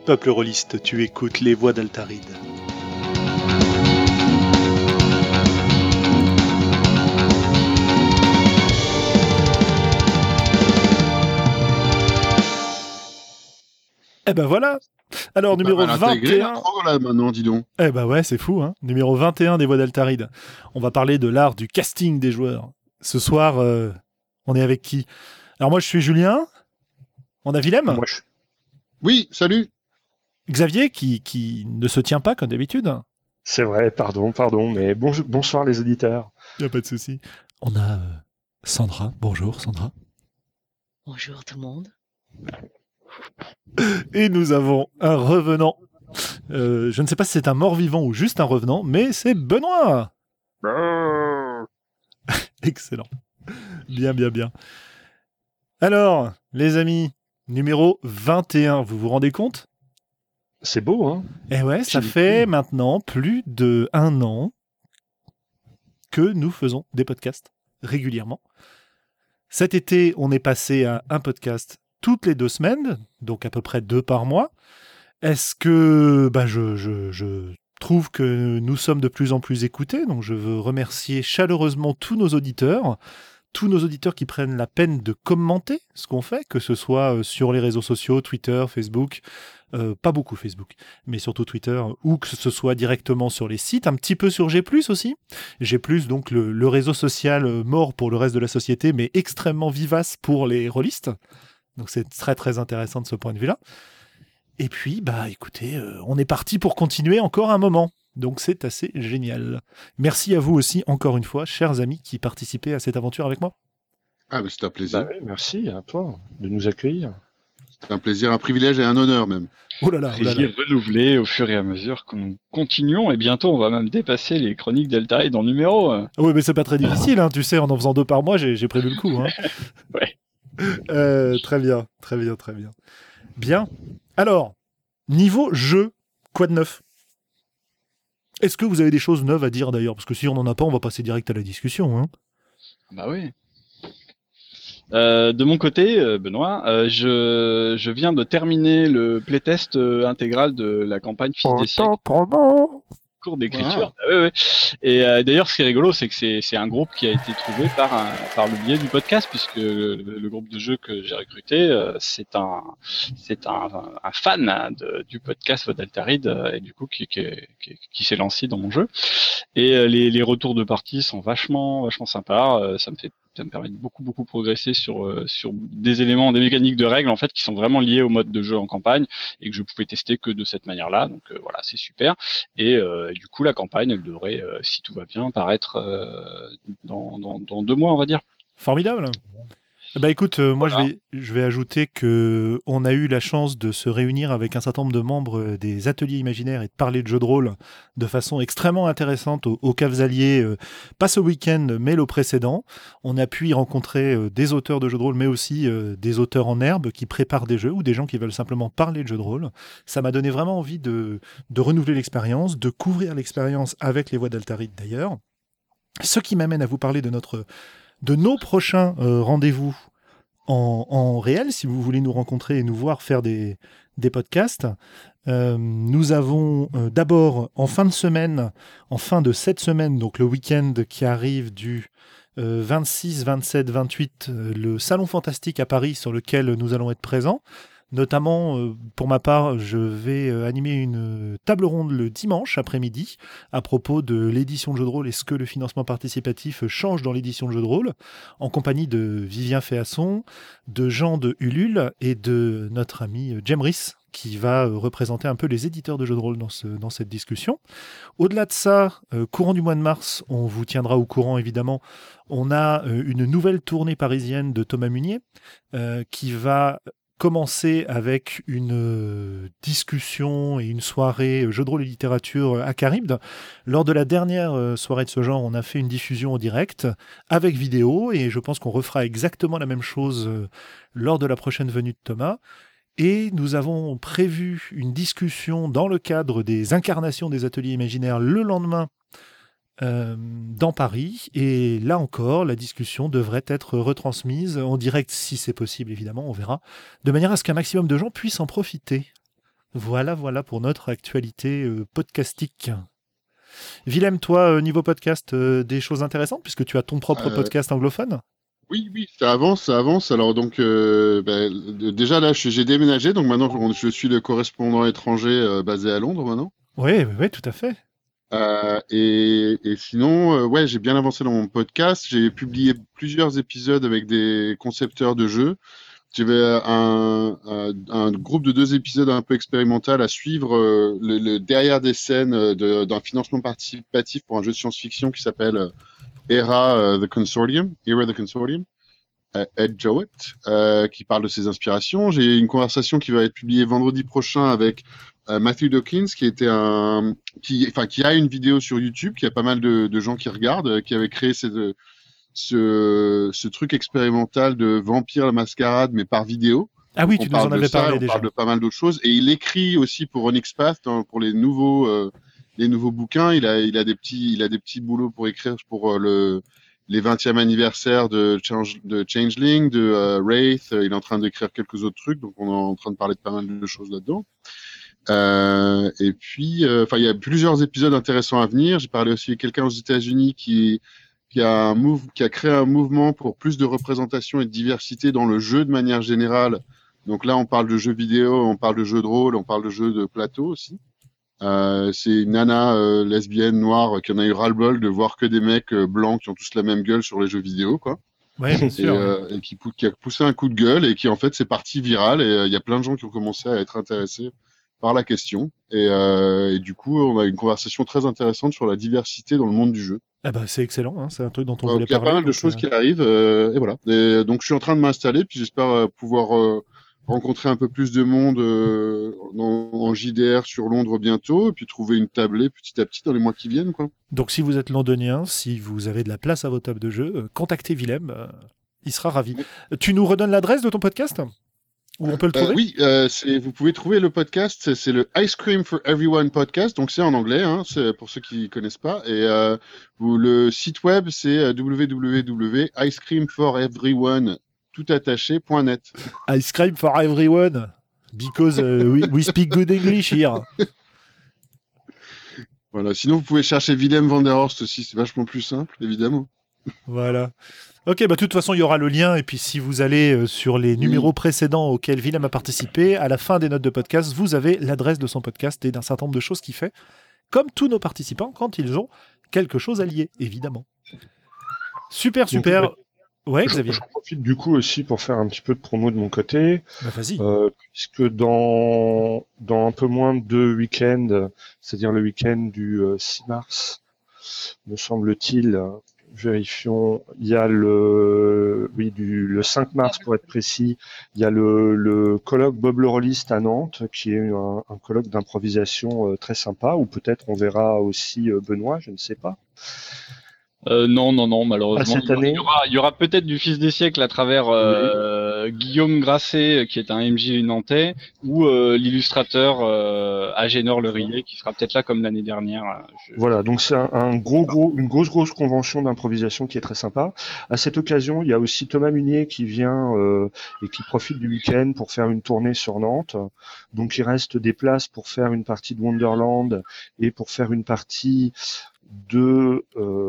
Peuple rôliste, tu écoutes les voix d'Altaride. Eh ben voilà. Alors, numéro 21... là, maintenant, dis donc. Eh ben ouais, c'est fou, hein. Numéro 21 des voix d'Altaride. On va parler de l'art du casting des joueurs. Ce soir, on est avec qui? Alors moi, je suis Julien. On a Willem. Oui, salut. Xavier, qui ne se tient pas comme d'habitude. C'est vrai, pardon, mais bonsoir les auditeurs. Y a pas de souci. On a Sandra. Bonjour, Sandra. Bonjour tout le monde. Et nous avons un revenant. Je ne sais pas si c'est un mort-vivant ou juste un revenant, mais c'est Benoît. Excellent. Bien. Alors, les amis, numéro 21, vous vous rendez compte? C'est beau, hein? Eh ouais, ça fait maintenant plus d'1 an que nous faisons des podcasts régulièrement. Cet été, on est passé à un podcast toutes les 2 semaines, donc à peu près 2 par mois. Est-ce que je trouve que nous sommes de plus en plus écoutés, donc je veux remercier chaleureusement tous nos auditeurs qui prennent la peine de commenter ce qu'on fait, que ce soit sur les réseaux sociaux, Twitter, Facebook, pas beaucoup Facebook, mais surtout Twitter, ou que ce soit directement sur les sites, un petit peu sur G+, aussi. G+, donc le réseau social mort pour le reste de la société, mais extrêmement vivace pour les rôlistes. Donc c'est très très intéressant de ce point de vue-là. Et puis, écoutez, on est parti pour continuer encore un moment. Donc c'est assez génial. Merci à vous aussi, encore une fois, chers amis qui participaient à cette aventure avec moi. Ah, mais c'est un plaisir. Oui, merci à toi de nous accueillir. C'est un plaisir, un privilège et un honneur même. Oh là là. Plaisir renouvelé au fur et à mesure que nous continuons, et bientôt on va même dépasser les chroniques d'Altaride en numéro. Oui, mais c'est pas très difficile, hein, tu sais, en faisant 2 par mois, j'ai prévu le coup. Hein. Ouais. Très bien. Bien. Alors, niveau jeu, quoi de neuf? Est-ce que vous avez des choses neuves à dire d'ailleurs? Parce que si on n'en a pas, on va passer direct à la discussion. Hein. Bah oui. De mon côté, Benoît, je viens de terminer le playtest intégral de la campagne Fils des siècles. Cours d'écriture. Wow. Ouais. Et d'ailleurs, ce qui est rigolo, c'est que c'est un groupe qui a été trouvé par le biais du podcast, puisque le groupe de jeu que j'ai recruté, c'est un fan du podcast d'Altaride, et du coup qui s'est lancé dans mon jeu. Et les retours de partie sont vachement sympas. Ça me permet de beaucoup progresser sur des éléments, des mécaniques de règles en fait qui sont vraiment liés au mode de jeu en campagne et que je pouvais tester que de cette manière-là. Donc voilà, c'est super. Et du coup, la campagne, elle devrait, si tout va bien, paraître dans 2 mois, on va dire. Formidable. Écoute, moi je vais ajouter que on a eu la chance de se réunir avec un certain nombre de membres des ateliers imaginaires et de parler de jeux de rôle de façon extrêmement intéressante au Cavsalier, pas ce week-end mais le précédent. On a pu y rencontrer des auteurs de jeux de rôle mais aussi des auteurs en herbe qui préparent des jeux ou des gens qui veulent simplement parler de jeux de rôle. Ça m'a donné vraiment envie de renouveler l'expérience, de couvrir l'expérience avec les voix d'Altaride d'ailleurs. Ce qui m'amène à vous parler de nos prochains rendez-vous en réel, si vous voulez nous rencontrer et nous voir faire des podcasts. Nous avons d'abord en fin de cette semaine, donc le week-end qui arrive du 26, 27, 28, le Salon Fantastique à Paris sur lequel nous allons être présents. Notamment, pour ma part, je vais animer une table ronde le dimanche après-midi à propos de l'édition de jeu de rôle et ce que le financement participatif change dans l'édition de jeu de rôle, en compagnie de Vivien Féasson, de Jean de Ulule et de notre ami Jemris, qui va représenter un peu les éditeurs de jeux de rôle dans cette discussion. Au-delà de ça, courant du mois de mars, on vous tiendra au courant évidemment, on a une nouvelle tournée parisienne de Thomas Munier qui va commencer avec une discussion et une soirée jeux de rôle et littérature à Charybde. Lors de la dernière soirée de ce genre, on a fait une diffusion en direct avec vidéo et je pense qu'on refera exactement la même chose lors de la prochaine venue de Thomas. Et nous avons prévu une discussion dans le cadre des incarnations des ateliers imaginaires le lendemain dans Paris. Et là encore, la discussion devrait être retransmise en direct, si c'est possible, évidemment, on verra, de manière à ce qu'un maximum de gens puissent en profiter. Voilà pour notre actualité podcastique. Willem, toi, niveau podcast, des choses intéressantes, puisque tu as ton propre podcast anglophone? Oui, ça avance. Alors donc, déjà là, j'ai déménagé, donc maintenant je suis le correspondant étranger basé à Londres maintenant. Oui, tout à fait. Et sinon, ouais, j'ai bien avancé dans mon podcast. J'ai publié plusieurs épisodes avec des concepteurs de jeux. J'avais un groupe de 2 épisodes un peu expérimental à suivre le derrière des scènes d'un financement participatif pour un jeu de science-fiction qui s'appelle ERA The Consortium, Ed Jowett, qui parle de ses inspirations. J'ai une conversation qui va être publiée vendredi prochain avec Matthew Dawkins, qui a une vidéo sur YouTube, qui a pas mal de gens qui regardent, qui avait créé ce truc expérimental de Vampire la Mascarade, mais par vidéo. Ah oui, tu nous en avais parlé déjà. On parle de pas mal d'autres choses. Et il écrit aussi pour Onyx Path, pour les nouveaux bouquins. Il a des petits boulots pour écrire pour les 20e anniversaires de Changeling, de Wraith. Il est en train d'écrire quelques autres trucs. Donc, on est en train de parler de pas mal de choses là-dedans. Et puis, il y a plusieurs épisodes intéressants à venir. J'ai parlé aussi avec quelqu'un aux États-Unis qui a créé un mouvement pour plus de représentation et de diversité dans le jeu de manière générale. Donc là, on parle de jeux vidéo, on parle de jeux de rôle, on parle de jeux de plateau aussi. C'est une nana lesbienne noire qui en a eu ras-le-bol de voir que des mecs blancs qui ont tous la même gueule sur les jeux vidéo, quoi. Ouais, bien sûr. Et qui a poussé un coup de gueule et qui en fait c'est parti viral et il y a plein de gens qui ont commencé à être intéressés par la question et du coup on a une conversation très intéressante sur la diversité dans le monde du jeu. Ah bah c'est excellent, hein, c'est un truc dont on voulait parler. Il y a pas mal de choses qui arrivent et voilà. Et donc je suis en train de m'installer puis j'espère pouvoir rencontrer un peu plus de monde en JDR sur Londres bientôt et puis trouver une tablée petit à petit dans les mois qui viennent, quoi. Donc si vous êtes londonien, si vous avez de la place à vos tables de jeu, contactez Willem, il sera ravi. Tu nous redonnes l'adresse de ton podcast? Où on peut le trouver? Oui, vous pouvez trouver le podcast, c'est le Ice Cream for Everyone podcast, donc c'est en anglais, hein, c'est pour ceux qui connaissent pas. Et le site web, c'est www.icecreamforeveryone.net. Ice cream for everyone, because we speak good English here. Voilà, sinon vous pouvez chercher Willem van der Horst aussi, c'est vachement plus simple, évidemment. Voilà. Ok, bah de toute façon, il y aura le lien. Et puis, si vous allez sur les numéros précédents auxquels Willem a participé, à la fin des notes de podcast, vous avez l'adresse de son podcast et d'un certain nombre de choses qu'il fait, comme tous nos participants, quand ils ont quelque chose à lier, évidemment. Super. Ouais, Xavier. Je profite du coup aussi pour faire un petit peu de promo de mon côté. Bah, vas-y. Puisque dans un peu moins de 2 week-ends, c'est-à-dire le week-end du 6 mars, me semble-t-il, vérifions, il y a le 5 mars pour être précis, il y a le colloque Bob le Rolliste à Nantes, qui est un colloque d'improvisation très sympa, ou peut-être on verra aussi Benoît, je ne sais pas. Non, malheureusement. Cette année, il y aura peut-être du Fils des siècles à travers Guillaume Grasset, qui est un MJ nantais, ou l'illustrateur Agénor Le Rillet, qui sera peut-être là comme l'année dernière. Voilà, donc c'est une grosse convention d'improvisation qui est très sympa. À cette occasion, il y a aussi Thomas Munier qui vient et qui profite du week-end pour faire une tournée sur Nantes. Donc il reste des places pour faire une partie de Wonderland et pour faire une partie de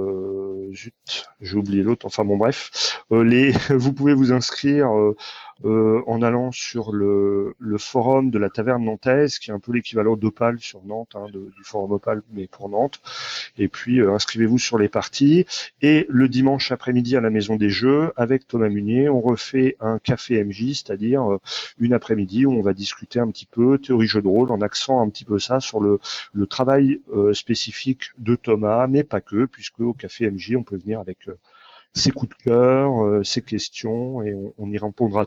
j'ai oublié l'autre, enfin bon bref, vous pouvez vous inscrire en allant sur le forum de la Taverne Nantaise, qui est un peu l'équivalent d'Opal sur Nantes, hein, du forum Opal mais pour Nantes, et puis inscrivez-vous sur les parties, et le dimanche après-midi à la Maison des Jeux, avec Thomas Munier, on refait un café MJ, c'est-à-dire une après-midi où on va discuter un petit peu théorie jeu de rôle, en accent un petit peu ça sur le travail spécifique de Thomas, mais pas que, puisque au Café MJ, on peut venir avec ses coups de cœur, ses questions, et on y répondra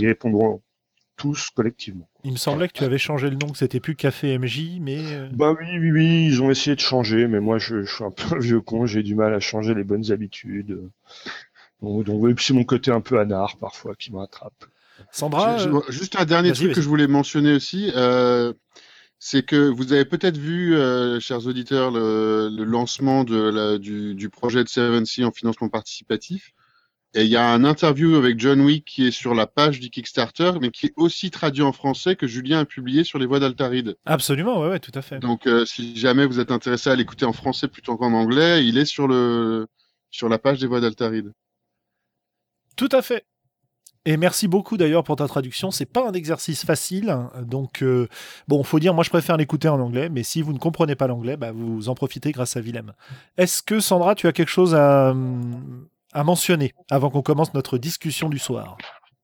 tous collectivement. Il me semblait que tu avais changé le nom, que c'était plus Café MJ, mais... Bah oui, ils ont essayé de changer, mais moi je suis un peu un vieux con, j'ai du mal à changer les bonnes habitudes. Donc et puis c'est mon côté un peu anard parfois qui me rattrape. Sandra, juste un dernier truc que je voulais mentionner aussi, c'est que vous avez peut-être vu, chers auditeurs, le lancement du projet de Seven Sea en financement participatif. Et il y a un interview avec John Wick qui est sur la page du Kickstarter, mais qui est aussi traduit en français que Julien a publié sur les voies d'Altaride. Absolument, ouais, tout à fait. Donc, si jamais vous êtes intéressé à l'écouter en français plutôt qu'en anglais, il est sur la page des voies d'Altaride. Tout à fait. Et merci beaucoup d'ailleurs pour ta traduction. C'est pas un exercice facile, donc bon, faut dire, moi je préfère l'écouter en anglais, mais si vous ne comprenez pas l'anglais, bah, vous en profitez grâce à Willem. Est-ce que Sandra, tu as quelque chose à mentionner avant qu'on commence notre discussion du soir?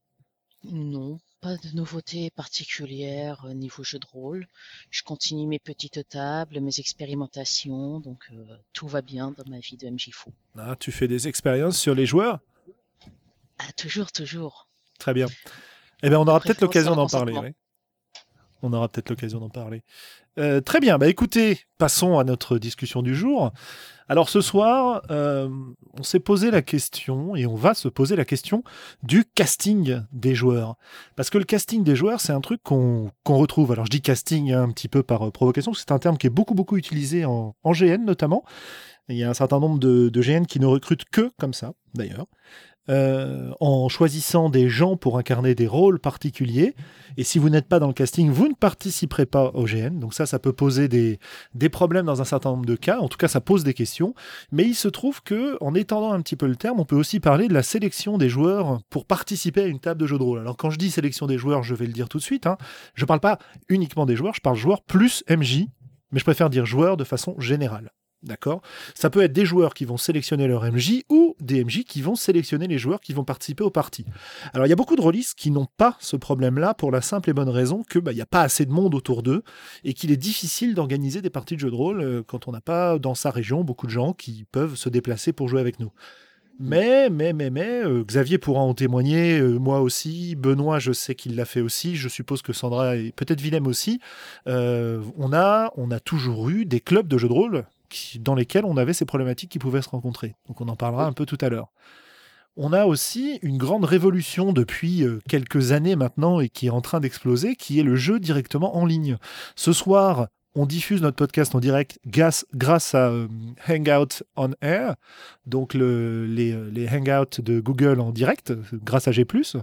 Non, pas de nouveautés particulières niveau jeu de rôle. Je continue mes petites tables, mes expérimentations, donc tout va bien dans ma vie de MJ Fou. Ah, tu fais des expériences sur les joueurs? Ah, toujours. Très bien. Eh bien, on aura De peut-être préférence l'occasion sans d'en parler. consentement. Oui. On aura peut-être l'occasion d'en parler. Très bien. Bah, écoutez, passons à notre discussion du jour. Alors ce soir, on s'est posé la question, et on va se poser la question du casting des joueurs. Parce que le casting des joueurs, c'est un truc qu'on retrouve. Alors je dis casting un petit peu par provocation, c'est un terme qui est beaucoup utilisé en GN notamment. Il y a un certain nombre de GN qui ne recrutent que comme ça, d'ailleurs. En choisissant des gens pour incarner des rôles particuliers. Et si vous n'êtes pas dans le casting, vous ne participerez pas au GN. Donc ça peut poser des problèmes dans un certain nombre de cas. En tout cas, ça pose des questions. Mais il se trouve que, en étendant un petit peu le terme, on peut aussi parler de la sélection des joueurs pour participer à une table de jeu de rôle. Alors quand je dis sélection des joueurs, je vais le dire tout de suite. Je ne parle pas uniquement des joueurs, je parle joueurs plus MJ. Mais je préfère dire joueurs de façon générale. D'accord ? Ça peut être des joueurs qui vont sélectionner leur MJ ou des MJ qui vont sélectionner les joueurs qui vont participer aux parties. Alors il y a beaucoup de rôlistes qui n'ont pas ce problème-là pour la simple et bonne raison que il n'y a pas assez de monde autour d'eux et qu'il est difficile d'organiser des parties de jeux de rôle quand on n'a pas dans sa région beaucoup de gens qui peuvent se déplacer pour jouer avec nous. Mais, Xavier pourra en témoigner, moi aussi, Benoît, je sais qu'il l'a fait aussi, je suppose que Sandra et peut-être Willem aussi. On a toujours eu des clubs de jeux de rôle dans lesquels on avait ces problématiques qui pouvaient se rencontrer. Donc on en parlera un peu tout à l'heure. On a aussi une grande révolution depuis quelques années maintenant et qui est en train d'exploser, qui est le jeu directement en ligne. Ce soir, on diffuse notre podcast en direct grâce à Hangout on Air, donc les Hangouts de Google en direct, grâce à G+.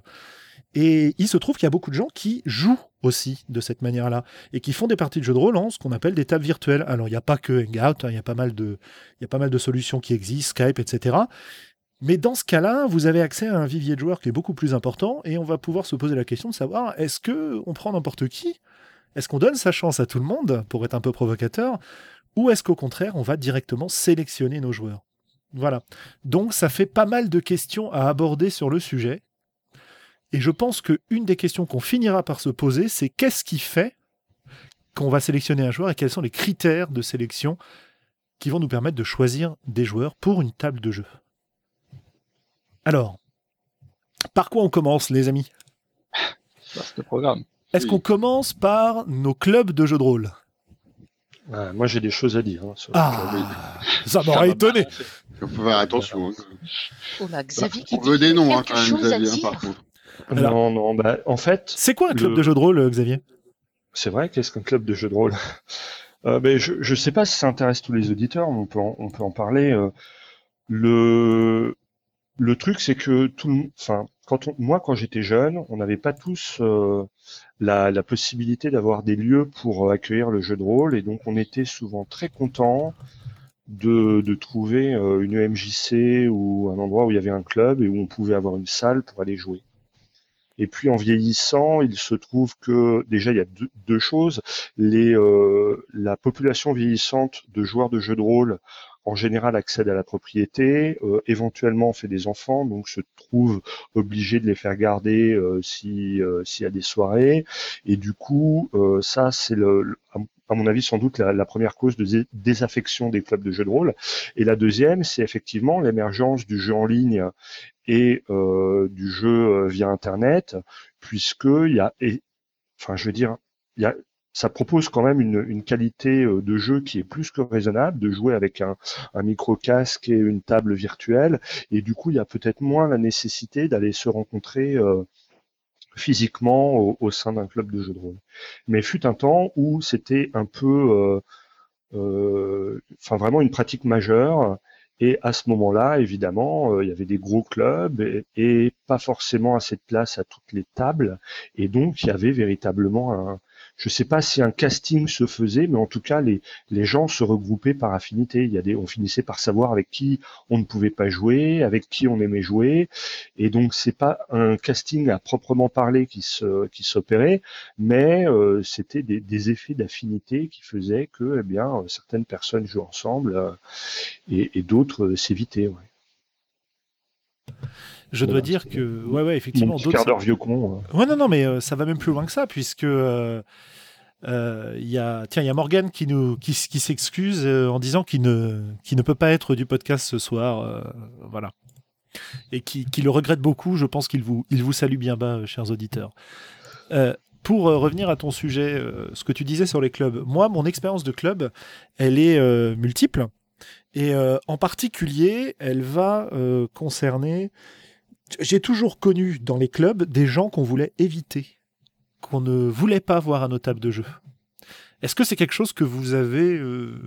Et il se trouve qu'il y a beaucoup de gens qui jouent aussi de cette manière-là et qui font des parties de jeux de rôle en ce qu'on appelle des tables virtuelles. Alors, il n'y a pas que Hangout, il y a pas mal de solutions qui existent, Skype, etc. Mais dans ce cas-là, vous avez accès à un vivier de joueurs qui est beaucoup plus important et on va pouvoir se poser la question de savoir, est-ce qu'on prend n'importe qui ? Est-ce qu'on donne sa chance à tout le monde, pour être un peu provocateur, ou est-ce qu'au contraire, on va directement sélectionner nos joueurs ? Voilà. Donc, ça fait pas mal de questions à aborder sur le sujet. Et je pense qu'une des questions qu'on finira par se poser, c'est qu'est-ce qui fait qu'on va sélectionner un joueur et quels sont les critères de sélection qui vont nous permettre de choisir des joueurs pour une table de jeu. Alors, par quoi on commence, les amis ? Vaste programme. Est-ce qu'on commence par nos clubs de jeux de rôle ? Moi, j'ai des choses à dire. Ça m'aurait étonné. Il faut faire attention. Oh là, Xavier qui On veut des noms, quelque quand même, chose à Xavier, dire. par contre. Alors, Non, en fait... C'est quoi un club de jeux de rôle, Xavier ? C'est vrai, qu'est-ce qu'un club de jeux de rôle ? Je sais pas si ça intéresse tous les auditeurs, mais on peut en parler. Le truc, c'est que quand j'étais jeune, on n'avait pas tous la possibilité d'avoir des lieux pour accueillir le jeu de rôle, et donc on était souvent très content de trouver une EMJC ou un endroit où il y avait un club et où on pouvait avoir une salle pour aller jouer. Et puis en vieillissant, il se trouve que déjà il y a deux choses. La population vieillissante de joueurs de jeux de rôle en général accède à la propriété, éventuellement fait des enfants, donc se trouve obligé de les faire garder s'il y a des soirées. Et du coup, ça c'est à mon avis sans doute la première cause de désaffection des clubs de jeux de rôle. Et la deuxième, c'est effectivement l'émergence du jeu en ligne et du jeu via Internet, puisque ça propose quand même une qualité de jeu qui est plus que raisonnable, de jouer avec un micro-casque et une table virtuelle, et du coup il y a peut-être moins la nécessité d'aller se rencontrer physiquement au sein d'un club de jeu de rôle. Mais fut un temps où c'était un peu vraiment une pratique majeure, Et à ce moment-là, évidemment, il y avait des gros clubs et pas forcément assez de place à toutes les tables. Et donc, il y avait véritablement je sais pas si un casting se faisait, mais en tout cas, les gens se regroupaient par affinité. On finissait par savoir avec qui on ne pouvait pas jouer, avec qui on aimait jouer. Et donc, c'est pas un casting à proprement parler qui s'opérait, mais c'était des effets d'affinité qui faisaient que, certaines personnes jouaient ensemble et d'autres s'évitaient. Ouais. Je dois dire que, ouais, effectivement, mon petit quart d'heure vieux con. Ouais, non, mais ça va même plus loin que ça, puisque il y a Morgane qui s'excuse en disant qu'il ne peut pas être du podcast ce soir, voilà, et qui le regrette beaucoup. Je pense qu'il vous salue bien bas, chers auditeurs. Pour revenir à ton sujet, ce que tu disais sur les clubs, moi, mon expérience de club, elle est multiple, et en particulier, elle va concerner. J'ai toujours connu dans les clubs des gens qu'on voulait éviter, qu'on ne voulait pas voir à nos tables de jeu. Est-ce que c'est quelque chose que vous avez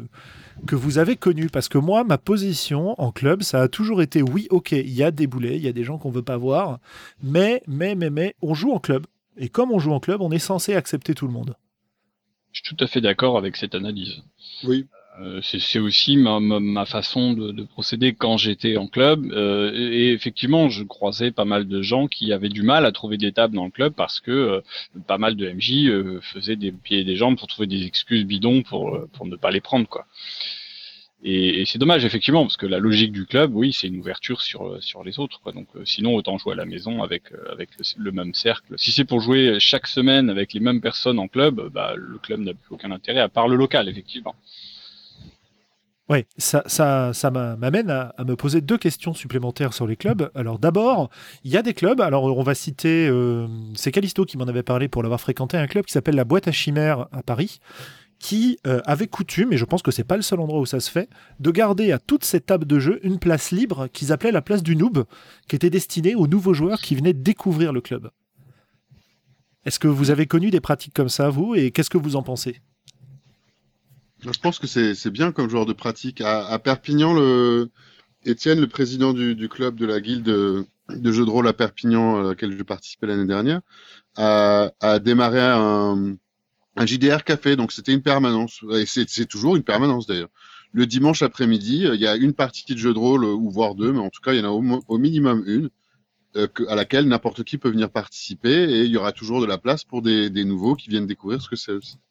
connu? Parce que moi, ma position en club, ça a toujours été oui, ok, il y a des boulets, il y a des gens qu'on veut pas voir, mais, on joue en club. Et comme on joue en club, on est censé accepter tout le monde. Je suis tout à fait d'accord avec cette analyse. Oui. C'est aussi ma façon de procéder quand j'étais en club. Et effectivement, je croisais pas mal de gens qui avaient du mal à trouver des tables dans le club parce que pas mal de MJ faisaient des pieds et des jambes pour trouver des excuses bidons pour ne pas les prendre, quoi. Et c'est dommage, effectivement, parce que la logique du club, oui, c'est une ouverture sur les autres, quoi. Donc sinon, autant jouer à la maison avec le même cercle. Si c'est pour jouer chaque semaine avec les mêmes personnes en club, le club n'a plus aucun intérêt, à part le local, effectivement. Oui, ça m'amène à me poser 2 questions supplémentaires sur les clubs. Alors d'abord, il y a des clubs, alors on va citer, c'est Callisto qui m'en avait parlé pour l'avoir fréquenté, un club qui s'appelle la Boîte à Chimères à Paris, qui avait coutume, et je pense que c'est pas le seul endroit où ça se fait, de garder à toutes ces tables de jeu une place libre qu'ils appelaient la place du noob, qui était destinée aux nouveaux joueurs qui venaient découvrir le club. Est-ce que vous avez connu des pratiques comme ça, vous, et qu'est-ce que vous en pensez ? Je pense que c'est bien comme joueur de pratique. À Perpignan, Étienne, le président du club de la guilde de jeux de rôle à Perpignan, à laquelle je participais l'année dernière, a démarré un JDR café. Donc c'était une permanence. Et c'est toujours une permanence d'ailleurs. Le dimanche après-midi, il y a une partie de jeu de rôle, ou voire 2, mais en tout cas, il y en a au minimum une, à laquelle n'importe qui peut venir participer. Et il y aura toujours de la place pour des nouveaux qui viennent découvrir ce que c'est aussi.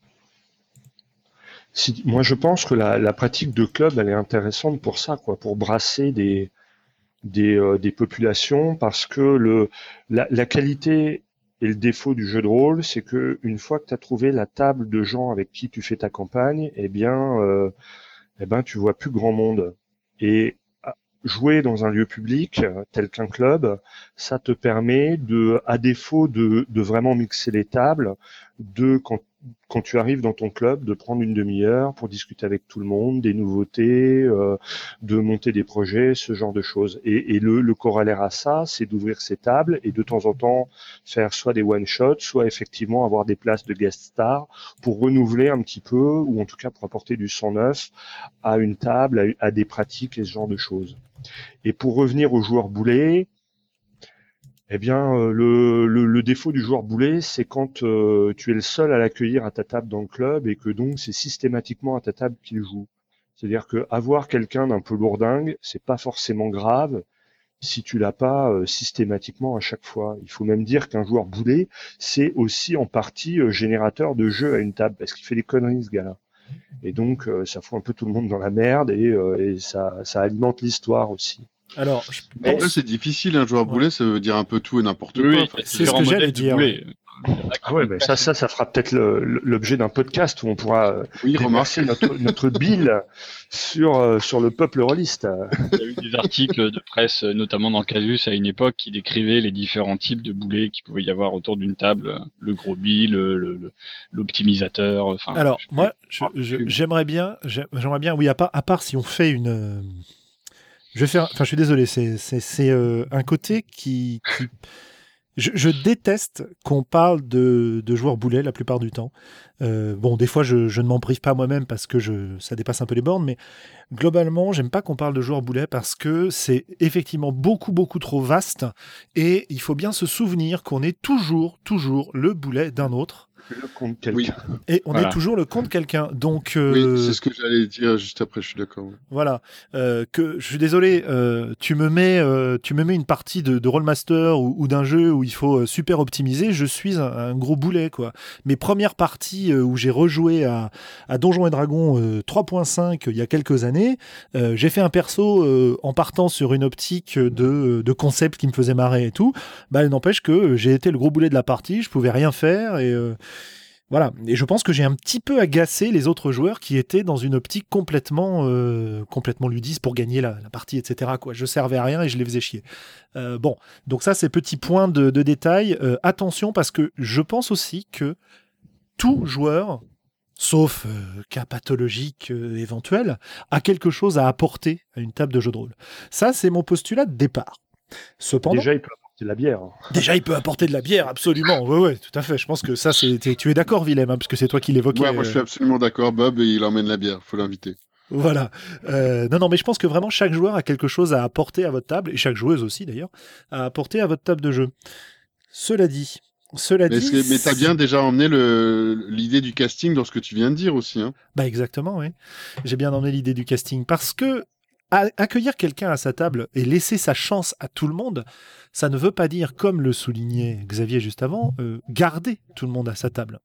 Moi, je pense que la pratique de club, elle est intéressante pour ça, quoi, pour brasser des populations, parce que la qualité et le défaut du jeu de rôle, c'est que une fois que tu as trouvé la table de gens avec qui tu fais ta campagne, tu vois plus grand monde. Et jouer dans un lieu public tel qu'un club, ça te permet à défaut de vraiment mixer les tables, quand tu arrives dans ton club, de prendre une demi-heure pour discuter avec tout le monde, des nouveautés, de monter des projets, ce genre de choses. Et le corollaire à ça, c'est d'ouvrir ces tables et de temps en temps faire soit des one-shots, soit effectivement avoir des places de guest stars pour renouveler un petit peu, ou en tout cas pour apporter du sang neuf à une table, à des pratiques et ce genre de choses. Et pour revenir aux joueurs boulets, le défaut du joueur boulet, c'est quand tu es le seul à l'accueillir à ta table dans le club et que donc c'est systématiquement à ta table qu'il joue. C'est-à-dire que avoir quelqu'un d'un peu lourdingue, c'est pas forcément grave si tu l'as pas systématiquement à chaque fois. Il faut même dire qu'un joueur boulet, c'est aussi en partie générateur de jeu à une table parce qu'il fait des conneries ce gars-là. Et donc ça fout un peu tout le monde dans la merde et ça alimente l'histoire aussi. Alors, Après, c'est difficile, un joueur boulet, ça veut dire un peu tout et n'importe quoi. Enfin, c'est ce que j'allais dire. Ah ouais, ben ça fera peut-être l'objet d'un podcast où on pourra déverser notre bile sur le peuple rôliste. Il y a eu des articles de presse, notamment dans Casus à une époque, qui décrivaient les différents types de boulets qu'il pouvait y avoir autour d'une table, le gros bill, l'optimisateur. Enfin, alors moi, j'aimerais bien, oui, à part si on fait une. Je suis désolé, c'est un côté qui Je déteste qu'on parle de joueurs boulets la plupart du temps. Bon, des fois, je ne m'en prive pas moi-même parce que ça dépasse un peu les bornes, mais globalement, j'aime pas qu'on parle de joueurs boulets parce que c'est effectivement beaucoup, beaucoup trop vaste et il faut bien se souvenir qu'on est toujours le boulet d'un autre. Le compte quelqu'un. Oui. Et on Voilà. est toujours le compte quelqu'un. Donc, Oui, c'est ce que j'allais dire juste après, je suis d'accord. Ouais. voilà. Je suis désolé, tu me mets une partie de Rollmaster ou d'un jeu où il faut super optimiser, je suis un gros boulet, quoi. Mes premières parties où j'ai rejoué à Donjons et Dragons 3.5 il y a quelques années, j'ai fait un perso en partant sur une optique de concept qui me faisait marrer et tout. Bah, il n'empêche que j'ai été le gros boulet de la partie, je pouvais rien faire et voilà, et je pense que j'ai un petit peu agacé les autres joueurs qui étaient dans une optique complètement ludiste pour gagner la partie, etc. Quoi. Je servais à rien et je les faisais chier. Bon, donc ça, c'est petit point de détail. Attention, parce que je pense aussi que tout joueur, sauf cas pathologique éventuel, a quelque chose à apporter à une table de jeu de rôle. Ça, c'est mon postulat de départ. Cependant, Déjà, il peut apporter de la bière. déjà, il peut apporter de la bière, absolument. Ouais, tout à fait. Je pense que ça, tu es d'accord, Willem, hein, parce que c'est toi qui l'évoquais. Ouais, moi je suis absolument d'accord. Bob, il emmène la bière, faut l'inviter. Voilà. Non, mais je pense que vraiment chaque joueur a quelque chose à apporter à votre table, et chaque joueuse aussi d'ailleurs, à apporter à votre table de jeu. Cela dit, Mais t'as bien déjà emmené l'idée du casting dans ce que tu viens de dire aussi. Hein. Bah exactement, oui. J'ai bien emmené l'idée du casting parce que accueillir quelqu'un à sa table et laisser sa chance à tout le monde, ça ne veut pas dire, comme le soulignait Xavier juste avant, garder tout le monde à sa table.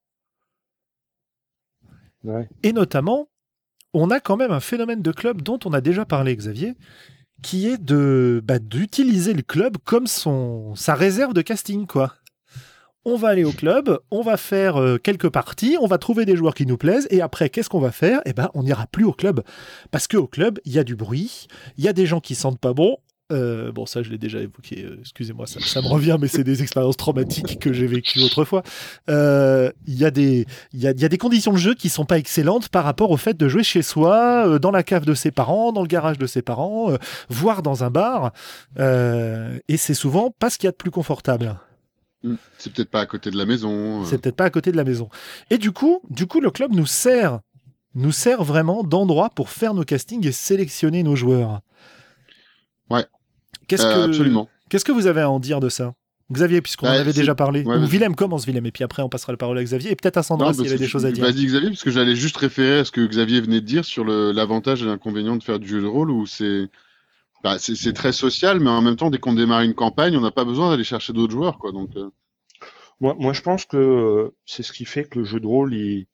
Ouais. Et notamment, on a quand même un phénomène de club dont on a déjà parlé, Xavier, qui est d'utiliser le club comme sa réserve de casting, quoi. On va aller au club, on va faire quelques parties, on va trouver des joueurs qui nous plaisent, et après, qu'est-ce qu'on va faire ? Eh ben, on n'ira plus au club. Parce qu'au club, il y a du bruit, il y a des gens qui sentent pas bon. Bon, ça, je l'ai déjà évoqué, excusez-moi, ça me revient, mais c'est des expériences traumatiques que j'ai vécues autrefois. Il y a des conditions de jeu qui sont pas excellentes par rapport au fait de jouer chez soi, dans la cave de ses parents, dans le garage de ses parents, voire dans un bar. Et c'est souvent pas ce qu'il y a de plus confortable. C'est peut-être pas à côté de la maison. C'est peut-être pas à côté de la maison. Et du coup, le club nous sert vraiment d'endroit pour faire nos castings et sélectionner nos joueurs. Ouais. Absolument. Qu'est-ce que vous avez à en dire de ça, Xavier, puisqu'on en avait déjà parlé. Ouais, ou Willem, commence Willem, et puis après on passera la parole à Xavier, et peut-être à Sandra s'il y avait des choses à dire. Vas-y Xavier, parce que j'allais juste référer à ce que Xavier venait de dire sur l'avantage et l'inconvénient de faire du jeu de rôle, où c'est très social, mais en même temps, dès qu'on démarre une campagne, on n'a pas besoin d'aller chercher d'autres joueurs, quoi. Donc, Moi, je pense que c'est ce qui fait que le jeu de rôle,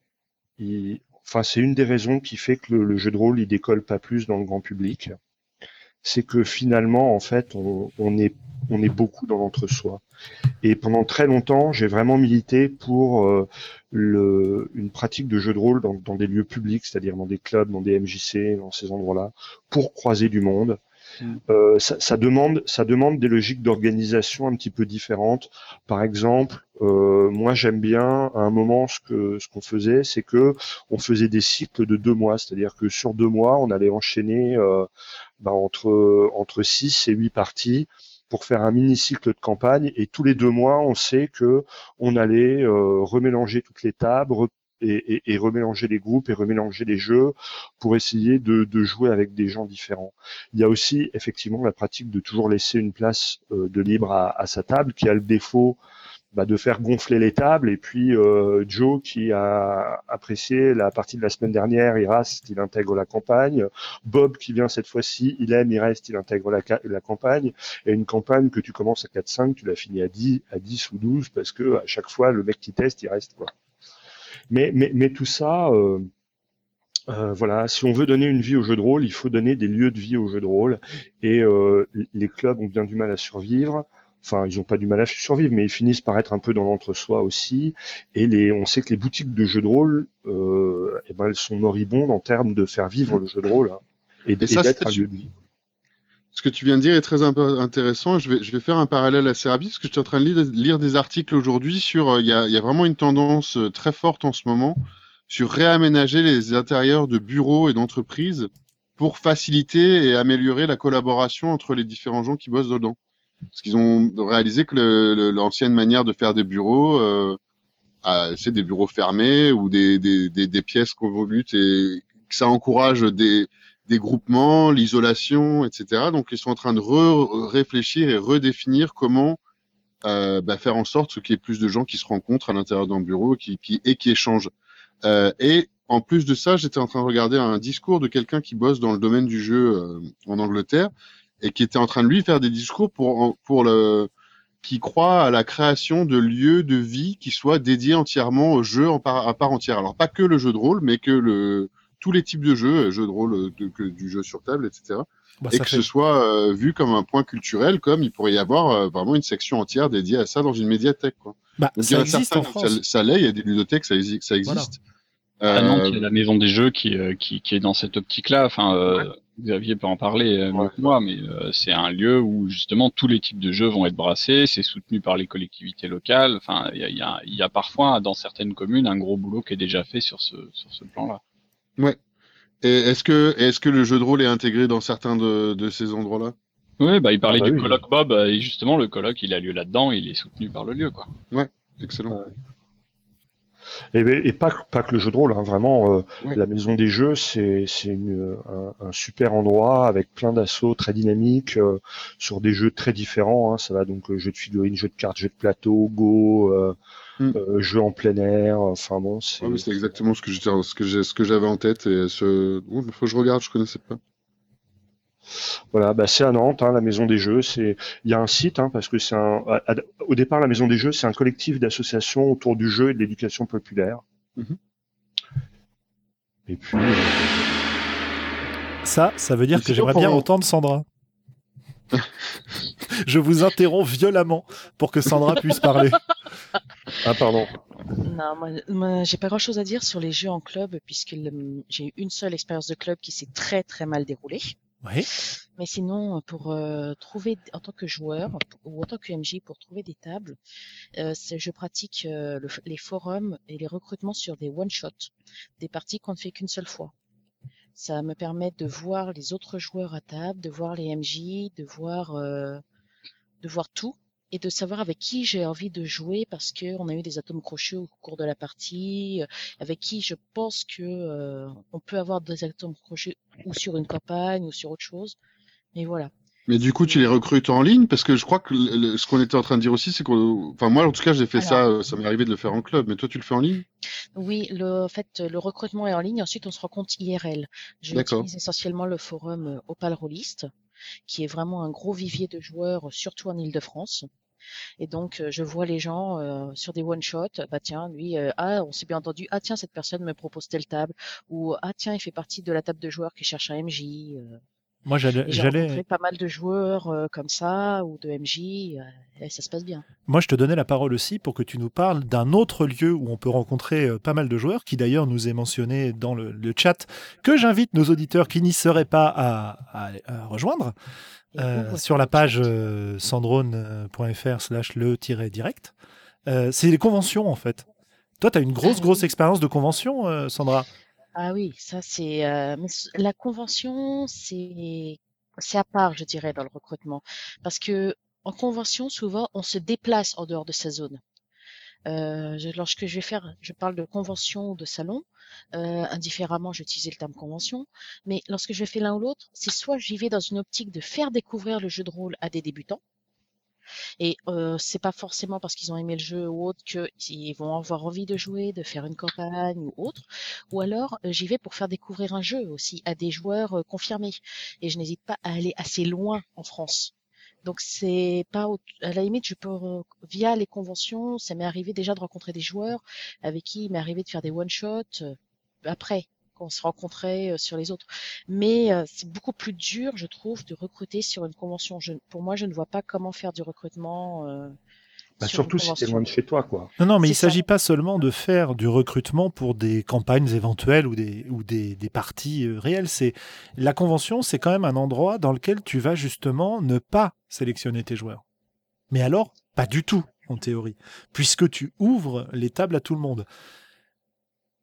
enfin, c'est une des raisons qui fait que le jeu de rôle, il décolle pas plus dans le grand public. C'est que finalement, en fait, on est beaucoup dans l'entre-soi. Et pendant très longtemps, j'ai vraiment milité pour une pratique de jeu de rôle dans des lieux publics, c'est-à-dire dans des clubs, dans des MJC, dans ces endroits-là, pour croiser du monde. Ça demande des logiques d'organisation un petit peu différentes. Par exemple, moi j'aime bien à un moment ce qu'on faisait, c'est que on faisait des cycles de 2 mois, c'est-à-dire que sur 2 mois, on allait enchaîner entre 6 et 8 parties pour faire un mini cycle de campagne, et tous les 2 mois, on sait que on allait remélanger toutes les tables, et remélanger les groupes et remélanger les jeux pour essayer de jouer avec des gens différents. Il y a aussi effectivement la pratique de toujours laisser une place de libre à sa table, qui a le défaut de faire gonfler les tables. Et puis Joe, qui a apprécié la partie de la semaine dernière, il reste, il intègre la campagne. Bob, qui vient cette fois-ci, il aime, il reste, il intègre la campagne. Et une campagne que tu commences à 4-5, tu l'as fini à 10 ou 12, parce que à chaque fois, le mec qui teste, il reste, quoi. Mais tout ça, voilà, si on veut donner une vie au jeu de rôle, il faut donner des lieux de vie au jeu de rôle. Et les clubs ont bien du mal à survivre. Enfin, ils n'ont pas du mal à survivre, mais ils finissent par être un peu dans l'entre-soi aussi. Et on sait que les boutiques de jeux de rôle, elles sont moribondes en termes de faire vivre le jeu de rôle, hein, et d'être un lieu de vie. Ce que tu viens de dire est très intéressant. Je vais faire un parallèle assez rapide, parce que je suis en train de lire des articles aujourd'hui sur, il y a vraiment une tendance très forte en ce moment sur réaménager les intérieurs de bureaux et d'entreprises pour faciliter et améliorer la collaboration entre les différents gens qui bossent dedans. parce qu'ils ont réalisé que l'ancienne manière de faire des bureaux, c'est des bureaux fermés ou des pièces convolues et que ça encourage des groupements, l'isolation, etc. Donc ils sont en train de réfléchir et redéfinir comment faire en sorte qu'il y ait plus de gens qui se rencontrent à l'intérieur d'un bureau qui échangent. Et en plus de ça, j'étais en train de regarder un discours de quelqu'un qui bosse dans le domaine du jeu en Angleterre et qui était en train de lui faire des discours qui croit à la création de lieux de vie qui soient dédiés entièrement au jeu à part entière. Alors pas que le jeu de rôle, mais que tous les types de jeux de rôle, du jeu sur table, etc. Bah, Et ça que fait... ce soit vu comme un point culturel, comme il pourrait y avoir vraiment une section entière dédiée à ça dans une médiathèque, quoi. Bah, Donc il y ça en a existe certains en où France. ça l'est, il y a des ludothèques, ça Voilà. existe. À Nantes, il y a la maison des jeux qui est dans cette optique-là. Enfin, Xavier peut en parler mieux que moi, mais c'est un lieu où justement tous les types de jeux vont être brassés. C'est soutenu par les collectivités locales. Enfin, il y a parfois dans certaines communes un gros boulot qui est déjà fait sur ce plan-là. Ouais. Et est-ce que le jeu de rôle est intégré dans certains de ces endroits-là? Oui, bah il parlait du oui. colloque Bob, et justement le colloque il a lieu là-dedans, il est soutenu par le lieu, quoi. Ouais, excellent. Et pas que le jeu de rôle, hein, vraiment, Ouais. la maison des jeux, c'est un super endroit avec plein d'assauts très dynamiques sur des jeux très différents. Hein, ça va donc jeux de figurines, jeux de cartes, jeux de plateau, Go, jeux en plein air. Enfin bon, c'est. Ouais, mais c'est exactement ce que j'avais en tête et faut que je regarde, je connaissais pas. Voilà, bah c'est à Nantes, hein, la Maison des Jeux. Il y a un site, hein, parce que au départ, la Maison des Jeux, c'est un collectif d'associations autour du jeu et de l'éducation populaire. Mhm. Et puis, Ça veut dire Mais que c'est j'aimerais pour- bien entendre Sandra. Je vous interromps violemment pour que Sandra puisse parler. ah pardon. Non, moi, j'ai pas grand-chose à dire sur les jeux en club puisque j'ai eu une seule expérience de club qui s'est très très mal déroulée. Oui. Mais sinon, pour trouver en tant que joueur ou en tant que MJ pour trouver des tables, je pratique les forums et les recrutements sur des one-shots, des parties qu'on ne fait qu'une seule fois. Ça me permet de voir les autres joueurs à table, de voir les MJ, de voir tout et de savoir avec qui j'ai envie de jouer parce que on a eu des atomes crochus au cours de la partie, avec qui je pense que on peut avoir des atomes crochus ou sur une campagne ou sur autre chose. Mais voilà. Mais du coup, tu les recrutes en ligne parce que je crois que ce qu'on était en train de dire aussi, c'est enfin moi en tout cas j'ai fait ça m'est arrivé de le faire en club, mais toi tu le fais en ligne? Oui, en fait, le recrutement est en ligne. Ensuite, on se rencontre IRL. J'utilise essentiellement le forum Opal Rollist, qui est vraiment un gros vivier de joueurs, surtout en Île-de-France. Et donc, je vois les gens sur des one-shots. Bah tiens, lui, on s'est bien entendu. Ah tiens, cette personne me propose telle table. Ou ah tiens, il fait partie de la table de joueurs qui cherche un MJ. Moi, Et j'ai rencontré pas mal de joueurs comme ça ou de MJ. Et ça se passe bien. Moi, je te donnais la parole aussi pour que tu nous parles d'un autre lieu où on peut rencontrer pas mal de joueurs, qui d'ailleurs nous est mentionné dans le chat, que j'invite nos auditeurs qui n'y seraient pas à rejoindre. Sur la page sandrone.fr/le-direct. C'est les conventions, en fait. Toi, tu as une grosse expérience de convention, Sandra. Ah oui, ça c'est. Mais la convention, c'est à part, je dirais, dans le recrutement, parce que en convention, souvent, on se déplace en dehors de sa zone. Lorsque je parle de convention ou de salon, indifféremment, j'utilisais le terme convention, mais lorsque je fais l'un ou l'autre, c'est soit j'y vais dans une optique de faire découvrir le jeu de rôle à des débutants, et c'est pas forcément parce qu'ils ont aimé le jeu ou autre qu'ils vont avoir envie de jouer, de faire une campagne ou autre, ou alors j'y vais pour faire découvrir un jeu aussi à des joueurs confirmés, et je n'hésite pas à aller assez loin en France. Donc c'est pas à la limite je peux via les conventions, ça m'est arrivé déjà de rencontrer des joueurs avec qui il m'est arrivé de faire des one shots après quand on se rencontrait sur les autres. Mais c'est beaucoup plus dur, je trouve, de recruter sur une convention. Pour moi, je ne vois pas comment faire du recrutement sur surtout une si t'es convention. loin de chez toi, quoi. Non, mais il ne C'est ça. s'agit pas seulement de faire du recrutement pour des campagnes éventuelles ou des parties réelles. La convention, c'est quand même un endroit dans lequel tu vas justement ne pas sélectionner tes joueurs. Mais alors, pas du tout, en théorie, puisque tu ouvres les tables à tout le monde.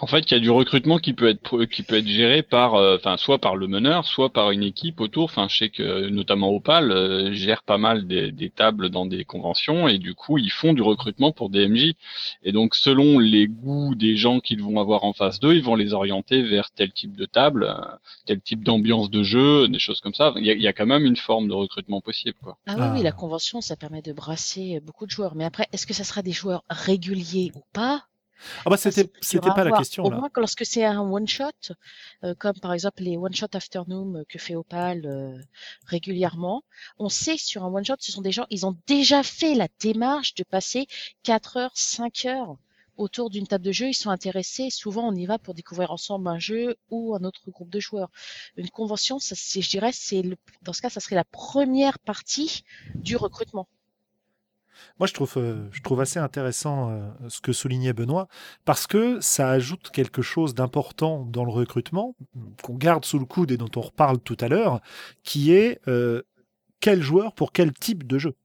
En fait, il y a du recrutement qui peut être géré par, soit par le meneur, soit par une équipe autour. Enfin, je sais que notamment Opal gère pas mal des tables dans des conventions et du coup, ils font du recrutement pour des MJ. Et donc, selon les goûts des gens qu'ils vont avoir en face d'eux, ils vont les orienter vers tel type de table, tel type d'ambiance de jeu, des choses comme ça. Il y a quand même une forme de recrutement possible, quoi. Ah oui, oui, la Ah. convention, ça permet de brasser beaucoup de joueurs. Mais après, est-ce que ça sera des joueurs réguliers ou pas? Ah bah Ça, c'est plus dur c'était à pas la voir. question Au là. moins que lorsque c'est un one-shot, comme par exemple les one-shot afternoon que fait Opal régulièrement, on sait sur un one-shot, ce sont des gens, ils ont déjà fait la démarche de passer 4 heures, 5 heures autour d'une table de jeu, ils sont intéressés. Souvent, on y va pour découvrir ensemble un jeu ou un autre groupe de joueurs. Une convention, ça, je dirais, dans ce cas, ça serait la première partie du recrutement. Moi, je trouve assez intéressant ce que soulignait Benoît, parce que ça ajoute quelque chose d'important dans le recrutement, qu'on garde sous le coude et dont on reparle tout à l'heure, qui est quel joueur pour quel type de jeu.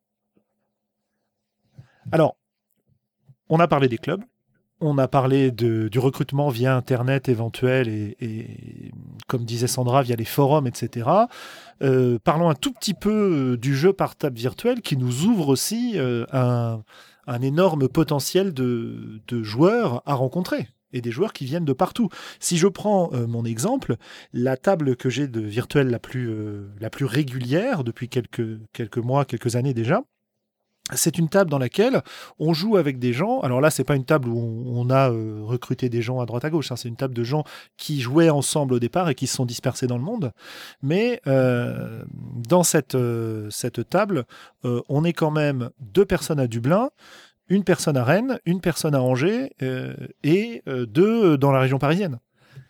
Alors, on a parlé des clubs, on a parlé du recrutement via Internet éventuel et, comme disait Sandra, via les forums, etc. Parlons un tout petit peu du jeu par table virtuelle qui nous ouvre aussi un énorme potentiel de joueurs à rencontrer et des joueurs qui viennent de partout. Si je prends mon exemple, la table que j'ai de virtuelle la plus régulière depuis quelques mois, quelques années déjà, c'est une table dans laquelle on joue avec des gens. Alors là, c'est pas une table où on a recruté des gens à droite à gauche. Hein. C'est une table de gens qui jouaient ensemble au départ et qui se sont dispersés dans le monde. Mais dans cette table, on est quand même 2 personnes à Dublin, une personne à Rennes, une personne à Angers et 2 dans la région parisienne. D'accord ?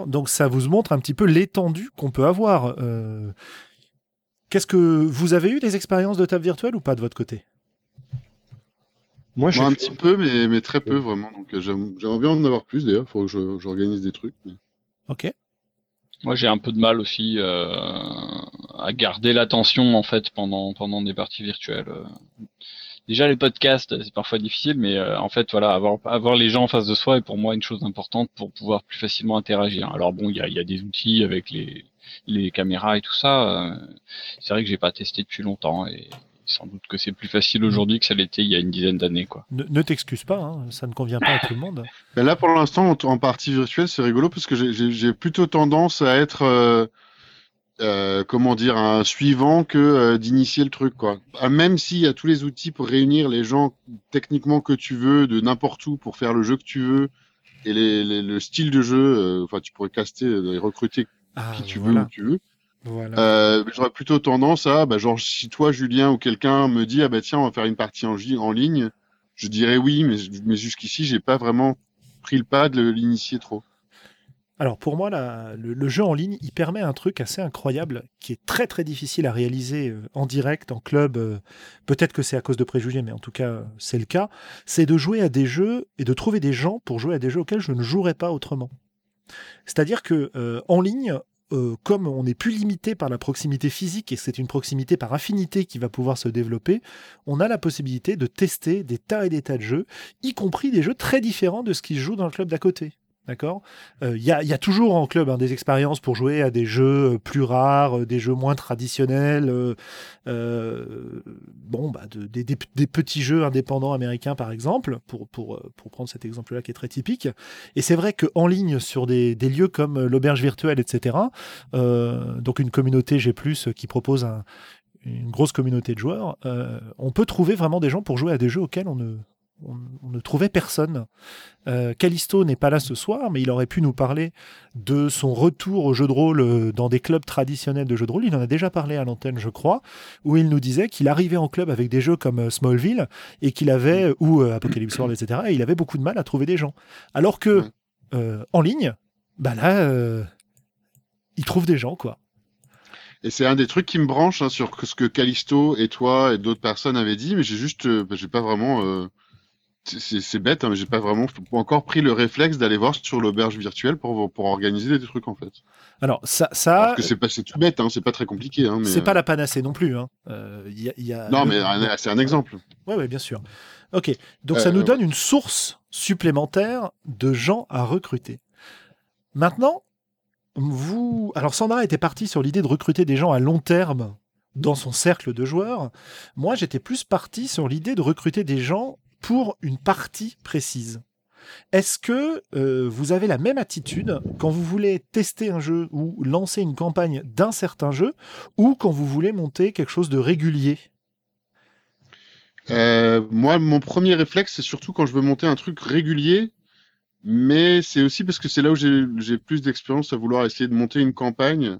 Donc ça vous montre un petit peu l'étendue qu'on peut avoir. Qu'est-ce que vous avez eu des expériences de table virtuelle ou pas de votre côté ? Moi, Moi, un petit peu, mais très peu, vraiment. Donc, j'aimerais bien en avoir plus, d'ailleurs. Faut que j'organise des trucs. Mais... Ok. Moi, j'ai un peu de mal aussi à garder l'attention en fait pendant des parties virtuelles. Déjà, les podcasts, c'est parfois difficile, mais en fait, voilà, avoir les gens en face de soi est pour moi une chose importante pour pouvoir plus facilement interagir. Alors bon, il y a des outils avec les caméras et tout ça. C'est vrai que j'ai pas testé depuis longtemps et sans doute que c'est plus facile aujourd'hui que ça l'était il y a une dizaine d'années, quoi. Ne t'excuse pas, hein, ça ne convient pas à tout le monde. Ben là, pour l'instant, en partie virtuelle, c'est rigolo parce que j'ai plutôt tendance à être, comment dire, un suivant que d'initier le truc, quoi. Même s'il y a tous les outils pour réunir les gens techniquement que tu veux, de n'importe où, pour faire le jeu que tu veux, et le style de jeu, enfin, tu pourrais caster et recruter qui tu veux où tu veux. Voilà. J'aurais plutôt tendance à, genre, si toi, Julien, ou quelqu'un me dit, ah bah tiens, on va faire une partie en ligne, je dirais oui, mais jusqu'ici, j'ai pas vraiment pris le pas de l'initier trop. Alors pour moi, le jeu en ligne, il permet un truc assez incroyable qui est très très difficile à réaliser en direct, en club. Peut-être que c'est à cause de préjugés, mais en tout cas c'est le cas. C'est de jouer à des jeux et de trouver des gens pour jouer à des jeux auxquels je ne jouerais pas autrement. C'est-à-dire que en ligne, comme on n'est plus limité par la proximité physique et c'est une proximité par affinité qui va pouvoir se développer, on a la possibilité de tester des tas et des tas de jeux, y compris des jeux très différents de ce qui se joue dans le club d'à côté. D'accord ? Il y a toujours en club des expériences pour jouer à des jeux plus rares, des jeux moins traditionnels, des petits jeux indépendants américains par exemple, pour prendre cet exemple-là qui est très typique. Et c'est vrai qu'en ligne, sur des lieux comme l'auberge virtuelle, etc., donc une communauté G+, qui propose une grosse communauté de joueurs, on peut trouver vraiment des gens pour jouer à des jeux auxquels on ne trouvait personne. Callisto n'est pas là ce soir, mais il aurait pu nous parler de son retour au jeu de rôle dans des clubs traditionnels de jeux de rôle. Il en a déjà parlé à l'antenne, je crois, où il nous disait qu'il arrivait en club avec des jeux comme Smallville et qu'il avait, ou Apocalypse World, etc., et il avait beaucoup de mal à trouver des gens. Alors que en ligne, il trouve des gens, quoi. Et c'est un des trucs qui me branche sur ce que Callisto et toi et d'autres personnes avaient dit, mais j'ai pas vraiment C'est bête, hein, mais j'ai pas vraiment encore pris le réflexe d'aller voir sur l'auberge virtuelle pour organiser des trucs en fait. Alors, Alors que c'est tout bête, hein, c'est pas très compliqué. Hein, mais, c'est pas la panacée non plus. Hein. Non, mais c'est un exemple. Ouais, bien sûr. Ok, donc ça nous donne une source supplémentaire de gens à recruter. Maintenant, alors Sandra était partie sur l'idée de recruter des gens à long terme dans son cercle de joueurs. Moi, j'étais plus parti sur l'idée de recruter des gens pour une partie précise. Est-ce que vous avez la même attitude quand vous voulez tester un jeu ou lancer une campagne d'un certain jeu, ou quand vous voulez monter quelque chose de régulier ? Moi, mon premier réflexe, c'est surtout quand je veux monter un truc régulier, mais c'est aussi parce que c'est là où j'ai plus d'expérience à vouloir essayer de monter une campagne.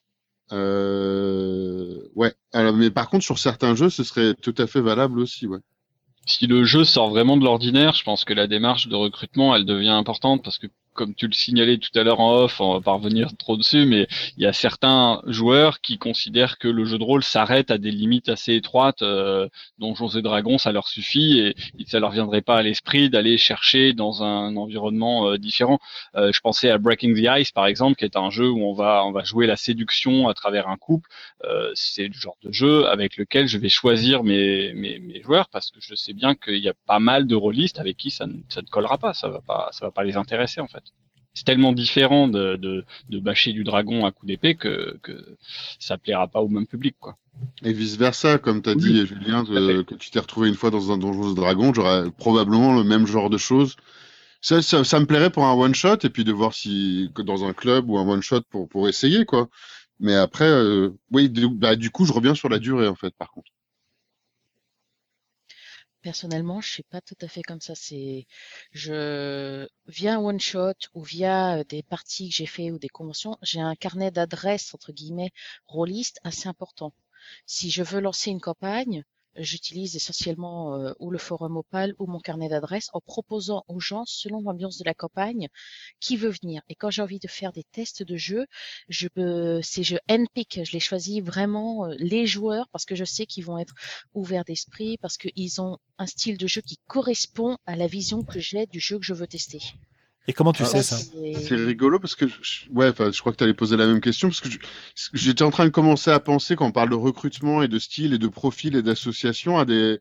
Ouais. Alors, mais par contre, sur certains jeux, ce serait tout à fait valable aussi, ouais. Si le jeu sort vraiment de l'ordinaire, je pense que la démarche de recrutement, elle devient importante parce que, comme tu le signalais tout à l'heure en off, on va pas revenir trop dessus, mais il y a certains joueurs qui considèrent que le jeu de rôle s'arrête à des limites assez étroites. Donjons et Dragons, ça leur suffit et ça leur viendrait pas à l'esprit d'aller chercher dans un environnement différent. Je pensais à Breaking the Ice, par exemple, qui est un jeu où on va jouer la séduction à travers un couple. C'est le genre de jeu avec lequel je vais choisir mes joueurs parce que je sais bien qu'il y a pas mal de rôlistes avec qui ça ne collera pas, ça va pas les intéresser en fait. C'est tellement différent de bâcher du dragon à coups d'épée que ça plaira pas au même public, quoi. Et vice versa, comme t'as dit, Julien, que tu t'es retrouvé une fois dans un donjon de dragon, j'aurais probablement le même genre de choses. Ça me plairait pour un one shot et puis de voir si que dans un club ou un one shot pour essayer quoi. Mais après, oui, du coup, je reviens sur la durée en fait, par contre. Personnellement, je suis pas tout à fait comme ça. Via un one shot ou via des parties que j'ai fait ou des conventions, j'ai un carnet d'adresses entre guillemets rôliste assez important. Si je veux lancer une campagne, j'utilise essentiellement ou le forum Opal ou mon carnet d'adresses en proposant aux gens, selon l'ambiance de la campagne, qui veut venir. Et quand j'ai envie de faire des tests de jeu, ces jeux handpick, je les choisis vraiment les joueurs parce que je sais qu'ils vont être ouverts d'esprit, parce qu'ils ont un style de jeu qui correspond à la vision que j'ai du jeu que je veux tester. Et comment tu sais ça ? C'est rigolo parce que je crois que tu allais poser la même question parce que j'étais en train de commencer à penser quand on parle de recrutement et de style et de profil et d'association à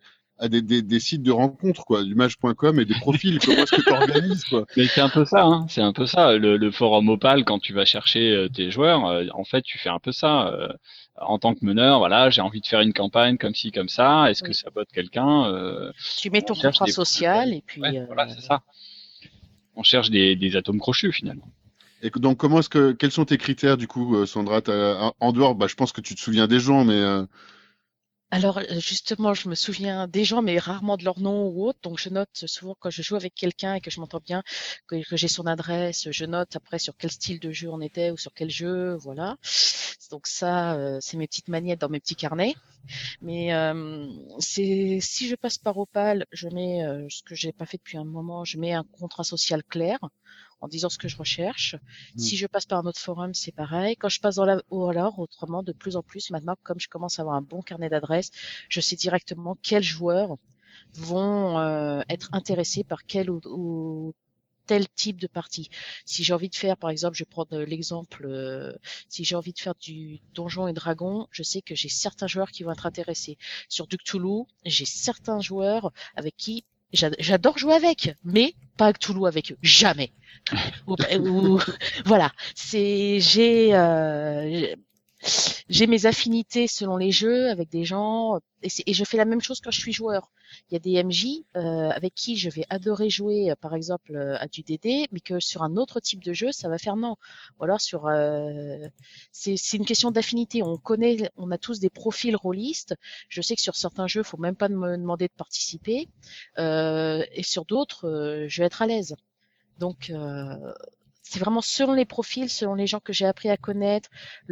des sites de rencontres quoi, du match.com et des profils. Comment est-ce que tu organises quoi ? Mais c'est un peu ça, hein. C'est un peu ça. Le forum Opal, quand tu vas chercher tes joueurs, en fait, tu fais un peu ça. En tant que meneur, voilà, j'ai envie de faire une campagne comme ci, comme ça. Est-ce que ça botte quelqu'un Tu mets ton contrat social et puis. Ouais, voilà, c'est ça. On cherche des atomes crochus finalement. Et donc, quels sont tes critères du coup, Sandra, en dehors, je pense que tu te souviens des gens, mais Alors justement, je me souviens des gens, mais rarement de leur nom ou autre. Donc je note souvent quand je joue avec quelqu'un et que je m'entends bien, que j'ai son adresse, je note après sur quel style de jeu on était ou sur quel jeu, voilà. Donc ça, c'est mes petites magnettes dans mes petits carnets. Mais si je passe par Opal, je mets ce que j'ai pas fait depuis un moment, je mets un contrat social clair en disant ce que je recherche. Si je passe par un autre forum, c'est pareil. Quand je passe ou alors, autrement, de plus en plus, maintenant, comme je commence à avoir un bon carnet d'adresses, je sais directement quels joueurs vont être intéressés par quel ou tel type de partie. Si j'ai envie de faire, par exemple, je vais prendre l'exemple, si j'ai envie de faire du Donjons et Dragons, je sais que j'ai certains joueurs qui vont être intéressés. Sur du Cthulhu, j'ai certains joueurs avec qui j'adore jouer avec, mais pas Cthulhu avec eux, jamais. Voilà, j'ai mes affinités selon les jeux avec des gens et je fais la même chose quand je suis joueur. Il y a des MJ avec qui je vais adorer jouer, par exemple à du DD, mais que sur un autre type de jeu, ça va faire non. Ou alors c'est une question d'affinité. On a tous des profils rôlistes. Je sais que sur certains jeux, faut même pas me demander de participer, et sur d'autres, je vais être à l'aise. Donc c'est vraiment selon les profils, selon les gens que j'ai appris à connaître,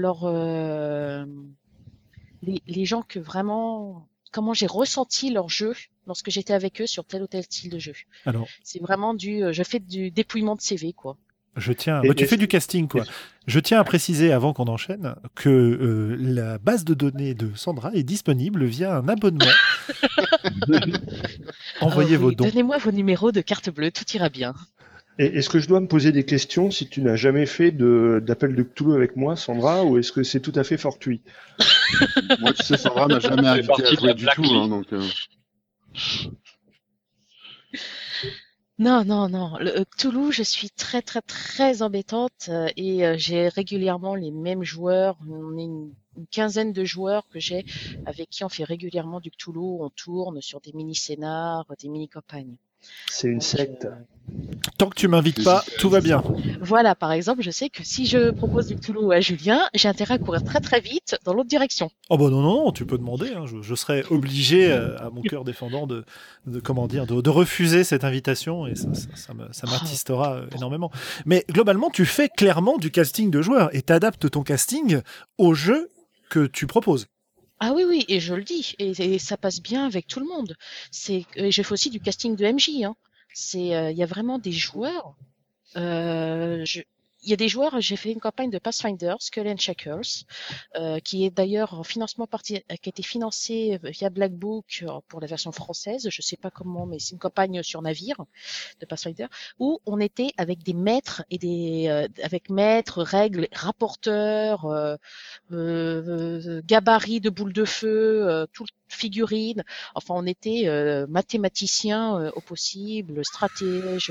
les gens que vraiment, comment j'ai ressenti leur jeu lorsque j'étais avec eux sur tel ou tel style de jeu. Alors, c'est vraiment je fais du dépouillement de CV, quoi. Tu fais du casting, quoi. Je tiens à préciser, avant qu'on enchaîne, que la base de données de Sandra est disponible via un abonnement envoyé envoyer vos oui, dons. donnez-moi vos numéros de carte bleue, tout ira bien. Et est-ce que je dois me poser des questions si tu n'as jamais fait d'appel de Cthulhu avec moi, Sandra, ou est-ce que c'est tout à fait fortuit? Moi, tu sais, Sandra m'a jamais Ça fait invité partie à de jouer la du tout, blacklist. donc. Non, non, non. Cthulhu, je suis très, très, très embêtante et j'ai régulièrement les mêmes joueurs. On est une quinzaine de joueurs que j'ai avec qui on fait régulièrement du Cthulhu. On tourne sur des mini-scénars, des mini-campagnes. C'est une Donc, secte. Tant que tu m'invites pas, tout va bien. voilà, par exemple, je sais que si je propose du Cthulhu à Julien, j'ai intérêt à courir très, très vite dans l'autre direction. Oh bah non, non, non, tu peux demander. Hein. Je serais obligé, à mon cœur défendant, de comment dire, de refuser cette invitation et ça m'attistera énormément. Mais globalement, tu fais clairement du casting de joueurs et t'adaptes ton casting au jeu que tu proposes. Ah oui, oui, et je le dis, et ça passe bien avec tout le monde. Et je fais aussi du casting de MJ, hein. Il y a vraiment des joueurs. Il y a des joueurs, j'ai fait une campagne de Pathfinder, Skull and Shackles, qui est d'ailleurs en financement qui a été financée via Black Book pour la version française. Je sais pas comment, mais c'est une campagne sur navire de Pathfinder où on était avec des maîtres et avec maîtres, règles, rapporteurs, gabarits de boules de feu, toutes figurines. Enfin, on était mathématiciens au possible, stratèges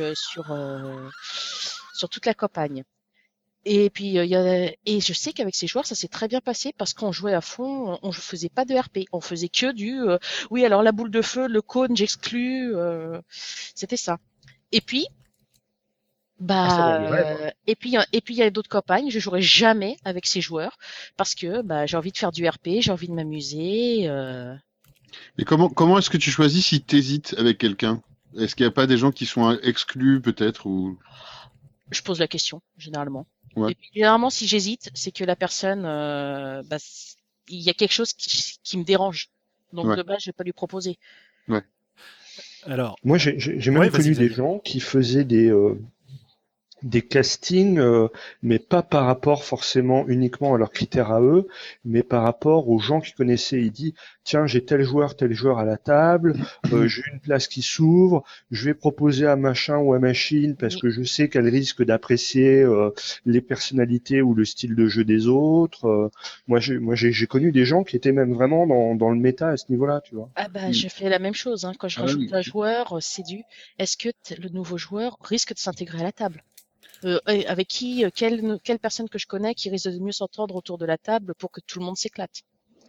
sur toute la campagne. Et puis et je sais qu'avec ces joueurs ça s'est très bien passé parce qu'on jouait à fond, on faisait pas de RP, on faisait que du oui alors la boule de feu, le cône j'exclus, c'était ça. Et puis et puis il y a d'autres campagnes, je jouerai jamais avec ces joueurs parce que j'ai envie de faire du RP, j'ai envie de m'amuser. Mais comment est-ce que tu choisis si t'hésites avec quelqu'un? Est-ce qu'il n'y a pas des gens qui sont exclus peut-être ou... Je pose la question généralement. Ouais. Et puis, généralement, si j'hésite, c'est que la personne, il y a quelque chose qui me dérange. Donc Ouais. de base, je vais pas lui proposer. Alors, Moi, j'ai même Ouais, connu vas-y, des vas-y. gens qui faisaient des castings, mais pas par rapport forcément uniquement à leurs critères à eux, mais par rapport aux gens qu'ils connaissaient. Il dit, tiens, j'ai tel joueur à la table, j'ai une place qui s'ouvre, je vais proposer à machin ou à machine parce que je sais qu'elle risque d'apprécier les personnalités ou le style de jeu des autres. Moi, j'ai connu des gens qui étaient même vraiment dans le méta à ce niveau-là, tu vois. Ah je fais la même chose. Hein. Quand je rajoute un joueur, c'est est-ce que le nouveau joueur risque de s'intégrer à la table avec quelle personne que je connais qui risque de mieux s'entendre autour de la table pour que tout le monde s'éclate.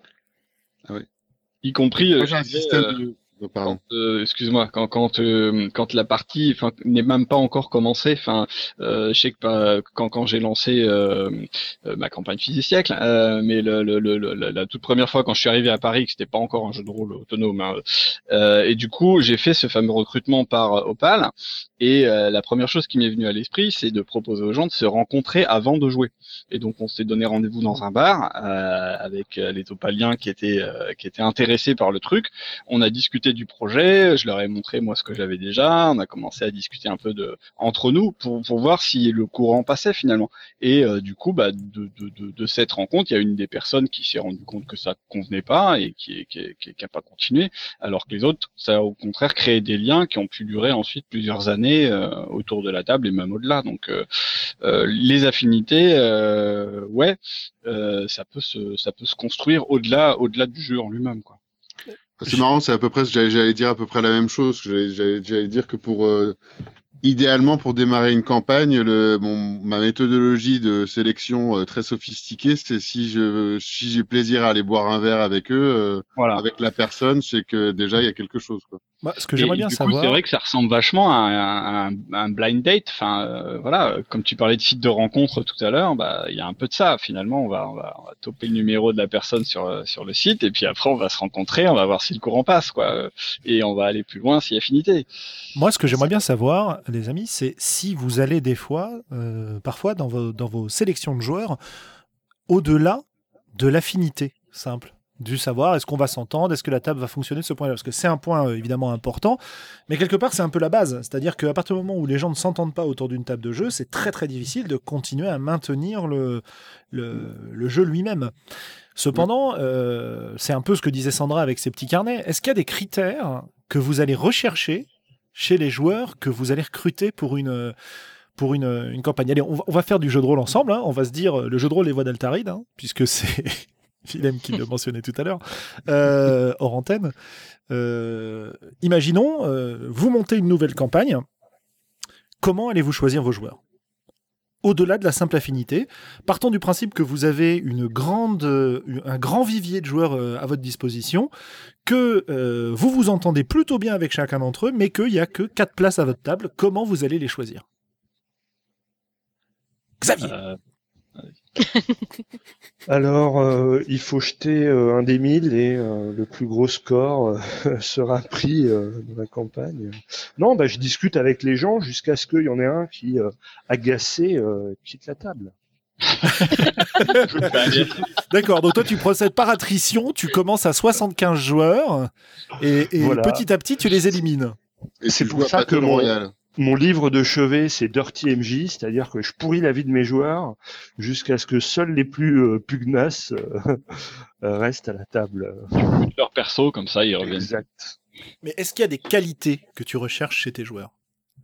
Y compris, Moi, j'ai un système de... Oh, pardon. excuse-moi, quand la partie, n'est même pas encore commencée. Je sais que quand j'ai lancé ma campagne Fils et siècle, mais la toute première fois quand je suis arrivé à Paris, que c'était pas encore un jeu de rôle autonome, hein, et du coup j'ai fait ce fameux recrutement par Opal. Et la première chose qui m'est venue à l'esprit, c'est de proposer aux gens de se rencontrer avant de jouer. Et donc on s'est donné rendez-vous dans un bar avec les Opaliens qui étaient intéressés par le truc. On a discuté du projet, je leur ai montré moi ce que j'avais déjà, on a commencé à discuter un peu entre nous pour voir si le courant passait finalement. Et du coup, de cette rencontre, il y a une des personnes qui s'est rendu compte que ça convenait pas et qui a pas continué, alors que les autres, ça a au contraire créé des liens qui ont pu durer ensuite plusieurs années autour de la table et même au-delà. Donc les affinités, ça peut se construire au-delà du jeu en lui-même, quoi. C'est marrant, c'est à peu près, j'allais dire à peu près la même chose. J'allais dire que idéalement, pour démarrer une campagne, ma méthodologie de sélection très sophistiquée, c'est si j'ai plaisir à aller boire un verre avec eux, Voilà. avec la personne, c'est que déjà il y a quelque chose, quoi. Ce que j'aimerais bien du coup, savoir. c'est vrai que ça ressemble vachement à un blind date. Voilà, comme tu parlais de site de rencontre tout à l'heure, il y a un peu de ça. Finalement, on va toper le numéro de la personne sur le site, et puis après on va se rencontrer, on va voir si le courant passe, quoi, et on va aller plus loin si affinité. Moi, ce que j'aimerais bien savoir, les amis, c'est si vous allez parfois dans vos sélections de joueurs, au-delà de l'affinité simple. Du savoir, est-ce qu'on va s'entendre, est-ce que la table va fonctionner de ce point-là, parce que c'est un point évidemment important, mais quelque part c'est un peu la base, c'est-à-dire qu'à partir du moment où les gens ne s'entendent pas autour d'une table de jeu, c'est très très difficile de continuer à maintenir le jeu lui-même. Cependant, c'est un peu ce que disait Sandra avec ses petits carnets, est-ce qu'il y a des critères que vous allez rechercher chez les joueurs que vous allez recruter pour une campagne. Allez, on va faire du jeu de rôle ensemble. Hein. On va se dire le jeu de rôle Les Voix d'Altaride, hein, puisque c'est Willem qui le mentionnait tout à l'heure, hors antenne. Imaginons, vous montez une nouvelle campagne. Comment allez-vous choisir vos joueurs ? Au-delà de la simple affinité, partons du principe que vous avez un grand vivier de joueurs à votre disposition, que vous vous entendez plutôt bien avec chacun d'entre eux, mais qu'il n'y a que 4 places à votre table. Comment vous allez les choisir ? Xavier. Alors, il faut jeter un des 1000 et le plus gros score sera pris dans la campagne. Non, je discute avec les gens jusqu'à ce qu'il y en ait un qui, agacé, quitte la table. D'accord, donc toi tu procèdes par attrition, tu commences à 75 joueurs et Voilà. petit à petit tu les élimines. Et C'est tu pour joues à ça que Battle Royale. mon livre de chevet, c'est Dirty MJ, c'est-à-dire que je pourris la vie de mes joueurs jusqu'à ce que seuls les plus pugnaces restent à la table. Leur perso, comme ça, ils reviennent. Exact. Mais est-ce qu'il y a des qualités que tu recherches chez tes joueurs ?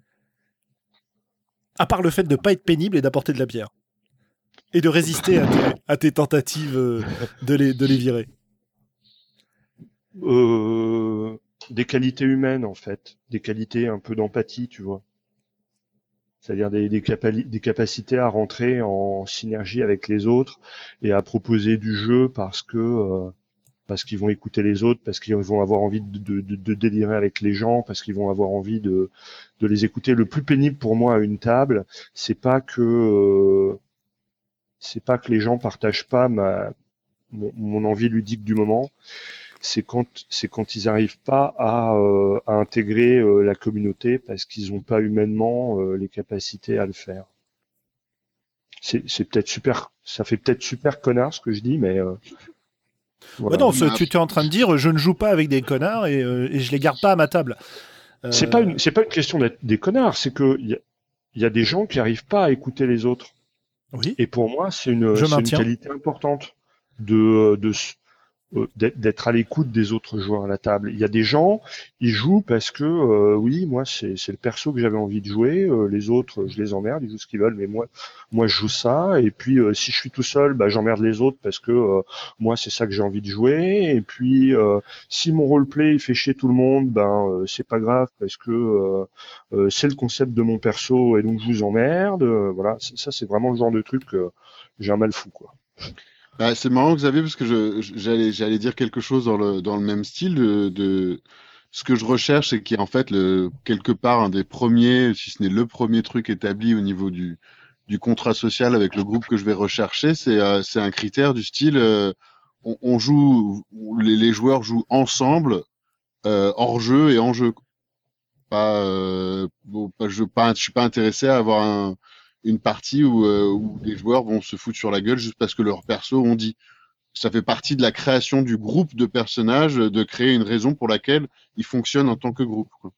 À part le fait de ne pas être pénible et d'apporter de la bière. Et de résister à tes tentatives de les virer. Des qualités humaines, en fait. Des qualités un peu d'empathie, tu vois. C'est-à-dire des capacités à rentrer en synergie avec les autres et à proposer du jeu parce qu'ils vont écouter les autres, parce qu'ils vont avoir envie de délirer avec les gens, parce qu'ils vont avoir envie de les écouter. Le plus pénible pour moi à une table, c'est pas que les gens partagent pas mon envie ludique du moment. C'est quand ils n'arrivent pas à intégrer la communauté parce qu'ils n'ont pas humainement les capacités à le faire. C'est peut-être super, ça fait peut-être super connard ce que je dis, mais voilà. Non, tu es en train de dire je ne joue pas avec des connards et je les garde pas à ma table. C'est pas une question d'être des connards, c'est que il y a des gens qui n'arrivent pas à écouter les autres. Oui. Et pour moi, c'est une qualité importante d'être à l'écoute des autres joueurs à la table. Il y a des gens, ils jouent parce que oui, moi c'est le perso que j'avais envie de jouer, les autres je les emmerde, ils jouent ce qu'ils veulent, mais moi je joue ça, et puis si je suis tout seul, j'emmerde les autres parce que moi c'est ça que j'ai envie de jouer, et puis si mon roleplay il fait chier tout le monde, c'est pas grave parce que c'est le concept de mon perso et donc je vous emmerde, voilà, ça c'est vraiment le genre de truc que j'ai un mal fou, quoi. C'est marrant, Xavier, parce que j'allais dire quelque chose dans le même style de ce que je recherche, c'est qu'il y a en fait quelque part un des premiers, si ce n'est le premier truc établi au niveau du contrat social avec le groupe que je vais rechercher, c'est un critère du style on joue, les joueurs jouent ensemble hors jeu et en jeu. Je suis pas intéressé à avoir une partie où des joueurs vont se foutre sur la gueule juste parce que leurs persos ont dit. Ça fait partie de la création du groupe de personnages, de créer une raison pour laquelle ils fonctionnent en tant que groupe, quoi.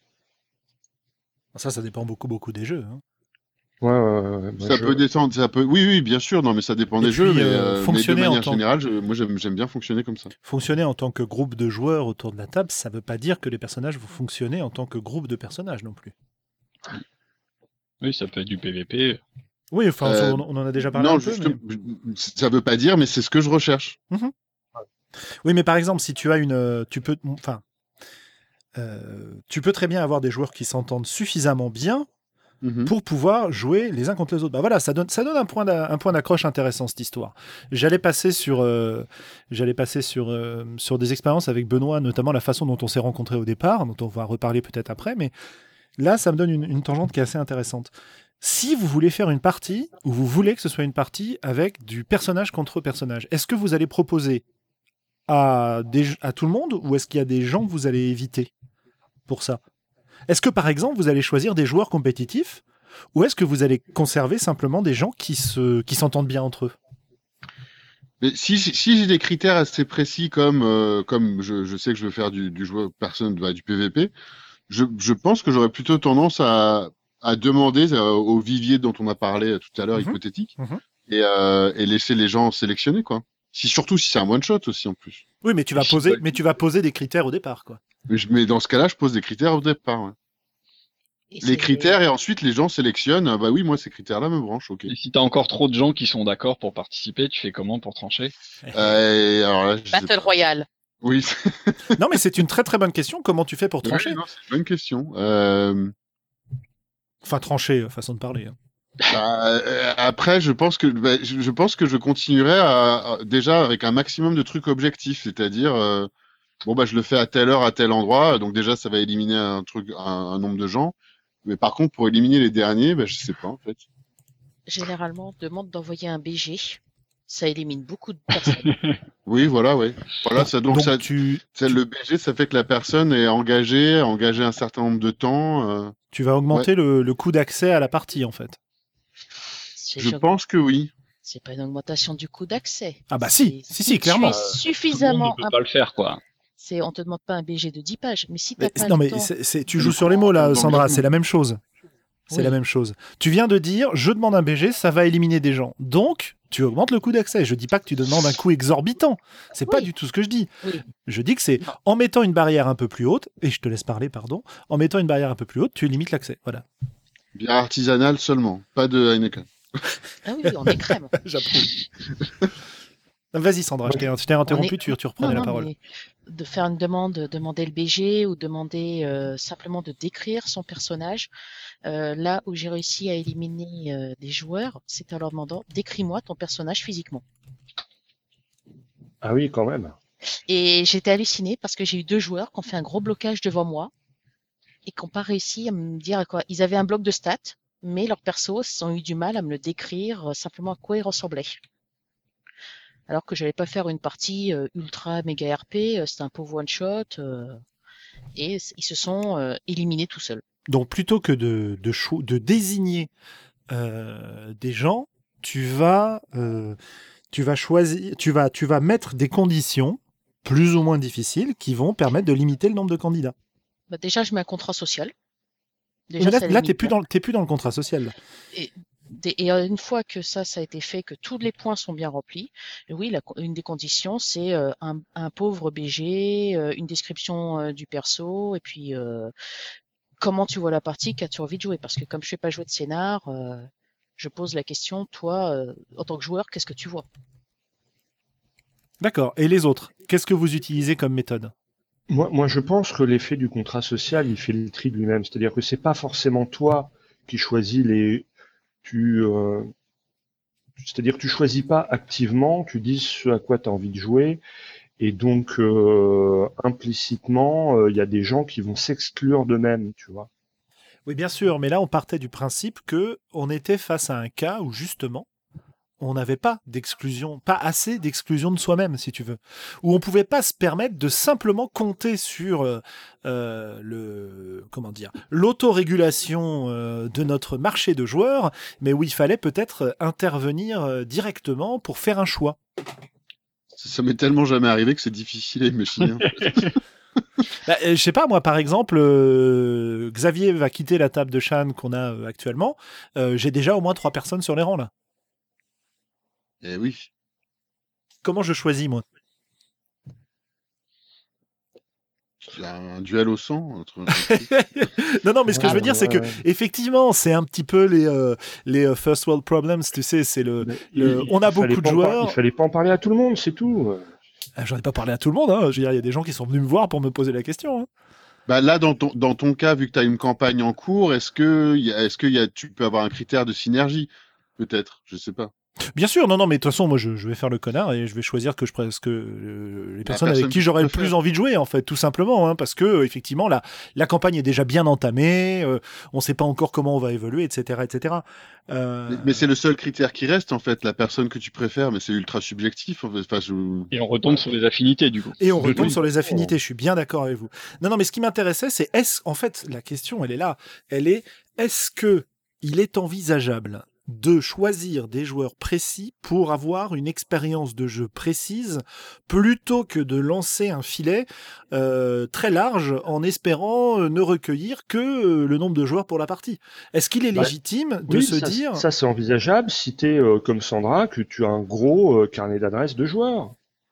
Ça dépend beaucoup des jeux. Hein. Ouais. Ça peut descendre, oui, bien sûr, non, mais ça dépend des jeux, mais de manière générale, moi j'aime bien fonctionner comme ça. Fonctionner en tant que groupe de joueurs autour de la table, ça veut pas dire que les personnages vont fonctionner en tant que groupe de personnages non plus. Oui, ça peut être du PVP. Oui, enfin, on en a déjà parlé non, un peu. Ça veut pas dire, mais c'est ce que je recherche. Mm-hmm. Oui, mais par exemple, si tu as tu peux très bien avoir des joueurs qui s'entendent suffisamment bien pour pouvoir jouer les uns contre les autres. Voilà, ça donne un point d'accroche intéressant, cette histoire. J'allais passer sur des expériences avec Benoît, notamment la façon dont on s'est rencontrés au départ, dont on va reparler peut-être après, mais là, ça me donne une tangente qui est assez intéressante. Si vous voulez faire une partie, ou vous voulez que ce soit une partie avec du personnage contre personnage, est-ce que vous allez proposer à tout le monde, ou est-ce qu'il y a des gens que vous allez éviter pour ça ? Est-ce que, par exemple, vous allez choisir des joueurs compétitifs, ou est-ce que vous allez conserver simplement des gens qui s'entendent bien entre eux ? Mais si j'ai des critères assez précis comme je sais que je veux faire du joueur du PVP, je pense que j'aurais plutôt tendance à demander au vivier dont on a parlé tout à l'heure, hypothétique, et laisser les gens sélectionner, quoi. Surtout si c'est un one shot aussi en plus. Oui, mais tu vas poser des critères au départ, quoi. Mais dans ce cas-là, je pose des critères au départ. Ouais. Et Les critères, et ensuite les gens sélectionnent. Ah bah oui, moi ces critères-là me branchent. Ok. Et si t'as encore trop de gens qui sont d'accord pour participer, tu fais comment pour trancher? Alors là, je sais Battle pas. Royale. Oui. Non, mais c'est une très très bonne question. Comment tu fais pour trancher? Oui, non, c'est une bonne question. Enfin, trancher, façon de parler. Hein. Après, je pense que je continuerai déjà avec un maximum de trucs objectifs, c'est-à-dire bon bah je le fais à telle heure à tel endroit, donc déjà ça va éliminer un nombre de gens. Mais par contre, pour éliminer les derniers, bah, je sais pas en fait. Généralement, on demande d'envoyer un BG. Ça élimine beaucoup de personnes. Oui, voilà, ouais. Voilà, Donc ça, tu le BG, ça fait que la personne est engagée un certain nombre de temps. vas augmenter le coût d'accès à la partie, en fait. Je pense que oui. C'est pas une augmentation du coût d'accès. Ah bah si, clairement. Tu es suffisamment. Tout le monde ne peut pas le faire, quoi. On te demande pas un BG de 10 pages, mais si t'as pas Non, le mais temps. tu joues sur les mots là, Sandra, c'est la même chose. C'est Oui. la même chose. Tu viens de dire, je demande un BG, ça va éliminer des gens. Donc, tu augmentes le coût d'accès. Je dis pas que tu demandes un coût exorbitant. C'est pas du tout ce que je dis. Oui. Je dis que c'est en mettant une barrière un peu plus haute, et je te laisse parler, pardon, en mettant une barrière un peu plus haute, tu limites l'accès. Voilà. Bière artisanale seulement, pas de Heineken. Ah oui, on est crème. J'approuve. Vas-y Sandra, je t'ai interrompu, tu reprenais la parole. Mais de faire une demande, demander le BG ou demander simplement de décrire son personnage. Là où j'ai réussi à éliminer des joueurs, c'est en leur demandant décris-moi ton personnage physiquement. Ah oui, quand même. Et j'étais hallucinée parce que j'ai eu 2 joueurs qui ont fait un gros blocage devant moi et qui n'ont pas réussi à me dire à quoi. Ils avaient un bloc de stats, mais leurs persos ont eu du mal à me le décrire simplement à quoi ils ressemblaient. Alors que j'allais pas faire une partie ultra méga RP, c'était un pauvre one shot et ils se sont éliminés tout seuls. Donc plutôt que de désigner des gens, tu vas choisir, tu vas mettre des conditions plus ou moins difficiles qui vont permettre de limiter le nombre de candidats. Bah déjà, je mets un contrat social. Déjà, Mais ça là, t'es limite plus dans le contrat social. Là. Et une fois que ça a été fait, que tous les points sont bien remplis, et oui, une des conditions, c'est un pauvre BG, une description du perso, et puis comment tu vois la partie, qu'as-tu envie de jouer? Parce que comme je fais pas jouer de scénar, je pose la question, toi, en tant que joueur, qu'est-ce que tu vois? D'accord. Et les autres, qu'est-ce que vous utilisez comme méthode? Moi, je pense que l'effet du contrat social, il fait le tri de lui-même. C'est-à-dire que c'est pas forcément toi qui choisis c'est-à-dire que tu choisis pas activement, tu dis ce à quoi tu as envie de jouer, et donc implicitement, il y a des gens qui vont s'exclure d'eux-mêmes, tu vois. Oui, bien sûr, mais là, on partait du principe que on était face à un cas où justement, on n'avait pas d'exclusion, pas assez d'exclusion de soi-même, si tu veux, où on pouvait pas se permettre de simplement compter sur l'autorégulation de notre marché de joueurs, mais où il fallait peut-être intervenir directement pour faire un choix. Ça m'est tellement jamais arrivé que c'est difficile à imaginer. Je sais pas, moi par exemple, Xavier va quitter la table de Shan qu'on a actuellement. J'ai déjà au moins 3 personnes sur les rangs là. Eh oui. Comment je choisis, moi? Un duel au sang. Non, mais ce que je veux dire, c'est que effectivement, c'est un petit peu les first world problems, tu sais, c'est on a beaucoup de joueurs. Il fallait pas en parler à tout le monde, c'est tout. J'en ai pas parlé à tout le monde, hein. Je veux dire, il y a des gens qui sont venus me voir pour me poser la question. Hein. Bah là, dans ton cas, vu que tu as une campagne en cours, est-ce que tu peux avoir un critère de synergie? Peut-être, je sais pas. Bien sûr, non, mais de toute façon, moi, je vais faire le connard et je vais choisir les personnes avec qui j'aurais le plus envie de jouer, en fait, tout simplement, hein, parce que effectivement, la campagne est déjà bien entamée, on sait pas encore comment on va évoluer, etc., etc. Mais c'est le seul critère qui reste, en fait, la personne que tu préfères, mais c'est ultra subjectif. En fait. Et on retombe sur les affinités, du coup. Et on retombe sur les affinités, je suis bien d'accord avec vous. Non, mais ce qui m'intéressait, c'est en fait, la question, elle est là. Est-ce que il est envisageable de choisir des joueurs précis pour avoir une expérience de jeu précise plutôt que de lancer un filet très large en espérant ne recueillir que le nombre de joueurs pour la partie. Est-ce qu'il est légitime de se dire... Ça, c'est envisageable si tu es comme Sandra, que tu as un gros carnet d'adresses de joueurs.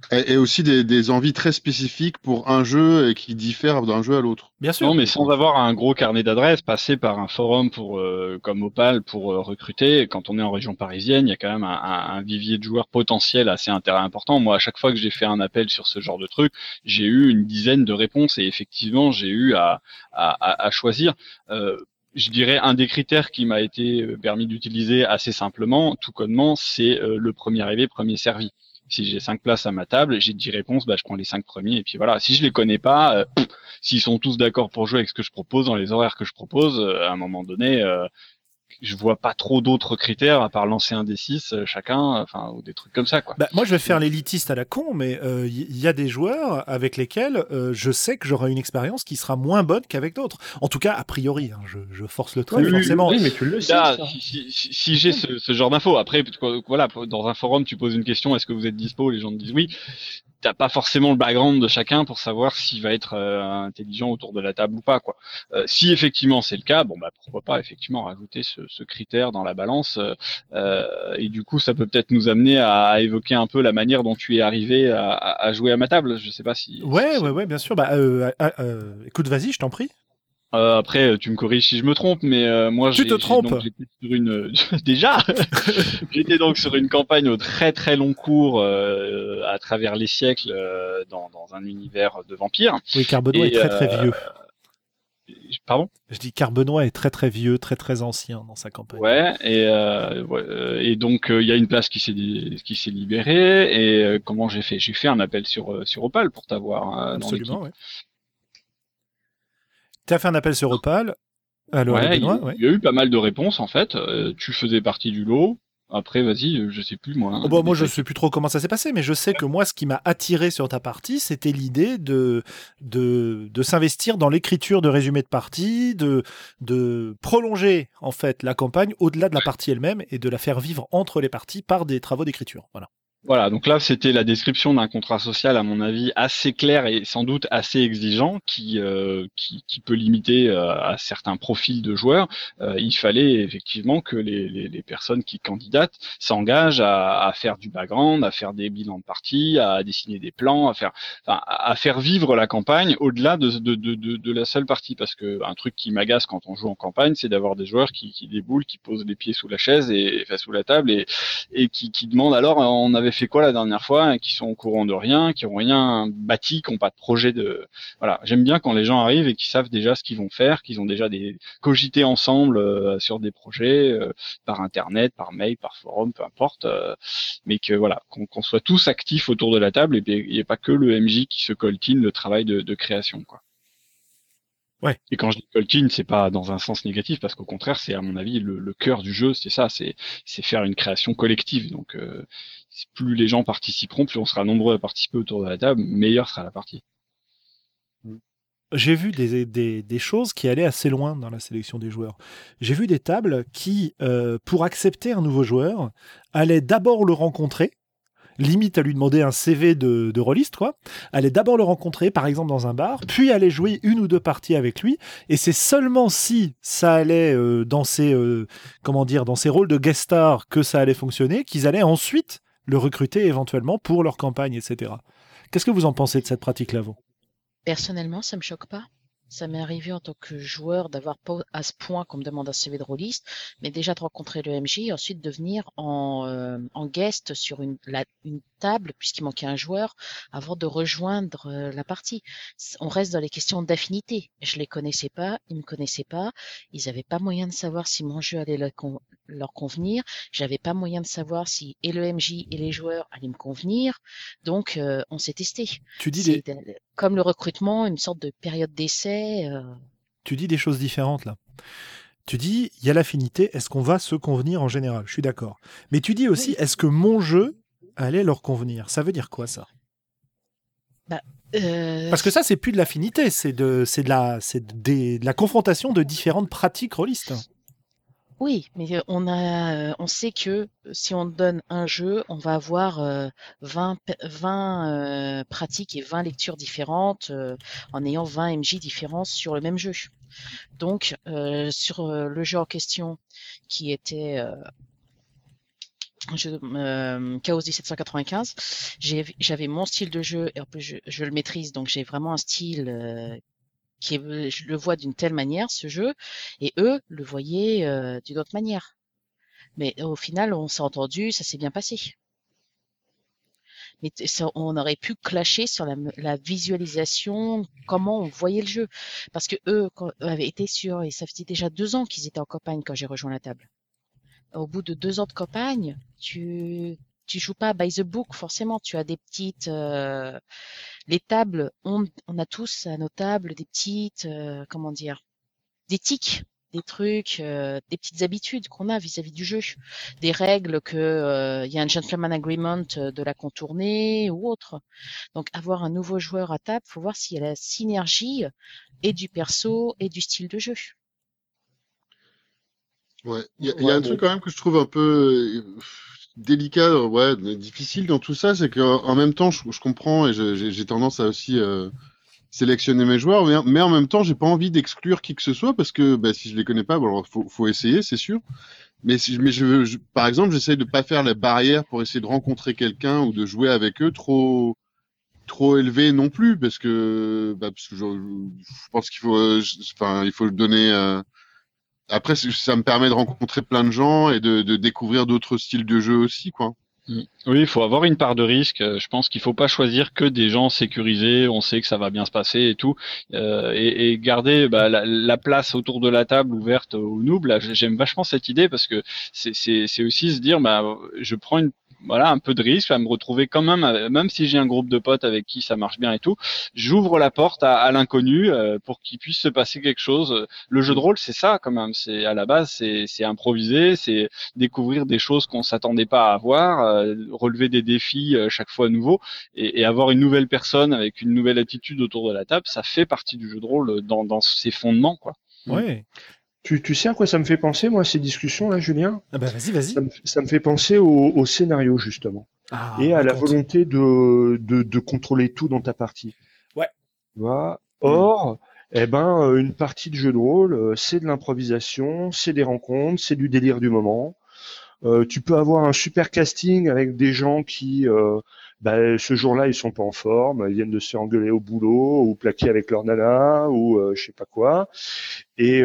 Et aussi des envies très spécifiques pour un jeu et qui diffèrent d'un jeu à l'autre. Bien sûr. Non, mais sans avoir un gros carnet d'adresses, passer par un forum comme Opal pour recruter. Quand on est en région parisienne, il y a quand même un vivier de joueurs potentiels assez important. Moi, à chaque fois que j'ai fait un appel sur ce genre de truc, j'ai eu une dizaine de réponses et effectivement, j'ai eu à choisir. Je dirais un des critères qui m'a été permis d'utiliser assez simplement, tout connement, c'est le premier arrivé, premier servi. Si j'ai 5 places à ma table, j'ai 10 réponses, bah je prends les 5 premiers et puis voilà. Si je les connais pas, s'ils sont tous d'accord pour jouer avec ce que je propose dans les horaires que je propose, à un moment donné, je vois pas trop d'autres critères à part lancer un D6 chacun, enfin ou des trucs comme ça quoi. Bah, moi, je vais faire l'élitiste à la con, mais il y a des joueurs avec lesquels je sais que j'aurai une expérience qui sera moins bonne qu'avec d'autres. En tout cas, a priori, hein, je force le trait, Oui, forcément. Oui, mais tu le sais. Là, Ça. si j'ai ce genre d'infos, après voilà, dans un forum, tu poses une question, est-ce que vous êtes dispo? Les gens te disent oui. T'as pas forcément le background de chacun pour savoir s'il va être intelligent autour de la table ou pas quoi. Si effectivement c'est le cas, bon bah pourquoi pas effectivement rajouter ce critère dans la balance et du coup ça peut peut-être nous amener à évoquer un peu la manière dont tu es arrivé à jouer à ma table. Je sais pas si. Ouais, bien sûr. Bah, écoute, vas-y, je t'en prie. Après, tu me corriges si je me trompe, mais moi Tu te trompes. j'étais sur une déjà j'étais donc sur une campagne au très très long cours à travers les siècles dans un univers de vampires. Oui, car Benoît est très très vieux. Pardon? Je dis car Benoît est très très vieux, très très ancien dans sa campagne. Ouais, et donc il y a une place qui s'est libérée et comment j'ai fait? J'ai fait un appel sur Opal pour t'avoir dans l'équipe. Absolument, ouais. Tu as fait un appel sur Opal. Alors, Ouais, Benoît, il y a eu pas mal de réponses en fait. Tu faisais partie du lot. Après, vas-y, je sais plus moi. Oh bah, moi, je sais plus trop comment ça s'est passé, mais je sais que moi, ce qui m'a attiré sur ta partie, c'était l'idée de s'investir dans l'écriture de résumés de partie, de prolonger en fait la campagne au-delà de la partie elle-même et de la faire vivre entre les parties par des travaux d'écriture. Voilà. Voilà, donc là c'était la description d'un contrat social à mon avis assez clair et sans doute assez exigeant qui peut limiter à certains profils de joueurs. Il fallait effectivement que les personnes qui candidatent s'engagent à faire du background, à faire des bilans de partie, à dessiner des plans, à faire vivre la campagne au-delà de la seule partie, parce que un truc qui m'agace quand on joue en campagne, c'est d'avoir des joueurs qui déboulent, qui posent les pieds sous la chaise et enfin, sous la table et qui demandent alors on avait fait quoi la dernière fois, qui sont au courant de rien, qui ont rien bâti, qui n'ont pas de projet de. Voilà, j'aime bien quand les gens arrivent et qui savent déjà ce qu'ils vont faire, qu'ils ont déjà des cogités ensemble sur des projets par internet, par mail, par forum, peu importe, mais que voilà, qu'on soit tous actifs autour de la table et il n'y ait pas que le MJ qui se coltine le travail de création, quoi. Ouais. Et quand je dis coltine, c'est pas dans un sens négatif, parce qu'au contraire, c'est à mon avis le cœur du jeu, c'est ça, c'est faire une création collective. Donc, plus les gens participeront, plus on sera nombreux à participer autour de la table, meilleure sera la partie. J'ai vu des choses qui allaient assez loin dans la sélection des joueurs. J'ai vu des tables qui, pour accepter un nouveau joueur, allaient d'abord le rencontrer, limite à lui demander un CV de rôliste, quoi. Allait d'abord le rencontrer, par exemple, dans un bar, puis aller jouer une ou deux parties avec lui, et c'est seulement si ça allait dans ses rôles de guest star que ça allait fonctionner, qu'ils allaient ensuite le recruter éventuellement pour leur campagne, etc. Qu'est-ce que vous en pensez de cette pratique-là, vous ? Personnellement, ça me choque pas. Ça m'est arrivé en tant que joueur d'avoir pas à ce point qu'on me demande un CV de rôliste, mais déjà de rencontrer le MJ et ensuite de venir en guest sur une table, puisqu'il manquait un joueur, avant de rejoindre la partie. On reste dans les questions d'affinité. Je les connaissais pas, ils me connaissaient pas, ils avaient pas moyen de savoir si mon jeu allait leur convenir, j'avais pas moyen de savoir si et le MJ et les joueurs allaient me convenir, donc on s'est testé. Comme le recrutement, une sorte de période d'essai. Tu dis des choses différentes là. Tu dis, il y a l'affinité, est-ce qu'on va se convenir en général ? Je suis d'accord. Mais tu dis aussi, est-ce que mon jeu allait leur convenir ? Ça veut dire quoi ça ? Parce que ça, c'est plus de l'affinité, c'est de la confrontation de différentes pratiques rôlistes. Oui, mais on sait que si on donne un jeu, on va avoir 20 pratiques et 20 lectures différentes en ayant 20 MJ différents sur le même jeu. Donc, sur le jeu en question qui était Chaos 1795, j'avais mon style de jeu et en plus je le maîtrise, donc j'ai vraiment un style je le vois d'une telle manière ce jeu, et eux le voyaient d'une autre manière. Mais au final, on s'est entendu, ça s'est bien passé. Mais on aurait pu clasher sur la visualisation, comment on voyait le jeu, parce que eux avaient été et ça faisait déjà 2 ans qu'ils étaient en campagne quand j'ai rejoint la table. Au bout de 2 ans de campagne, tu joues pas by the book, forcément. Tu as des petites, les tables, on a tous à nos tables des petites, comment dire, des tics, des trucs, des petites habitudes qu'on a vis-à-vis du jeu, des règles que il y a un gentleman agreement de la contourner ou autre. Donc avoir un nouveau joueur à table, faut voir s'il y a la synergie et du perso et du style de jeu. Ouais, il y a un truc quand même que je trouve un peu délicat, ouais, difficile dans tout ça, c'est qu'en même temps, je comprends et j'ai tendance à aussi sélectionner mes joueurs, mais en même temps, j'ai pas envie d'exclure qui que ce soit parce que si je les connais pas, bon, alors faut essayer, c'est sûr. Mais par exemple, j'essaye de pas faire la barrière pour essayer de rencontrer quelqu'un ou de jouer avec eux trop élevé non plus parce que je pense qu'il faut, il faut le donner. Après, ça me permet de rencontrer plein de gens et de découvrir d'autres styles de jeu aussi, quoi. Oui, il faut avoir une part de risque. Je pense qu'il faut pas choisir que des gens sécurisés. On sait que ça va bien se passer et tout, et garder la place autour de la table ouverte aux noobs. Là, j'aime vachement cette idée parce que c'est aussi se dire, je prends un peu de risque à me retrouver quand même si j'ai un groupe de potes avec qui ça marche bien et tout, j'ouvre la porte à l'inconnu pour qu'il puisse se passer quelque chose. Le jeu de rôle, c'est ça quand même. C'est à la base, c'est improviser, c'est découvrir des choses qu'on s'attendait pas à avoir, relever des défis chaque fois nouveaux, et avoir une nouvelle personne avec une nouvelle attitude autour de la table, ça fait partie du jeu de rôle dans ses fondements, quoi. Ouais. Tu sais à quoi ça me fait penser, moi, ces discussions-là, Julien? Ah bah vas-y. Ça me fait penser au scénario, justement. Et à la volonté de contrôler tout dans ta partie. Ouais. Tu vois. Or, une partie de jeu de rôle, c'est de l'improvisation, c'est des rencontres, c'est du délire du moment. Tu peux avoir un super casting avec des gens qui, ce jour-là, ils sont pas en forme, ils viennent de se engueuler au boulot ou plaquer avec leur nana ou je sais pas quoi. Et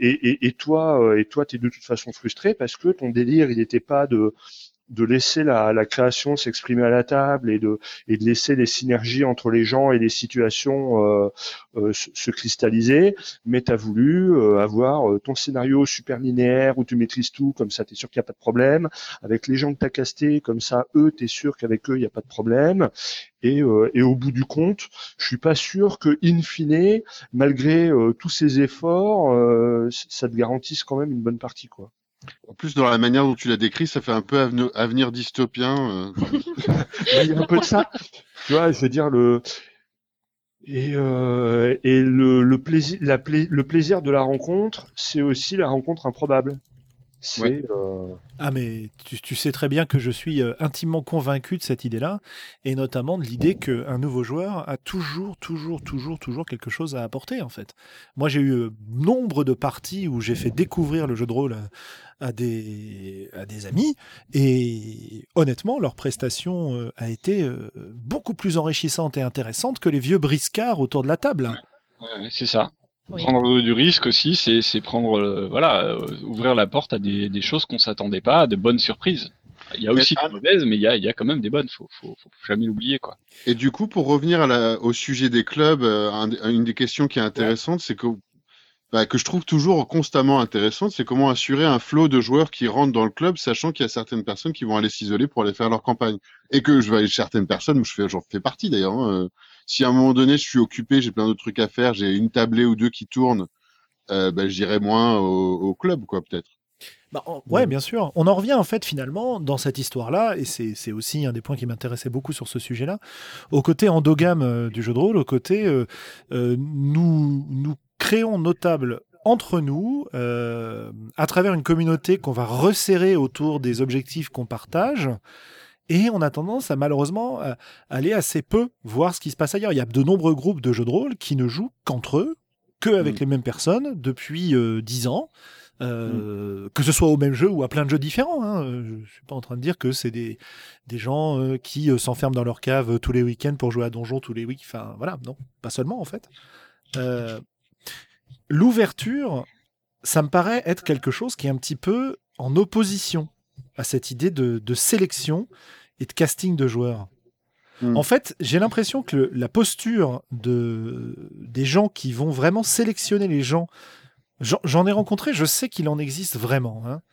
toi, t'es de toute façon frustré parce que ton délire, il n'était pas de laisser la création s'exprimer à la table et de laisser les synergies entre les gens et les situations se cristalliser, mais tu as voulu avoir ton scénario super linéaire où tu maîtrises tout, comme ça tu es sûr qu'il n'y a pas de problème, avec les gens que tu as castés, comme ça eux tu es sûr qu'avec eux il n'y a pas de problème, et au bout du compte, je suis pas sûr que in fine, malgré tous ces efforts, ça te garantisse quand même une bonne partie, quoi. En plus, dans la manière dont tu l'as décrit, ça fait un peu avenir dystopien. Il y a un peu de ça. Tu vois, je veux dire le plaisir, le plaisir de la rencontre, c'est aussi la rencontre improbable. C'est Ah mais tu sais très bien que je suis intimement convaincu de cette idée-là, et notamment de l'idée qu'un nouveau joueur a toujours quelque chose à apporter, en fait. Moi j'ai eu nombre de parties où j'ai fait découvrir le jeu de rôle à des amis, et honnêtement leur prestation a été beaucoup plus enrichissante et intéressante que les vieux briscards autour de la table. Ouais, c'est ça. Oui. Prendre du risque aussi, c'est prendre, ouvrir la porte à des choses qu'on s'attendait pas, à de bonnes surprises. Il y a aussi de mauvaises, mais il y a quand même des bonnes. Faut jamais l'oublier, quoi. Et du coup, pour revenir au sujet des clubs, une des questions qui est intéressante, c'est que je trouve toujours constamment intéressante, c'est comment assurer un flot de joueurs qui rentrent dans le club, sachant qu'il y a certaines personnes qui vont aller s'isoler pour aller faire leur campagne. Et que certaines personnes, j'en fais partie d'ailleurs, hein, si à un moment donné je suis occupé, j'ai plein d'autres trucs à faire, j'ai une tablée ou deux qui tournent, j'irai moins au club, quoi, peut-être. Ouais, bien sûr. On en revient en fait finalement dans cette histoire-là, et c'est aussi un des points qui m'intéressait beaucoup sur ce sujet-là, au côté endogame du jeu de rôle, au côté nous créons nos tables entre nous, à travers une communauté qu'on va resserrer autour des objectifs qu'on partage. Et on a tendance à malheureusement aller assez peu voir ce qui se passe ailleurs. Il y a de nombreux groupes de jeux de rôle qui ne jouent qu'entre eux, qu'avec les mêmes personnes depuis 10 ans. que ce soit au même jeu ou à plein de jeux différents. Hein. Je suis pas en train de dire que c'est des gens qui s'enferment dans leur cave tous les week-ends pour jouer à Donjon tous les week-ends. Enfin, voilà, non, pas seulement en fait. L'ouverture, ça me paraît être quelque chose qui est un petit peu en opposition à cette idée de sélection et de casting de joueurs. En fait, j'ai l'impression que la posture des gens qui vont vraiment sélectionner les gens, j'en ai rencontré, je sais qu'il en existe vraiment. Hein.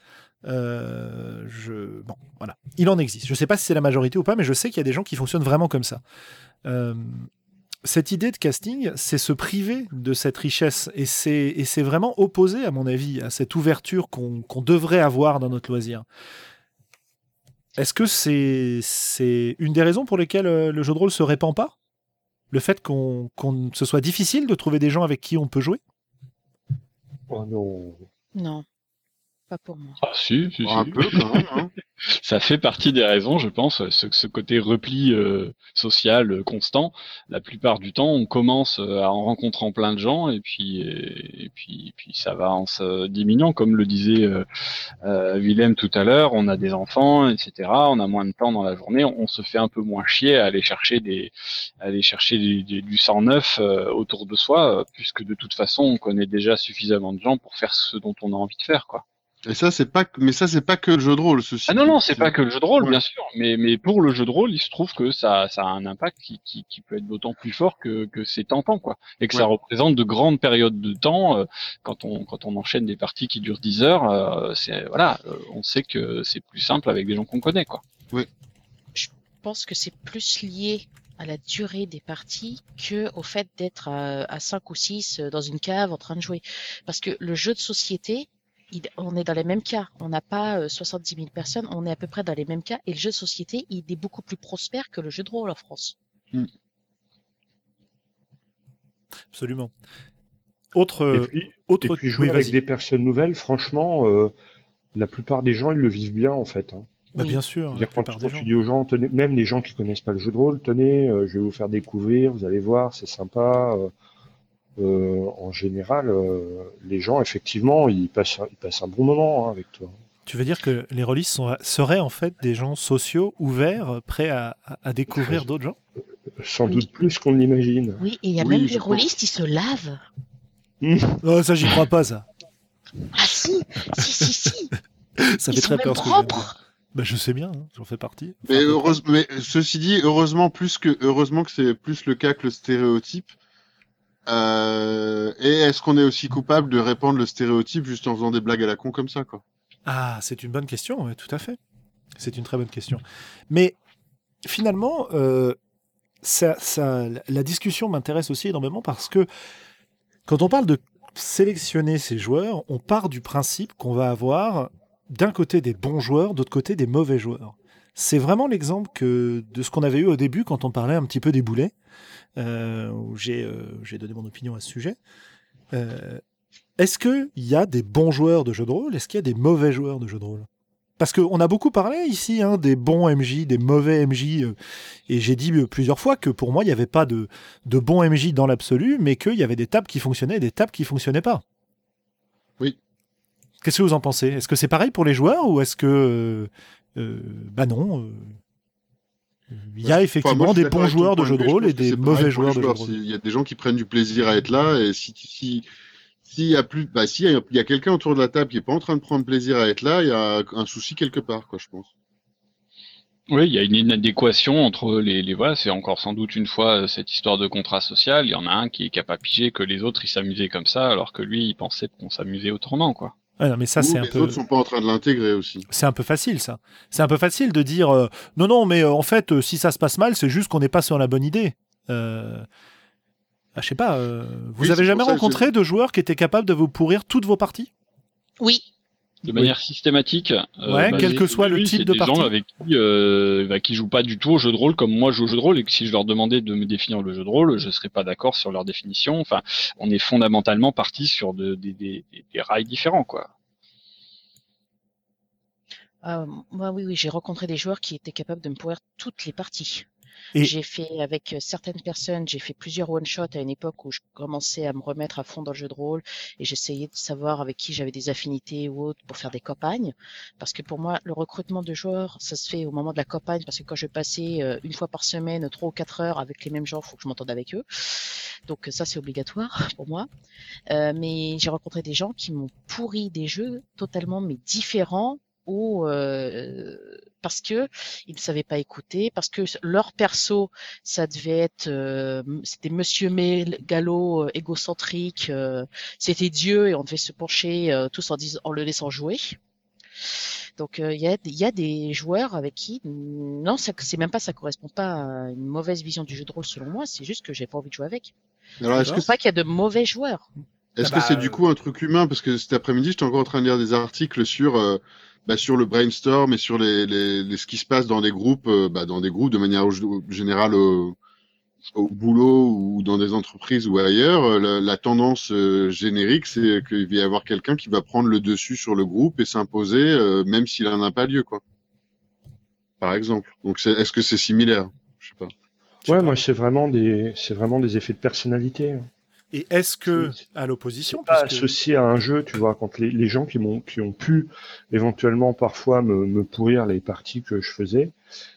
Bon, voilà, il en existe. Je ne sais pas si c'est la majorité ou pas, mais je sais qu'il y a des gens qui fonctionnent vraiment comme ça. Cette idée de casting, c'est se priver de cette richesse et c'est vraiment opposé, à mon avis, à cette ouverture qu'on devrait avoir dans notre loisir. Est-ce que c'est une des raisons pour lesquelles le jeu de rôle se répand pas ? Le fait qu'on ce soit difficile de trouver des gens avec qui on peut jouer ? Oh non. Non, pas pour moi. Ah si. Un peu quand même. Hein. Ça fait partie des raisons, je pense, ce côté repli social constant. La plupart du temps, on commence en rencontrant plein de gens et puis ça va en se diminuant, comme le disait Willem tout à l'heure. On a des enfants, etc. On a moins de temps dans la journée. On se fait un peu moins chier à aller chercher du sang neuf autour de soi, puisque de toute façon, on connaît déjà suffisamment de gens pour faire ce dont on a envie de faire, quoi. Et ça, c'est pas que le jeu de rôle, ceci. Ah non, c'est pas que le jeu de rôle, Ouais. bien sûr, mais pour le jeu de rôle, il se trouve que ça a un impact qui peut être d'autant plus fort que c'est tentant, quoi, et que ça représente de grandes périodes de temps. Quand on enchaîne des parties qui durent 10 heures, on sait que c'est plus simple avec des gens qu'on connaît, quoi. Je pense que c'est plus lié à la durée des parties que au fait d'être à 5 ou 6 dans une cave en train de jouer. Parce que le jeu de société, on est dans les mêmes cas. On n'a pas 70 000 personnes, on est à peu près dans les mêmes cas. Et le jeu de société, il est beaucoup plus prospère que le jeu de rôle en France. Absolument. Autre et puis jouer avec des personnes nouvelles, franchement, la plupart des gens, ils le vivent bien, en fait. Hein. Bah, bien sûr. Quand tu dis aux gens, tenez, même les gens qui connaissent pas le jeu de rôle, tenez, je vais vous faire découvrir, vous allez voir, c'est sympa. En général, les gens, effectivement, ils passent un bon moment avec toi. Tu veux dire que les rôlistes seraient en fait des gens sociaux, ouverts, prêts à découvrir d'autres gens ? Sans doute plus qu'on l'imagine. Oui, et il y a même des rôlistes, ils se lavent. Oh, ça, j'y crois pas, ça. Ah si. Ça Ils fait sont très peur même ce que je viens de propres. dire. Bah, je sais bien, hein, j'en fais partie. Enfin, mais ceci dit, heureusement que c'est plus le cas que le stéréotype. Et est-ce qu'on est aussi coupable de répandre le stéréotype juste en faisant des blagues à la con comme ça, quoi ? Ah, c'est une bonne question, ouais, tout à fait. C'est une très bonne question. Mais finalement, la discussion m'intéresse aussi énormément parce que quand on parle de sélectionner ces joueurs, on part du principe qu'on va avoir d'un côté des bons joueurs, d'autre côté des mauvais joueurs. C'est vraiment l'exemple de ce qu'on avait eu au début quand on parlait un petit peu des boulets, où j'ai donné mon opinion à ce sujet. Est-ce qu'il y a des bons joueurs de jeux de rôle ? Est-ce qu'il y a des mauvais joueurs de jeux de rôle ? Parce qu'on a beaucoup parlé ici des bons MJ, des mauvais MJ, et j'ai dit plusieurs fois que pour moi, il n'y avait pas de bons MJ dans l'absolu, mais qu'il y avait des tables qui fonctionnaient et des tables qui ne fonctionnaient pas. Oui. Qu'est-ce que vous en pensez ? Est-ce que c'est pareil pour les joueurs ou est-ce que... non. Il y a effectivement des bons joueurs de jeux de rôle et des mauvais joueurs de jeux de rôle. Il y a des gens qui prennent du plaisir à être là, et s'il y a quelqu'un autour de la table qui est pas en train de prendre plaisir à être là, il y a un souci quelque part, quoi, je pense. Oui, il y a une inadéquation entre les voilà, c'est encore sans doute une fois cette histoire de contrat social. Il y en a un qui a pas pigé que les autres ils s'amusaient comme ça, alors que lui il pensait qu'on s'amusait autrement, quoi. Ah non, mais ça, c'est un peu... Les autres sont pas en train de l'intégrer aussi. C'est un peu facile, ça. C'est un peu facile de dire non, mais en fait, si ça se passe mal, c'est juste qu'on n'est pas sur la bonne idée. Je sais pas. Vous avez jamais rencontré de joueurs qui étaient capables de vous pourrir toutes vos parties ? Oui. De manière systématique. Quel que soit le type de partie. C'est des gens avec qui jouent pas du tout au jeu de rôle comme moi je joue au jeu de rôle, et que si je leur demandais de me définir le jeu de rôle, je serais pas d'accord sur leur définition. Enfin, on est fondamentalement parti sur des rails différents, quoi. Moi, oui, j'ai rencontré des joueurs qui étaient capables de me pourrir toutes les parties. Et- J'ai fait avec certaines personnes, j'ai fait plusieurs one-shots à une époque où je commençais à me remettre à fond dans le jeu de rôle et j'essayais de savoir avec qui j'avais des affinités ou autres pour faire des campagnes. Parce que pour moi, le recrutement de joueurs, ça se fait au moment de la campagne parce que quand je passais une fois par semaine, 3 ou 4 heures avec les mêmes gens, faut que je m'entende avec eux. Donc ça, c'est obligatoire pour moi. Mais j'ai rencontré des gens qui m'ont pourri des jeux totalement mais différents ou parce que ils ne savaient pas écouter, parce que leur perso, ça devait être, c'était Monsieur Mégalo, égocentrique, c'était Dieu et on devait se pencher tous en le laissant jouer. Donc il y a des joueurs avec qui non, c'est même pas, ça correspond pas à une mauvaise vision du jeu de rôle selon moi, c'est juste que j'ai pas envie de jouer avec. Alors, Je est-ce que pense pas qu'il y a de mauvais joueurs. c'est du coup un truc humain? Parce que cet après-midi, j'étais encore en train de lire des articles sur le brainstorm et sur ce qui se passe dans des groupes, dans des groupes de manière générale au boulot ou dans des entreprises ou ailleurs. La tendance générique, c'est qu'il va y avoir quelqu'un qui va prendre le dessus sur le groupe et s'imposer, même s'il n'en a pas lieu, quoi. Par exemple. Donc, est-ce que c'est similaire? Je sais pas. Ouais, moi, c'est vraiment des effets de personnalité. Et est-ce que, C'est- à l'opposition, Pas puisque... associé à un jeu, tu vois, quand les gens qui ont pu éventuellement parfois me pourrir les parties que je faisais,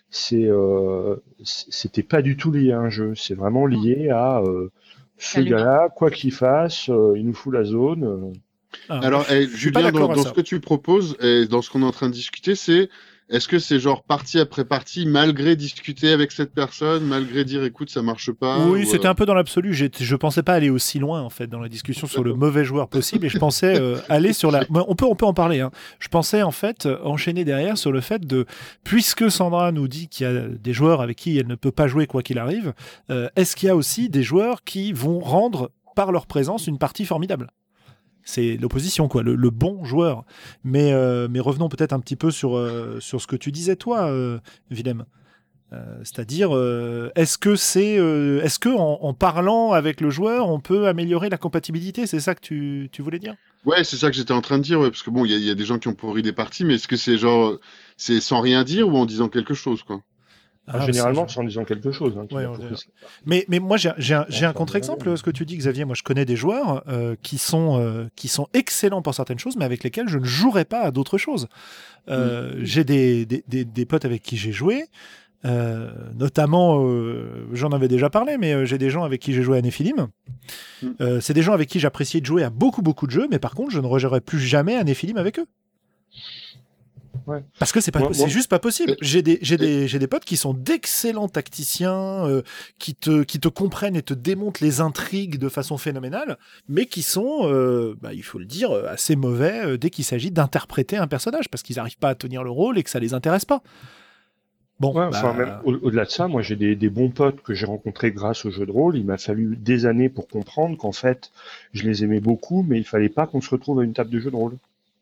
c'était pas du tout lié à un jeu, c'est vraiment lié à ce À l'humain. gars-là, quoi qu'il fasse, il nous fout la zone. Ah, Alors, moi, je suis pas Julien, d'accord à dans ça. ce que tu proposes et dans ce qu'on est en train de discuter, est-ce que c'est genre partie après partie, malgré discuter avec cette personne, malgré dire écoute, ça marche pas? Oui, ou, c'était un peu dans l'absolu. Je pensais pas aller aussi loin en fait dans la discussion sur le mauvais joueur possible, et je pensais aller sur la. On peut en parler. Hein. Je pensais en fait enchaîner derrière sur le fait de, puisque Sandra nous dit qu'il y a des joueurs avec qui elle ne peut pas jouer quoi qu'il arrive, est-ce qu'il y a aussi des joueurs qui vont rendre par leur présence une partie formidable? C'est l'opposition, quoi, le bon joueur. Mais revenons peut-être un petit peu sur ce que tu disais toi, Willem. C'est-à-dire, est-ce que en parlant avec le joueur, on peut améliorer la compatibilité? C'est ça que tu voulais dire? Ouais, c'est ça que j'étais en train de dire, ouais, parce que bon, il y a des gens qui ont pourri des parties, mais est-ce que c'est genre, c'est sans rien dire ou en disant quelque chose, quoi? Généralement, c'est en disant quelque chose. Hein, Ouais, mais moi, j'ai un contre-exemple. Ce que tu dis, Xavier, moi, je connais des joueurs qui sont excellents pour certaines choses, mais avec lesquels je ne jouerai pas à d'autres choses. J'ai des potes avec qui j'ai joué. Notamment, j'en avais déjà parlé, mais j'ai des gens avec qui j'ai joué à Néphilim. C'est des gens avec qui j'appréciais de jouer à beaucoup de jeux, mais par contre, je ne rejouerai plus jamais à Néphilim avec eux. Ouais. Parce que c'est juste pas possible. J'ai des potes qui sont d'excellents tacticiens, qui te comprennent et te démontent les intrigues de façon phénoménale, mais qui sont, il faut le dire, assez mauvais dès qu'il s'agit d'interpréter un personnage, parce qu'ils n'arrivent pas à tenir le rôle et que ça les intéresse pas. Bon, même au-delà de ça, moi j'ai des bons potes que j'ai rencontrés grâce au jeu de rôle. Il m'a fallu des années pour comprendre qu'en fait, je les aimais beaucoup, mais il fallait pas qu'on se retrouve à une table de jeu de rôle.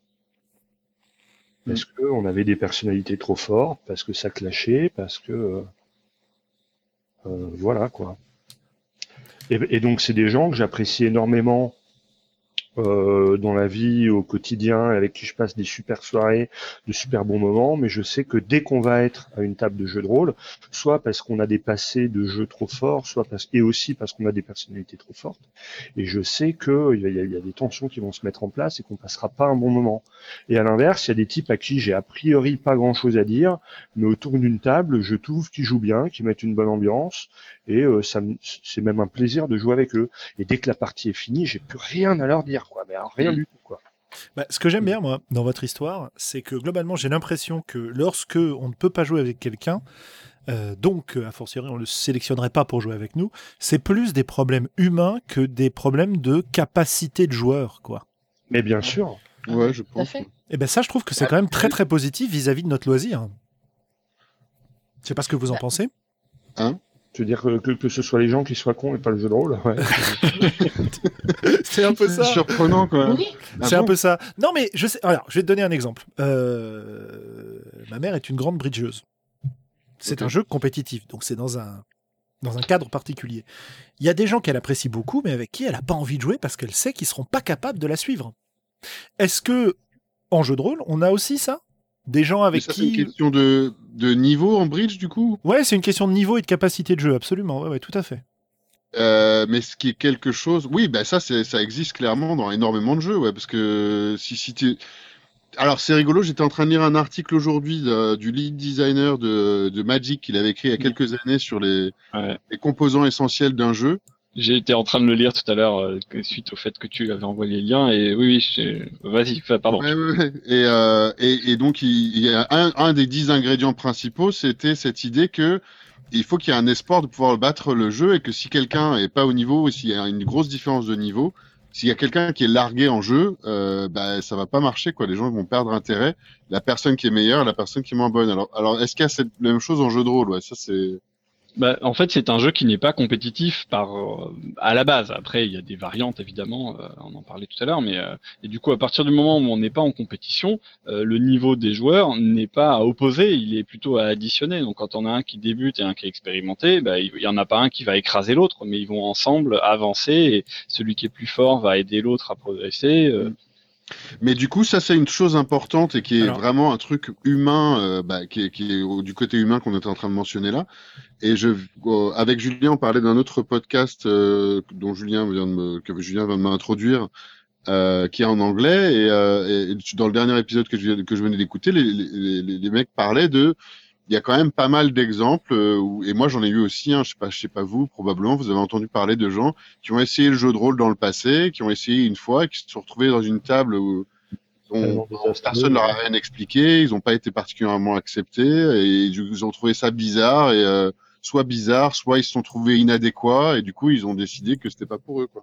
Parce qu'on avait des personnalités trop fortes, parce que ça clashait, parce que... voilà, quoi. Et donc c'est des gens que j'apprécie énormément dans la vie au quotidien, avec qui je passe des super soirées, de super bons moments, mais je sais que dès qu'on va être à une table de jeu de rôle, soit parce qu'on a des passés de jeux trop forts, et aussi parce qu'on a des personnalités trop fortes, et je sais que il y a des tensions qui vont se mettre en place et qu'on passera pas un bon moment. Et à l'inverse, il y a des types à qui j'ai a priori pas grand chose à dire, mais autour d'une table, je trouve qu'ils jouent bien, qu'ils mettent une bonne ambiance, et c'est même un plaisir de jouer avec eux. Et dès que la partie est finie, j'ai plus rien à leur dire, quoi. Mais alors, rien du tout, quoi. Ce que j'aime bien, moi, dans votre histoire, c'est que globalement, j'ai l'impression que lorsque on ne peut pas jouer avec quelqu'un, donc, a fortiori, on ne le sélectionnerait pas pour jouer avec nous, c'est plus des problèmes humains que des problèmes de capacité de joueur, quoi. Mais bien sûr. Ouais, je pense. Et ça, je trouve que c'est quand même très très positif vis-à-vis de notre loisir. Je sais pas ce que vous en pensez. Tu veux dire que ce soit les gens qui soient cons et pas le jeu de rôle, ouais. C'est un peu ça. C'est surprenant, quoi. Oui. C'est un peu ça. Non, mais je sais. Alors, je vais te donner un exemple. Ma mère est une grande bridgeuse. C'est un jeu compétitif, donc c'est dans un cadre particulier. Il y a des gens qu'elle apprécie beaucoup, mais avec qui elle n'a pas envie de jouer parce qu'elle sait qu'ils seront pas capables de la suivre. Est-ce que en jeu de rôle, on a aussi ça? Des gens avec ça, qui... c'est une question de de niveau en bridge, du coup. Ouais, c'est une question de niveau et de capacité de jeu, absolument. Ouais, tout à fait. Mais ce qui est quelque chose, oui, bah ça existe clairement dans énormément de jeux, ouais, parce que si tu, alors c'est rigolo, j'étais en train de lire un article aujourd'hui du lead designer de Magic qu'il avait écrit il y a quelques années sur les composants essentiels d'un jeu. J'ai été en train de le lire tout à l'heure suite au fait que tu avais envoyé les liens et oui, vas-y, pardon. Ouais. Et donc il y a un des 10 ingrédients principaux, c'était cette idée que il faut qu'il y ait un espoir de pouvoir battre le jeu et que si quelqu'un est pas au niveau ou s'il y a une grosse différence de niveau, s'il y a quelqu'un qui est largué en jeu, bah ça va pas marcher quoi. Les gens vont perdre intérêt. La personne qui est meilleure, la personne qui est moins bonne. Alors est-ce qu'il y a cette même chose en jeu de rôle? Ouais, ça c'est. Bah, en fait, c'est un jeu qui n'est pas compétitif à la base. Après, il y a des variantes évidemment, on en parlait tout à l'heure, mais et du coup, à partir du moment où on n'est pas en compétition, le niveau des joueurs n'est pas à opposer, il est plutôt à additionner. Donc, quand on a un qui débute et un qui est expérimenté, bah, il y en a pas un qui va écraser l'autre, mais ils vont ensemble avancer et celui qui est plus fort va aider l'autre à progresser. Mais du coup, ça c'est une chose importante et qui est vraiment un truc humain, qui est du côté humain qu'on était en train de mentionner là. Et avec Julien, on parlait d'un autre podcast dont Julien vient de m'introduire, qui est en anglais. Et dans le dernier épisode que je venais d'écouter, les mecs parlaient il y a quand même pas mal d'exemples, et moi j'en ai eu aussi, je sais pas vous, probablement, vous avez entendu parler de gens qui ont essayé le jeu de rôle dans le passé, qui ont essayé une fois, et qui se sont retrouvés dans une table où personne leur a rien expliqué, ils n'ont pas été particulièrement acceptés, et ils ont trouvé ça bizarre, et soit ils se sont trouvés inadéquats, et du coup ils ont décidé que c'était pas pour eux, quoi.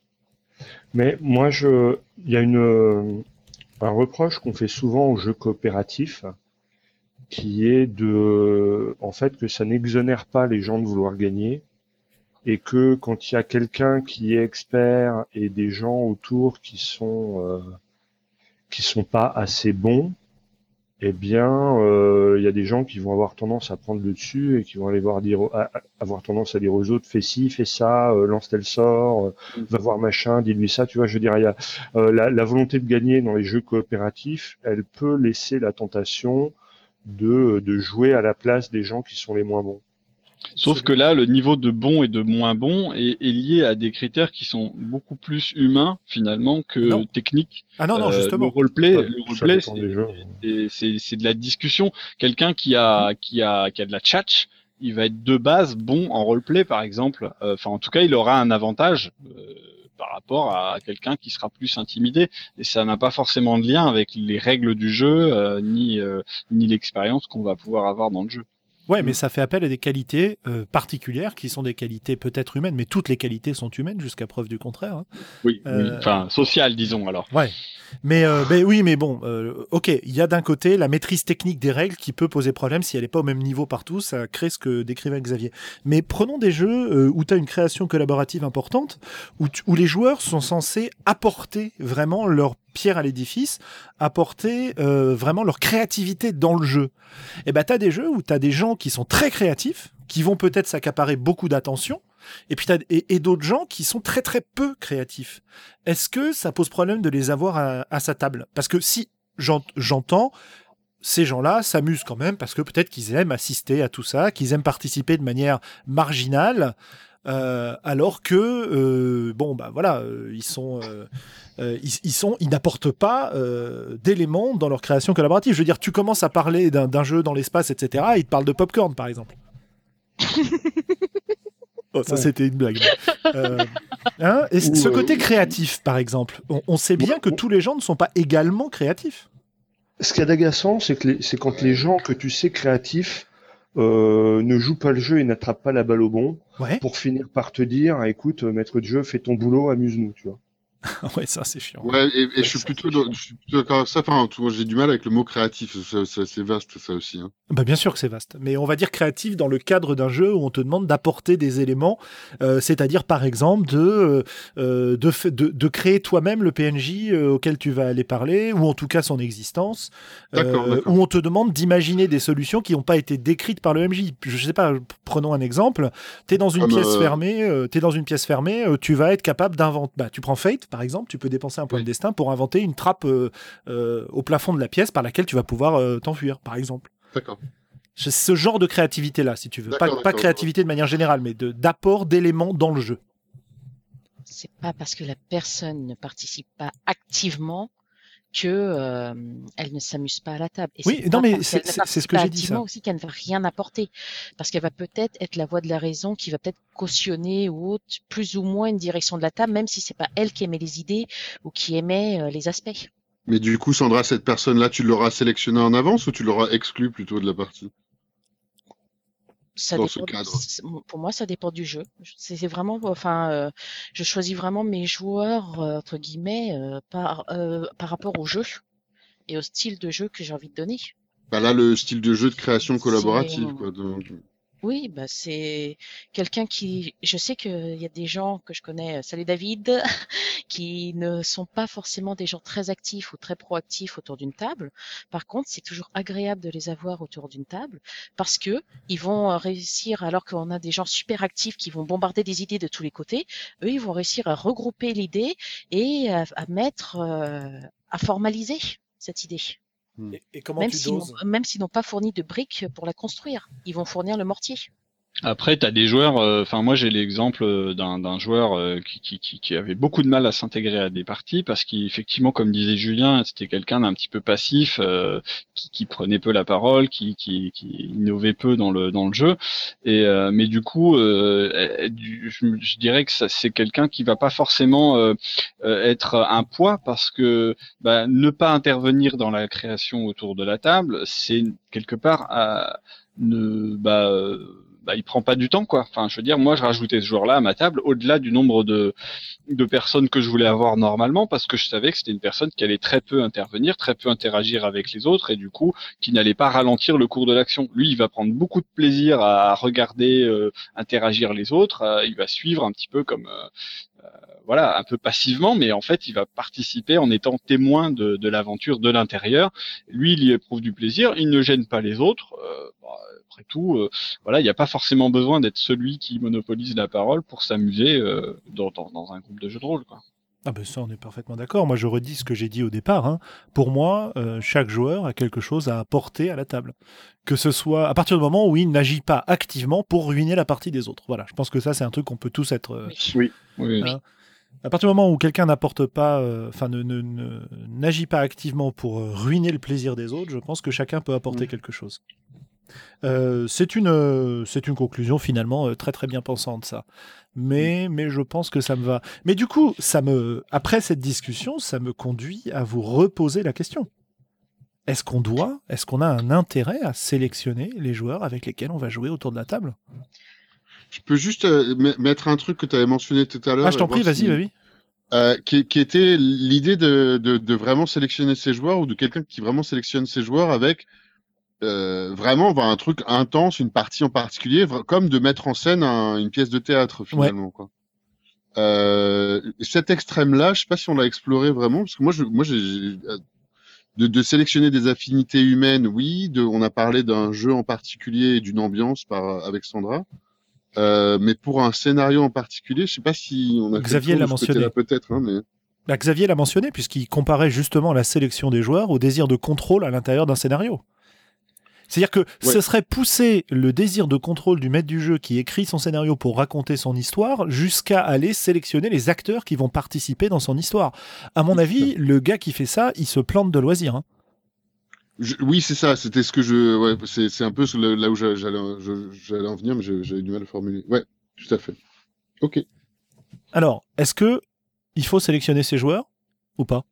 Mais moi, il y a un reproche qu'on fait souvent aux jeux coopératifs, qui est en fait, que ça n'exonère pas les gens de vouloir gagner, et que quand il y a quelqu'un qui est expert et des gens autour qui sont pas assez bons, eh bien, il y a des gens qui vont avoir tendance à prendre le dessus et qui vont avoir tendance à dire aux autres, fais ci, fais ça, lance tel sort, va voir machin, dis-lui ça. Tu vois, je veux dire, il y a la volonté de gagner dans les jeux coopératifs, elle peut laisser la tentation de jouer à la place des gens qui sont les moins bons. Sauf que là, le niveau de bon et de moins bon est lié à des critères qui sont beaucoup plus humains finalement que techniques. Ah non, justement. Le roleplay, c'est de la discussion. Quelqu'un qui a de la tchatch, il va être de base bon en roleplay par exemple. Enfin, en tout cas, il aura un avantage par rapport à quelqu'un qui sera plus intimidé. Et ça n'a pas forcément de lien avec les règles du jeu ni l'expérience qu'on va pouvoir avoir dans le jeu. Ouais, mais ça fait appel à des qualités particulières qui sont des qualités peut-être humaines, mais toutes les qualités sont humaines jusqu'à preuve du contraire. Hein. Oui, enfin sociales, disons alors. Ouais. Mais bon, ok, il y a d'un côté la maîtrise technique des règles qui peut poser problème si elle n'est pas au même niveau partout, ça crée ce que décrivait Xavier. Mais prenons des jeux où tu as une création collaborative importante, où les joueurs sont censés apporter vraiment leur pierre à l'édifice, apporter vraiment leur créativité dans le jeu. Et ben t'as des jeux où t'as des gens qui sont très créatifs, qui vont peut-être s'accaparer beaucoup d'attention, et puis et d'autres gens qui sont très très peu créatifs. Est-ce que ça pose problème de les avoir à sa table? Parce que si j'entends, ces gens-là s'amusent quand même parce que peut-être qu'ils aiment assister à tout ça, qu'ils aiment participer de manière marginale. Alors que ils n'apportent pas d'éléments dans leur création collaborative. Je veux dire, tu commences à parler d'un jeu dans l'espace, etc. Et ils te parlent de popcorn, par exemple. C'était une blague. Et ce côté créatif, par exemple, on sait bien que tous les gens ne sont pas également créatifs. Ce qu'il y a d'agaçant, c'est quand les gens que tu sais créatifs ne jouent pas le jeu et n'attrapent pas la balle au bon, pour finir par te dire, écoute, maître de jeu, fais ton boulot, amuse-nous, tu vois. Ouais, ça c'est chiant. Ouais, et je suis plutôt d'accord avec ça. Enfin, j'ai du mal avec le mot créatif. C'est vaste, ça aussi. Hein. Bah, bien sûr que c'est vaste. Mais on va dire créatif dans le cadre d'un jeu où on te demande d'apporter des éléments, c'est-à-dire par exemple de créer toi-même le PNJ auquel tu vas aller parler, ou en tout cas son existence, d'accord. où on te demande d'imaginer des solutions qui n'ont pas été décrites par le MJ. Je sais pas, prenons un exemple. T'es dans une pièce fermée, tu vas être capable d'inventer. Bah, tu prends Fate, par exemple, tu peux dépenser un point de destin pour inventer une trappe au plafond de la pièce par laquelle tu vas pouvoir t'enfuir, par exemple. D'accord. C'est ce genre de créativité-là, si tu veux. D'accord, Pas d'accord. créativité de manière générale, mais d'apport d'éléments dans le jeu. C'est pas parce que la personne ne participe pas activement que elle ne s'amuse pas à la table. Et Oui, c'est non, pas mais parce qu'elle ne c'est ce participe que pas j'ai dit, activement ça. aussi qu'elle ne va rien apporter. Parce qu'elle va peut-être être la voix de la raison qui va peut-être cautionner ou autre, plus ou moins une direction de la table, même si c'est pas elle qui aimait les idées ou qui aimait les aspects. Mais du coup, Sandra, cette personne-là, tu l'auras sélectionnée en avance ou tu l'auras exclue plutôt de la partie Ça dans ce dépend. cadre? Pour moi, ça dépend du jeu. C'est vraiment, enfin, je choisis vraiment mes joueurs entre guillemets par rapport au jeu et au style de jeu que j'ai envie de donner. Bah là, le style de jeu de création C'est collaborative, quoi. Donc, Oui, bah c'est quelqu'un qui. Je sais qu'il y a des gens que je connais. Salut David, qui ne sont pas forcément des gens très actifs ou très proactifs autour d'une table. Par contre, c'est toujours agréable de les avoir autour d'une table parce que ils vont réussir, alors qu'on a des gens super actifs qui vont bombarder des idées de tous les côtés, eux, ils vont réussir à regrouper l'idée et à mettre, à formaliser cette idée. Et comment tu doses? Même s'ils n'ont pas fourni de briques pour la construire, ils vont fournir le mortier. Après, t'as des joueurs. Enfin, moi, j'ai l'exemple d'un joueur qui avait beaucoup de mal à s'intégrer à des parties parce qu'effectivement, comme disait Julien, c'était quelqu'un d'un petit peu passif, qui prenait peu la parole, qui innovait peu dans le jeu. Et mais du coup, je dirais que c'est quelqu'un qui va pas forcément être un poids parce que ne pas intervenir dans la création autour de la table, c'est quelque part il prend pas du temps, quoi. Enfin, je veux dire, moi, je rajoutais ce joueur-là à ma table au-delà du nombre de personnes que je voulais avoir normalement, parce que je savais que c'était une personne qui allait très peu intervenir, très peu interagir avec les autres, et du coup, qui n'allait pas ralentir le cours de l'action. Lui, il va prendre beaucoup de plaisir à regarder interagir les autres, il va suivre un petit peu comme voilà, un peu passivement, mais en fait, il va participer en étant témoin de l'aventure de l'intérieur. Lui, il y éprouve du plaisir, il ne gêne pas les autres. Après tout, voilà, il n'y a pas forcément besoin d'être celui qui monopolise la parole pour s'amuser dans un groupe de jeux de rôle, quoi. Ah ben ça, on est parfaitement d'accord. Moi, je redis ce que j'ai dit au départ, hein. Pour moi, chaque joueur a quelque chose à apporter à la table. Que ce soit à partir du moment où il n'agit pas activement pour ruiner la partie des autres. Voilà, je pense que ça, c'est un truc qu'on peut tous être... Oui. Hein. À partir du moment où quelqu'un n'apporte pas, n'agit pas activement pour ruiner le plaisir des autres, je pense que chacun peut apporter quelque chose. C'est une conclusion finalement très très bien pensante, ça. Mais je pense que ça me va. Mais du coup, après cette discussion, ça me conduit à vous reposer la question. Est-ce qu'on a un intérêt à sélectionner les joueurs avec lesquels on va jouer autour de la table? Je peux juste mettre un truc que tu avais mentionné tout à l'heure. Ah, je t'en prie, vas-y. Qui était l'idée de vraiment sélectionner ses joueurs ou de quelqu'un qui vraiment sélectionne ses joueurs avec vraiment un truc intense, une partie en particulier, comme de mettre en scène une pièce de théâtre finalement. Quoi. Cet extrême-là, je sais pas si on l'a exploré vraiment, parce que moi j'ai de sélectionner des affinités humaines, oui. On a parlé d'un jeu en particulier et d'une ambiance avec Sandra. Mais pour un scénario en particulier, je sais pas si on a Xavier l'a mentionné. Peut-être, hein, mais... Xavier l'a mentionné puisqu'il comparait justement la sélection des joueurs au désir de contrôle à l'intérieur d'un scénario. C'est-à-dire que ce serait pousser le désir de contrôle du maître du jeu qui écrit son scénario pour raconter son histoire jusqu'à aller sélectionner les acteurs qui vont participer dans son histoire. À mon avis, le gars qui fait ça, il se plante de loisir. Hein. Oui, c'est ça. C'était ce que c'est un peu là où j'allais en venir, mais j'avais du mal à le formuler. Ouais, tout à fait. Ok. Alors, est-ce que il faut sélectionner ses joueurs ou pas?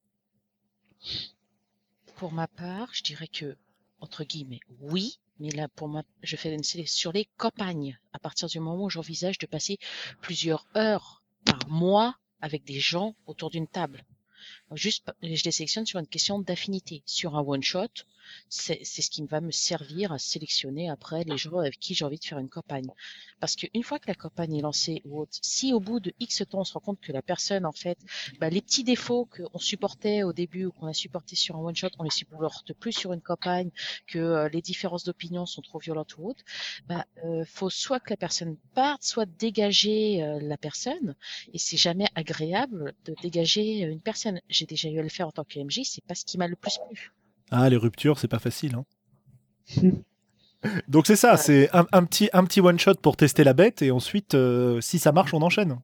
Pour ma part, je dirais que, entre guillemets, oui, mais là, pour moi, je fais une sélection sur les campagnes. À partir du moment où j'envisage de passer plusieurs heures par mois avec des gens autour d'une table. Juste, je les sélectionne sur une question d'affinité. Sur un one-shot, c'est ce qui va me servir à sélectionner après les gens avec qui j'ai envie de faire une campagne. Parce qu'une fois que la campagne est lancée ou autre, si au bout de X temps, on se rend compte que la personne, en fait, les petits défauts qu'on supportait au début ou qu'on a supportés sur un one-shot, on les supporte plus sur une campagne, que les différences d'opinion sont trop violentes ou autres, faut soit que la personne parte, soit dégager la personne. Et c'est jamais agréable de dégager une personne. J'ai déjà eu à le faire en tant que MJ, c'est pas ce qui m'a le plus plu. Ah, les ruptures, c'est pas facile. Hein. Donc c'est ça, Ouais. c'est un petit one-shot pour tester la bête, et ensuite, si ça marche, on enchaîne.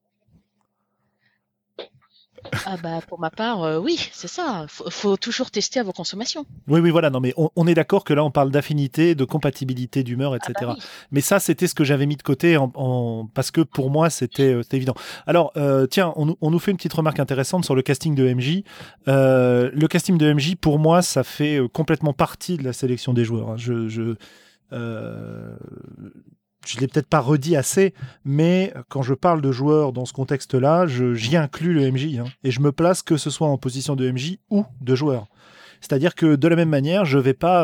Ah bah pour ma part, oui, c'est ça. Faut toujours tester à vos consommations. Oui, voilà, non, mais on est d'accord que là, on parle d'affinité, de compatibilité, d'humeur, Ah etc. bah oui. Mais ça, c'était ce que j'avais mis de côté parce que pour moi, c'était évident. Alors, tiens, on nous fait une petite remarque intéressante sur le casting de MJ. Le casting de MJ, pour moi, ça fait complètement partie de la sélection des joueurs, hein. Je l'ai peut-être pas redit assez, mais quand je parle de joueurs dans ce contexte-là, j'y inclus le MJ, hein, et je me place que ce soit en position de MJ ou de joueur. C'est-à-dire que de la même manière, je vais pas.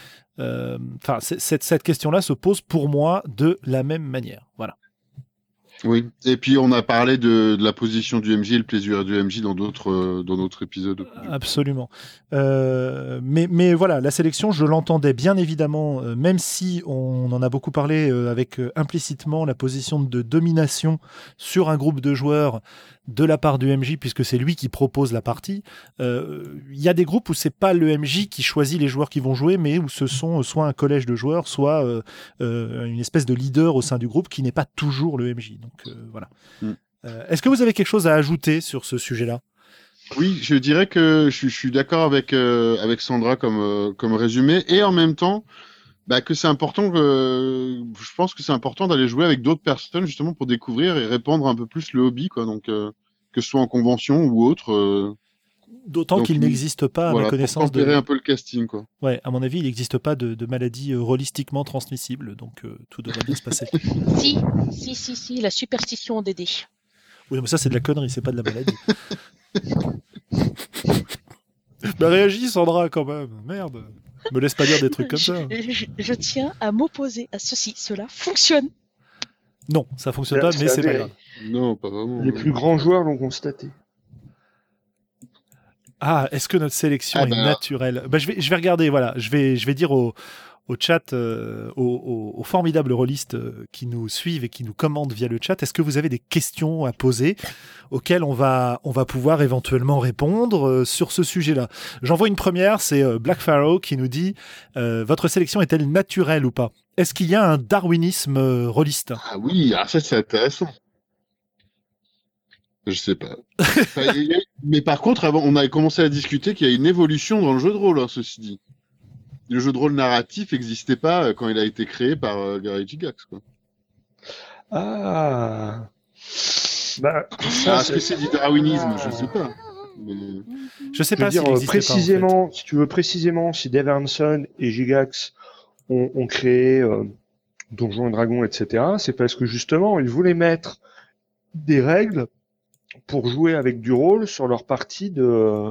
Cette question-là se pose pour moi de la même manière. Voilà. Oui. Et puis on a parlé de la position du MJ et le plaisir du MJ dans d'autres épisodes. Absolument. Mais voilà, la sélection, je l'entendais bien évidemment, même si on en a beaucoup parlé avec implicitement la position de domination sur un groupe de joueurs de la part du MJ, puisque c'est lui qui propose la partie. Il y a des groupes où c'est pas le MJ qui choisit les joueurs qui vont jouer, mais où ce sont soit un collège de joueurs, soit une espèce de leader au sein du groupe qui n'est pas toujours le MJ. Donc voilà. Est-ce que vous avez quelque chose à ajouter sur ce sujet-là ? Oui, je dirais que je suis d'accord avec Sandra comme résumé, et en même temps, que c'est important je pense que c'est important d'aller jouer avec d'autres personnes justement pour découvrir et répandre un peu plus le hobby, quoi. Donc que ce soit en convention ou autre. D'autant qu'il n'existe pas, à ma connaissance, pour tempérer un peu le casting, quoi. Ouais, à mon avis, il n'existe pas de maladie rôlistiquement transmissible, donc tout devrait bien se passer. Si, la superstition des dés. Oui, mais ça, c'est de la connerie, c'est pas de la maladie. Réagis, Sandra, quand même. Merde. Me laisse pas dire des trucs comme ça. Je tiens à m'opposer à ceci. Cela fonctionne. Non, ça fonctionne pas, mais c'est pas grave. Non, pas vraiment. Les plus grands joueurs l'ont constaté. Ah, est-ce que notre sélection est naturelle ? Je vais regarder, voilà. Je vais dire au chat, aux formidables rôlistes qui nous suivent et qui nous commandent via le chat, est-ce que vous avez des questions à poser auxquelles on va pouvoir éventuellement répondre sur ce sujet-là ? J'en vois une première, c'est Black Pharaoh qui nous dit votre sélection est-elle naturelle ou pas ? Est-ce qu'il y a un darwinisme rôliste ? Ah oui, ça c'est intéressant. Je sais pas. Mais par contre, avant, on avait commencé à discuter qu'il y a une évolution dans le jeu de rôle, hein, ceci dit. Le jeu de rôle narratif n'existait pas quand il a été créé par Gary Gygax, quoi. Ah. Est-ce que c'est du darwinisme ? Je sais pas. Mais... Je sais pas s'il existait précisément, pas, en fait. si tu veux précisément, si Dave Hanson et Gygax ont créé Donjons et Dragons, etc., c'est parce que justement, ils voulaient mettre des règles pour jouer avec du rôle sur leur partie de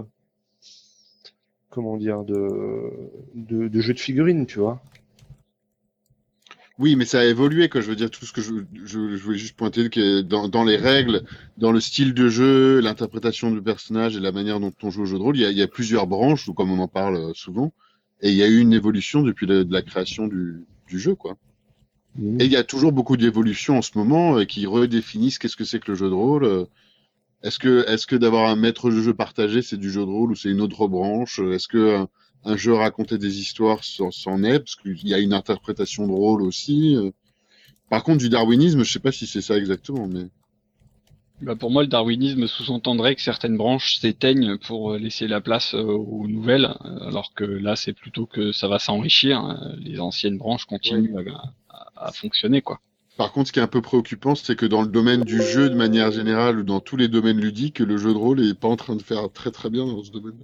jeu de figurines, tu vois. Oui, mais ça a évolué, quoi. Je veux dire, tout ce que je voulais juste pointer que dans les règles, dans le style de jeu, l'interprétation du personnage et la manière dont on joue au jeu de rôle, il y a plusieurs branches, comme on en parle souvent, et il y a eu une évolution depuis de la création du jeu, quoi. Et il y a toujours beaucoup d'évolutions en ce moment qui redéfinissent qu'est-ce que c'est que le jeu de rôle. Est-ce que d'avoir un maître de jeu partagé, c'est du jeu de rôle ou c'est une autre branche ? Est-ce que un jeu raconter des histoires c'en est, parce qu'il y a une interprétation de rôle aussi. Par contre, du darwinisme, je sais pas si c'est ça exactement, mais... Pour moi, le darwinisme sous-entendrait que certaines branches s'éteignent pour laisser la place aux nouvelles, alors que là, c'est plutôt que ça va s'enrichir, hein. Les anciennes branches continuent à fonctionner, quoi. Par contre, ce qui est un peu préoccupant, c'est que dans le domaine du jeu de manière générale ou dans tous les domaines ludiques, le jeu de rôle est pas en train de faire très très bien dans ce domaine-là.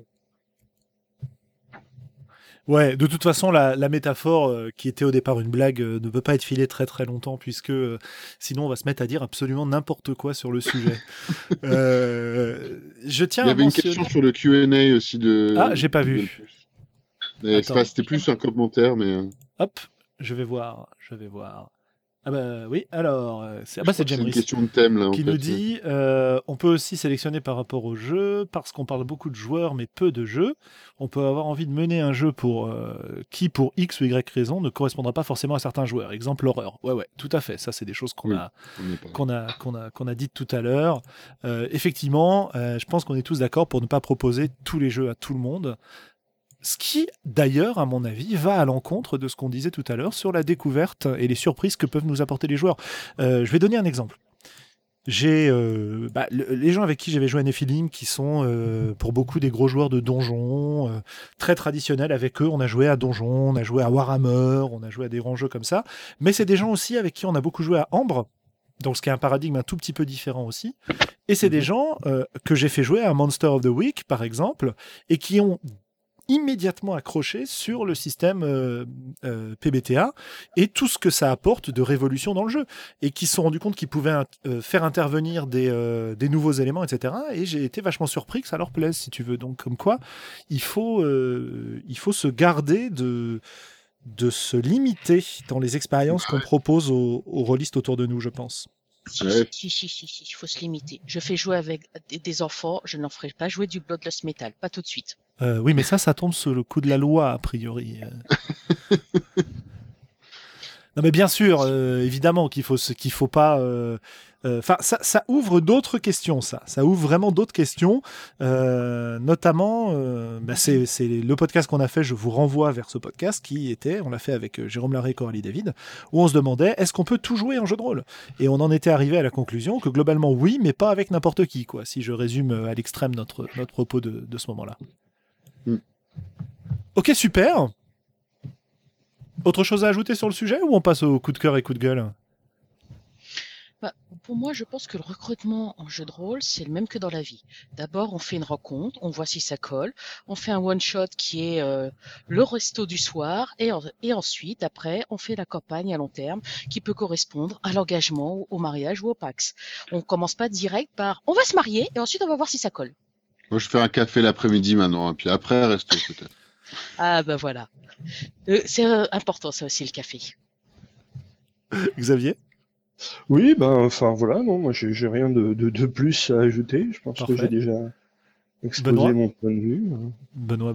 Ouais, de toute façon, la métaphore qui était au départ une blague ne peut pas être filée très très longtemps, puisque sinon on va se mettre à dire absolument n'importe quoi sur le sujet. Je tiens Il y avait une question sur le Q&A aussi de... Ah, j'ai pas vu. C'était plus un commentaire, mais... Hop, je vais voir. Ah bah oui, alors c'est James une question de thème là, qui nous dit on peut aussi sélectionner par rapport au jeu parce qu'on parle beaucoup de joueurs mais peu de jeux. On peut avoir envie de mener un jeu qui pour X ou Y raison ne correspondra pas forcément à certains joueurs. Exemple l'horreur. Ouais, tout à fait. Ça c'est des choses qu'on a dites tout à l'heure. Effectivement, je pense qu'on est tous d'accord pour ne pas proposer tous les jeux à tout le monde. Ce qui, d'ailleurs, à mon avis, va à l'encontre de ce qu'on disait tout à l'heure sur la découverte et les surprises que peuvent nous apporter les joueurs. Je vais donner un exemple. J'ai les gens avec qui j'avais joué à Nephilim, qui sont pour beaucoup des gros joueurs de donjons, très traditionnels. Avec eux, on a joué à Donjon, on a joué à Warhammer, on a joué à des grands jeux comme ça. Mais c'est des gens aussi avec qui on a beaucoup joué à Ambre, donc ce qui est un paradigme un tout petit peu différent aussi. Et c'est des gens que j'ai fait jouer à Monster of the Week, par exemple, et qui ont immédiatement accroché sur le système PBTA et tout ce que ça apporte de révolution dans le jeu, et qui se sont rendus compte qu'ils pouvaient faire intervenir des nouveaux éléments, etc. Et j'ai été vachement surpris que ça leur plaise, si tu veux. Donc comme quoi, il faut se garder de se limiter dans les expériences qu'on propose aux rôlistes autour de nous, je pense. Ouais. Si, il faut se limiter. Je fais jouer avec des enfants, je n'en ferai pas jouer du Bloodlust Metal, pas tout de suite. Oui, mais ça tombe sous le coup de la loi, a priori. Non, mais bien sûr, évidemment qu'il faut pas. Enfin, ça ouvre d'autres questions, ça. Ça ouvre vraiment d'autres questions, notamment. C'est le podcast qu'on a fait. Je vous renvoie vers ce podcast on l'a fait avec Jérôme Larrey et Coralie David, où on se demandait est-ce qu'on peut tout jouer en jeu de rôle. Et on en était arrivé à la conclusion que globalement oui, mais pas avec n'importe qui, quoi. Si je résume à l'extrême notre propos de ce moment-là. Ok, super. Autre chose à ajouter sur le sujet, ou on passe au coup de cœur et coup de gueule? Pour moi, je pense que le recrutement en jeu de rôle, c'est le même que dans la vie. D'abord, on fait une rencontre, on voit si ça colle, on fait un one-shot qui est le resto du soir, et ensuite, après, on fait la campagne à long terme qui peut correspondre à l'engagement, au mariage ou au Pax. On commence pas direct par on va se marier et ensuite on va voir si ça colle. Moi, je fais un café l'après-midi maintenant, hein, puis après, resto peut-être. Ah ben voilà. C'est important ça aussi, le café. Xavier? Oui, enfin voilà, non, moi j'ai rien de plus à ajouter. Je pense Parfait. que j'ai déjà exposé Benoît mon point de vue. Benoît?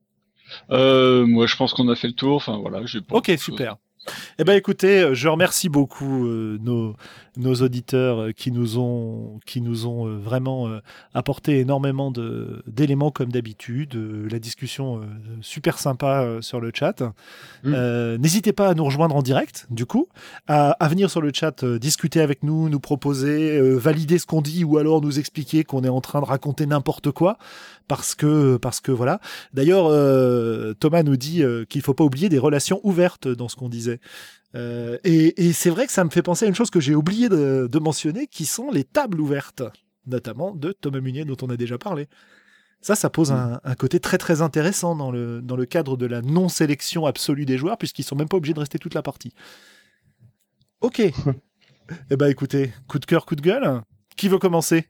Moi, je pense qu'on a fait le tour. Enfin, voilà, j'ai pas Ok, autre chose. super. Eh ben écoutez, je remercie beaucoup nos auditeurs qui nous ont vraiment apporté énormément d'éléments comme d'habitude. La discussion super sympa sur le chat. N'hésitez pas à nous rejoindre en direct, du coup, à venir sur le chat discuter avec nous, nous proposer, valider ce qu'on dit, ou alors nous expliquer qu'on est en train de raconter n'importe quoi, parce que voilà. D'ailleurs, Thomas nous dit qu'il faut pas oublier des relations ouvertes dans ce qu'on disait. Et c'est vrai que ça me fait penser à une chose que j'ai oublié de mentionner, qui sont les tables ouvertes, notamment de Thomas Munier, dont on a déjà parlé. Ça pose un côté très très intéressant dans le cadre de la non-sélection absolue des joueurs, puisqu'ils sont même pas obligés de rester toute la partie. Ok. Eh ben écoutez, coup de cœur, coup de gueule. Qui veut commencer?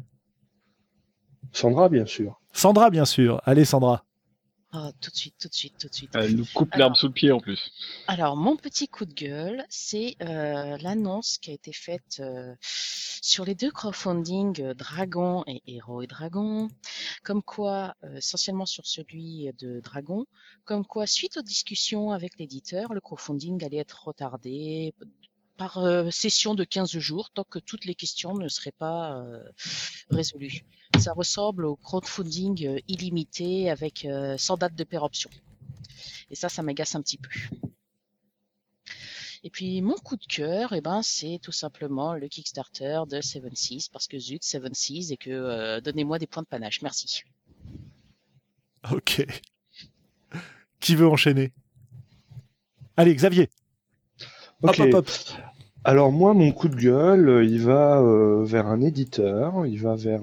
Sandra, bien sûr. Sandra, bien sûr. Allez, Sandra. Ah, tout de suite. Elle nous coupe l'herbe sous le pied en plus. Alors, mon petit coup de gueule, c'est l'annonce qui a été faite sur les deux crowdfunding Dragon et Héros et Dragon, comme quoi, essentiellement sur celui de Dragon, comme quoi, suite aux discussions avec l'éditeur, le crowdfunding allait être retardé par session de 15 jours, tant que toutes les questions ne seraient pas résolues. Ça ressemble au crowdfunding illimité avec sans date de péremption. Et ça m'agace un petit peu. Et puis mon coup de cœur, c'est tout simplement le Kickstarter de 7-6, parce que zut, 7-6, et que donnez-moi des points de panache, merci. Ok. Qui veut enchaîner? Allez, Xavier. Ok. Hop. Alors moi, mon coup de gueule, il va vers un éditeur, il va vers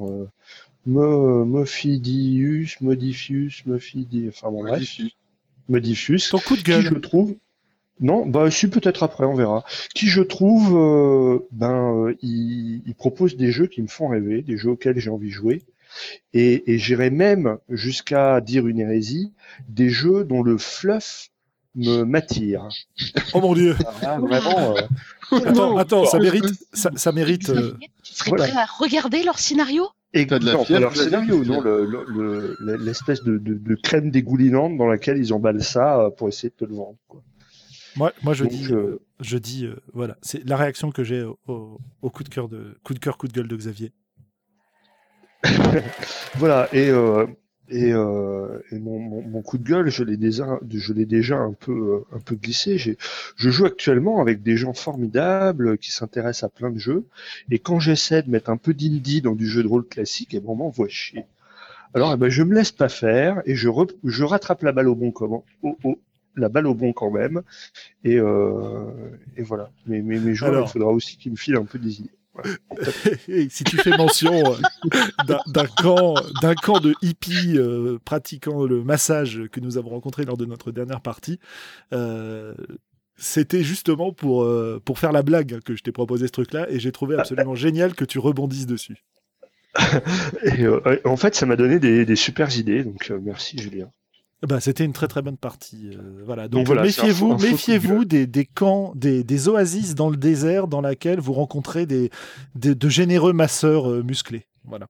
Modifius, enfin bon bref, Modifius, Ton coup de qui gueule. je trouve, non, je suis peut-être après, on verra, qui je trouve, il propose des jeux qui me font rêver, des jeux auxquels j'ai envie de jouer, et j'irais même jusqu'à dire une hérésie, des jeux dont le fluff m'attire. Oh mon Dieu. Ah, vraiment. Attends, ça mérite. Tu serais prêt à regarder leur scénario? Et T'as de la non, fièvre, leur t'as de la scénario, fièvre. non, l'espèce de crème dégoulinante dans laquelle ils emballent ça pour essayer de te le vendre, quoi. Moi je Donc, dis, voilà, c'est la réaction que j'ai au coup de cœur, coup de gueule de Xavier. Voilà, et Et mon coup de gueule, je l'ai déjà un peu glissé. Je joue actuellement avec des gens formidables qui s'intéressent à plein de jeux. Et quand j'essaie de mettre un peu d'indie dans du jeu de rôle classique, on m'envoie chier. Alors, je me laisse pas faire et je rattrape la balle au bon la balle au bon quand même. Et voilà. Mais mes joueurs, Alors, il faudra aussi qu'ils me filent un peu des idées. Voilà. et si tu fais mention d'un camp de hippies pratiquant le massage que nous avons rencontré lors de notre dernière partie, c'était justement pour faire la blague que je t'ai proposé ce truc-là, et j'ai trouvé absolument génial que tu rebondisses dessus. Et en fait, ça m'a donné des super idées, donc merci Julien. Bah, c'était une très très bonne partie. Voilà. Donc voilà, méfiez-vous, c'est un méfiez-vous des camps, des oasis dans le désert dans laquelle vous rencontrez de généreux masseurs musclés. Voilà.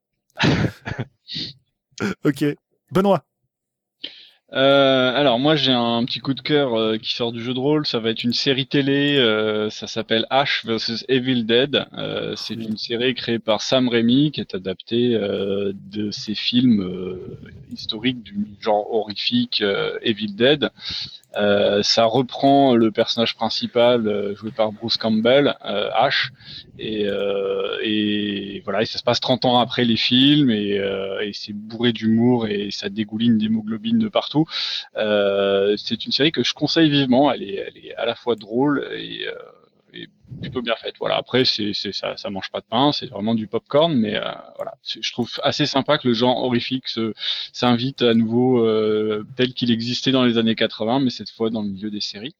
Ok. Benoît. Alors moi j'ai un petit coup de cœur qui sort du jeu de rôle, ça va être une série télé, ça s'appelle Ash vs Evil Dead. C'est une série créée par Sam Raimi qui est adaptée de ses films historiques du genre horrifique Evil Dead. Ça reprend le personnage principal joué par Bruce Campbell, Ash, et voilà, et ça se passe 30 ans après les films, et c'est bourré d'humour et ça dégouline d'hémoglobine de partout. C'est une série que je conseille vivement. Elle est à la fois drôle et plutôt bien faite. Voilà. Après, ça mange pas de pain, c'est vraiment du popcorn, mais voilà. Je trouve assez sympa que le genre horrifique s'invite à nouveau tel qu'il existait dans les années 80, mais cette fois dans le milieu des séries.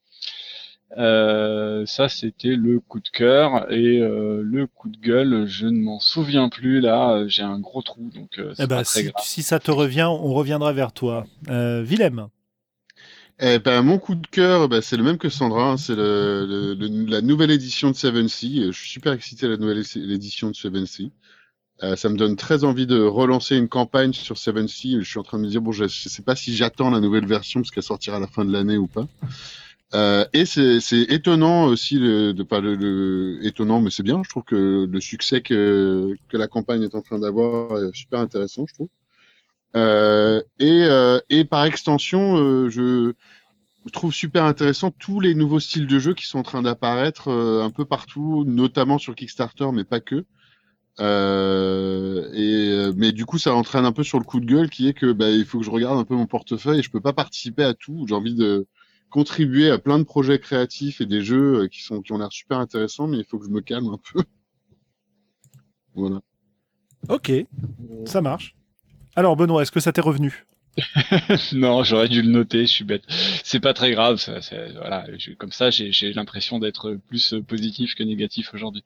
Ça, c'était le coup de cœur, et le coup de gueule, je ne m'en souviens plus là. J'ai un gros trou, donc c'est pas très grave. Si ça te revient, on reviendra vers toi. Willem. Mon coup de cœur, c'est le même que Sandra, hein, c'est la nouvelle édition de Seven Sea. Je suis super excité à la nouvelle édition de Seven Sea. Ça me donne très envie de relancer une campagne sur Seven Sea. Je suis en train de me dire, bon, je sais pas si j'attends la nouvelle version parce qu'elle sortira à la fin de l'année ou pas. Et c'est étonnant aussi, étonnant, mais c'est bien. Je trouve que le succès que la campagne est en train d'avoir est super intéressant, je trouve. Et par extension, je trouve super intéressant tous les nouveaux styles de jeu qui sont en train d'apparaître un peu partout, notamment sur Kickstarter, mais pas que. Mais du coup, ça entraîne un peu sur le coup de gueule qui est que il faut que je regarde un peu mon portefeuille et je peux pas participer à tout. J'ai envie de contribuer à plein de projets créatifs et des jeux qui ont l'air super intéressants, mais il faut que je me calme un peu. Voilà. Ok, ça marche. Alors Benoît, est-ce que ça t'est revenu ? Non, j'aurais dû le noter, je suis bête. C'est pas très grave, voilà. Comme ça, j'ai l'impression d'être plus positif que négatif aujourd'hui.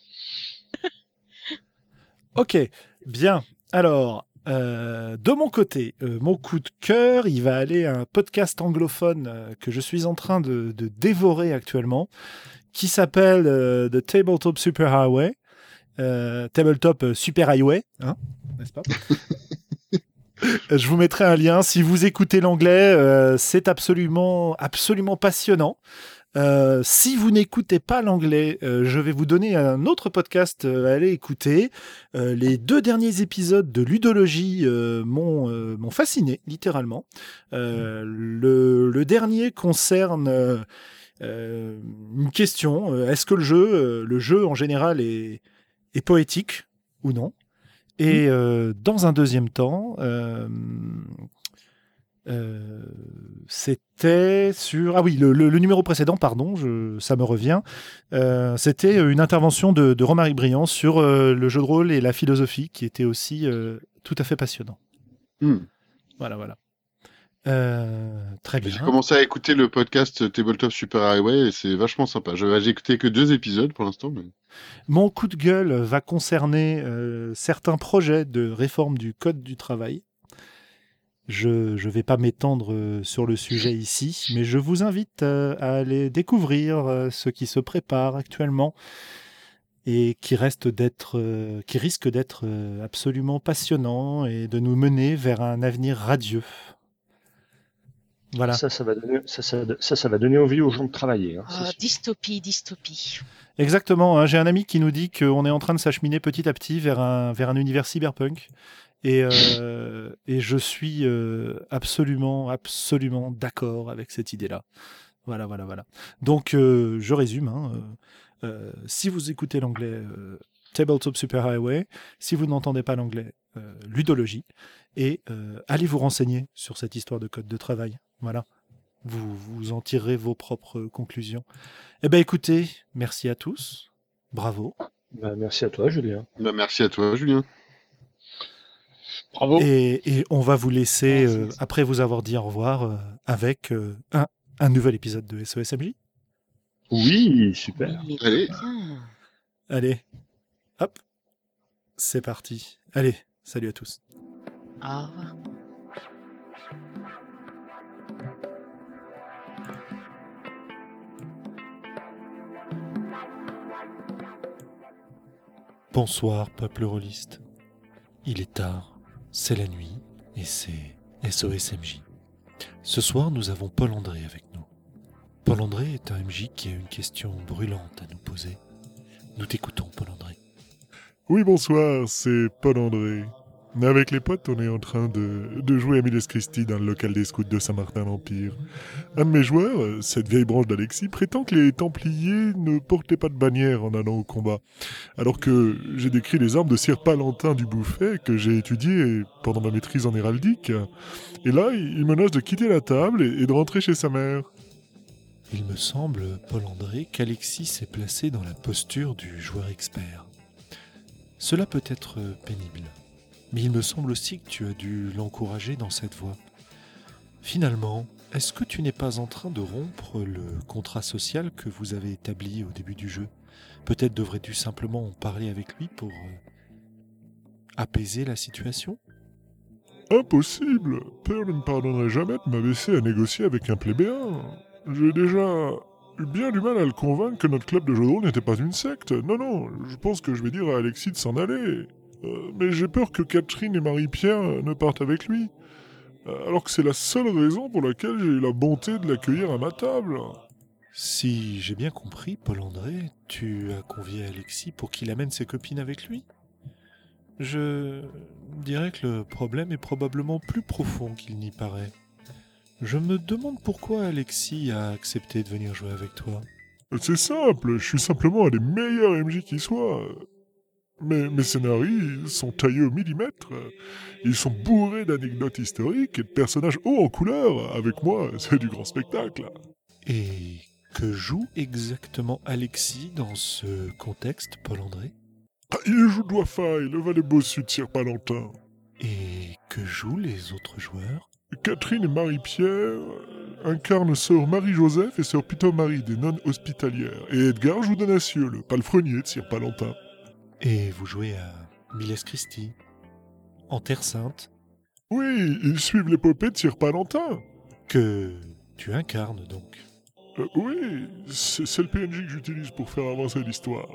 Ok, bien. Alors, de mon côté, mon coup de cœur, il va aller à un podcast anglophone que je suis en train de dévorer actuellement, qui s'appelle The Tabletop Super Highway. Tabletop Super Highway, hein, n'est-ce pas ? Je vous mettrai un lien. Si vous écoutez l'anglais, c'est absolument passionnant. Si vous n'écoutez pas l'anglais, je vais vous donner un autre podcast à aller écouter. Les 2 derniers épisodes de Ludologie m'ont fasciné, littéralement. Le dernier concerne une question. Est-ce que le jeu en général est poétique ou non ? Et dans un deuxième temps, c'était sur... Ah oui, le numéro précédent, pardon, ça me revient. C'était une intervention de Romaric Briand sur le jeu de rôle et la philosophie, qui était aussi tout à fait passionnant. Voilà. Très bien. J'ai commencé à écouter le podcast Tabletop Super Highway et c'est vachement sympa. J'ai écouté que 2 épisodes pour l'instant. Mais... Mon coup de gueule va concerner certains projets de réforme du Code du travail. Je ne vais pas m'étendre sur le sujet ici, mais je vous invite à aller découvrir ce qui se prépare actuellement et qui risque d'être absolument passionnant et de nous mener vers un avenir radieux. Voilà. Ça va donner envie aux gens de travailler. Hein, dystopie. Exactement. Hein, j'ai un ami qui nous dit qu'on est en train de s'acheminer petit à petit vers un univers cyberpunk Et je suis absolument d'accord avec cette idée-là. Voilà. Donc, je résume. Si vous écoutez l'anglais, Tabletop Superhighway. Si vous n'entendez pas l'anglais, ludologie. Et allez vous renseigner sur cette histoire de code de travail. Voilà. Vous en tirerez vos propres conclusions. Eh bien, écoutez, merci à tous. Bravo. Merci à toi, Julien. Merci à toi, Julien. Bravo. Et on va vous laisser, après vous avoir dit au revoir, avec un nouvel épisode de SOSMJ. Oui, super. Oui, Allez. bien. Allez, hop, c'est parti. Allez, salut à tous. Au revoir. Bonsoir, peuple rôliste. Il est tard, c'est la nuit, et c'est SOSMJ. Ce soir, nous avons Paul André avec nous. Paul André est un MJ qui a une question brûlante à nous poser. Nous t'écoutons, Paul André. Oui, bonsoir, c'est Paul André. Avec les potes, on est en train de jouer à Miles Christi dans le local des scouts de Saint-Martin-l'Empire. Un de mes joueurs, cette vieille branche d'Alexis, prétend que les Templiers ne portaient pas de bannière en allant au combat. Alors que j'ai décrit les armes de Sir Palantin du Bouffet que j'ai étudiées pendant ma maîtrise en héraldique. Et là, il menace de quitter la table et de rentrer chez sa mère. Il me semble, Paul André, qu'Alexis s'est placé dans la posture du joueur expert. Cela peut être pénible, mais il me semble aussi que tu as dû l'encourager dans cette voie. Finalement, est-ce que tu n'es pas en train de rompre le contrat social que vous avez établi au début du jeu ? Peut-être devrais-tu simplement en parler avec lui pour apaiser la situation ? Impossible. Père ne me pardonnerait jamais de m'abaisser à négocier avec un plébéien. J'ai déjà eu bien du mal à le convaincre que notre club de jeux de rôle n'était pas une secte. Non, je pense que je vais dire à Alexis de s'en aller. Mais j'ai peur que Catherine et Marie-Pierre ne partent avec lui. Alors que c'est la seule raison pour laquelle j'ai eu la bonté de l'accueillir à ma table. Si j'ai bien compris, Paul André, tu as convié Alexis pour qu'il amène ses copines avec lui ? Je dirais que le problème est probablement plus profond qu'il n'y paraît. Je me demande pourquoi Alexis a accepté de venir jouer avec toi. C'est simple, je suis simplement un des meilleurs MJ qui soit. Mes scénarios sont taillés au millimètre. Ils sont bourrés d'anecdotes historiques et de personnages hauts en couleur. Avec moi, c'est du grand spectacle. Et que joue exactement Alexis dans ce contexte, Paul André ? Il joue Dwarfai, le valet bossu de Sir Palantin. Et que jouent les autres joueurs ? Catherine et Marie-Pierre incarnent sœur Marie-Joseph et sœur Pito-Marie des nonnes hospitalières. Et Edgar joue Donatieux, le palefrenier de Sir Palantin. Et vous jouez à Miles Christi, en Terre Sainte, Oui, ils suivent l'épopée de Sir Palantin. que tu incarnes donc. Oui, c'est le PNJ que j'utilise pour faire avancer l'histoire.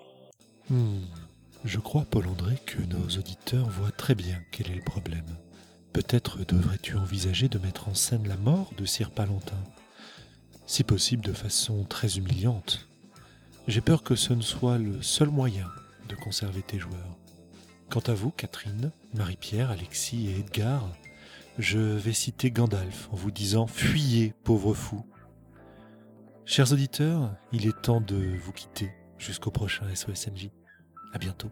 Je crois, Paul André, que nos auditeurs voient très bien quel est le problème. Peut-être devrais-tu envisager de mettre en scène la mort de Sir Palantin, si possible de façon très humiliante. J'ai peur que ce ne soit le seul moyen de conserver tes joueurs. Quant à vous, Catherine, Marie-Pierre, Alexis et Edgar, je vais citer Gandalf en vous disant « Fuyez, pauvres fous !» Chers auditeurs, il est temps de vous quitter jusqu'au prochain SOSMJ. À bientôt.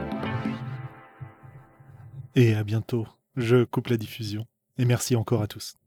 Et à bientôt. Je coupe la diffusion. Et merci encore à tous.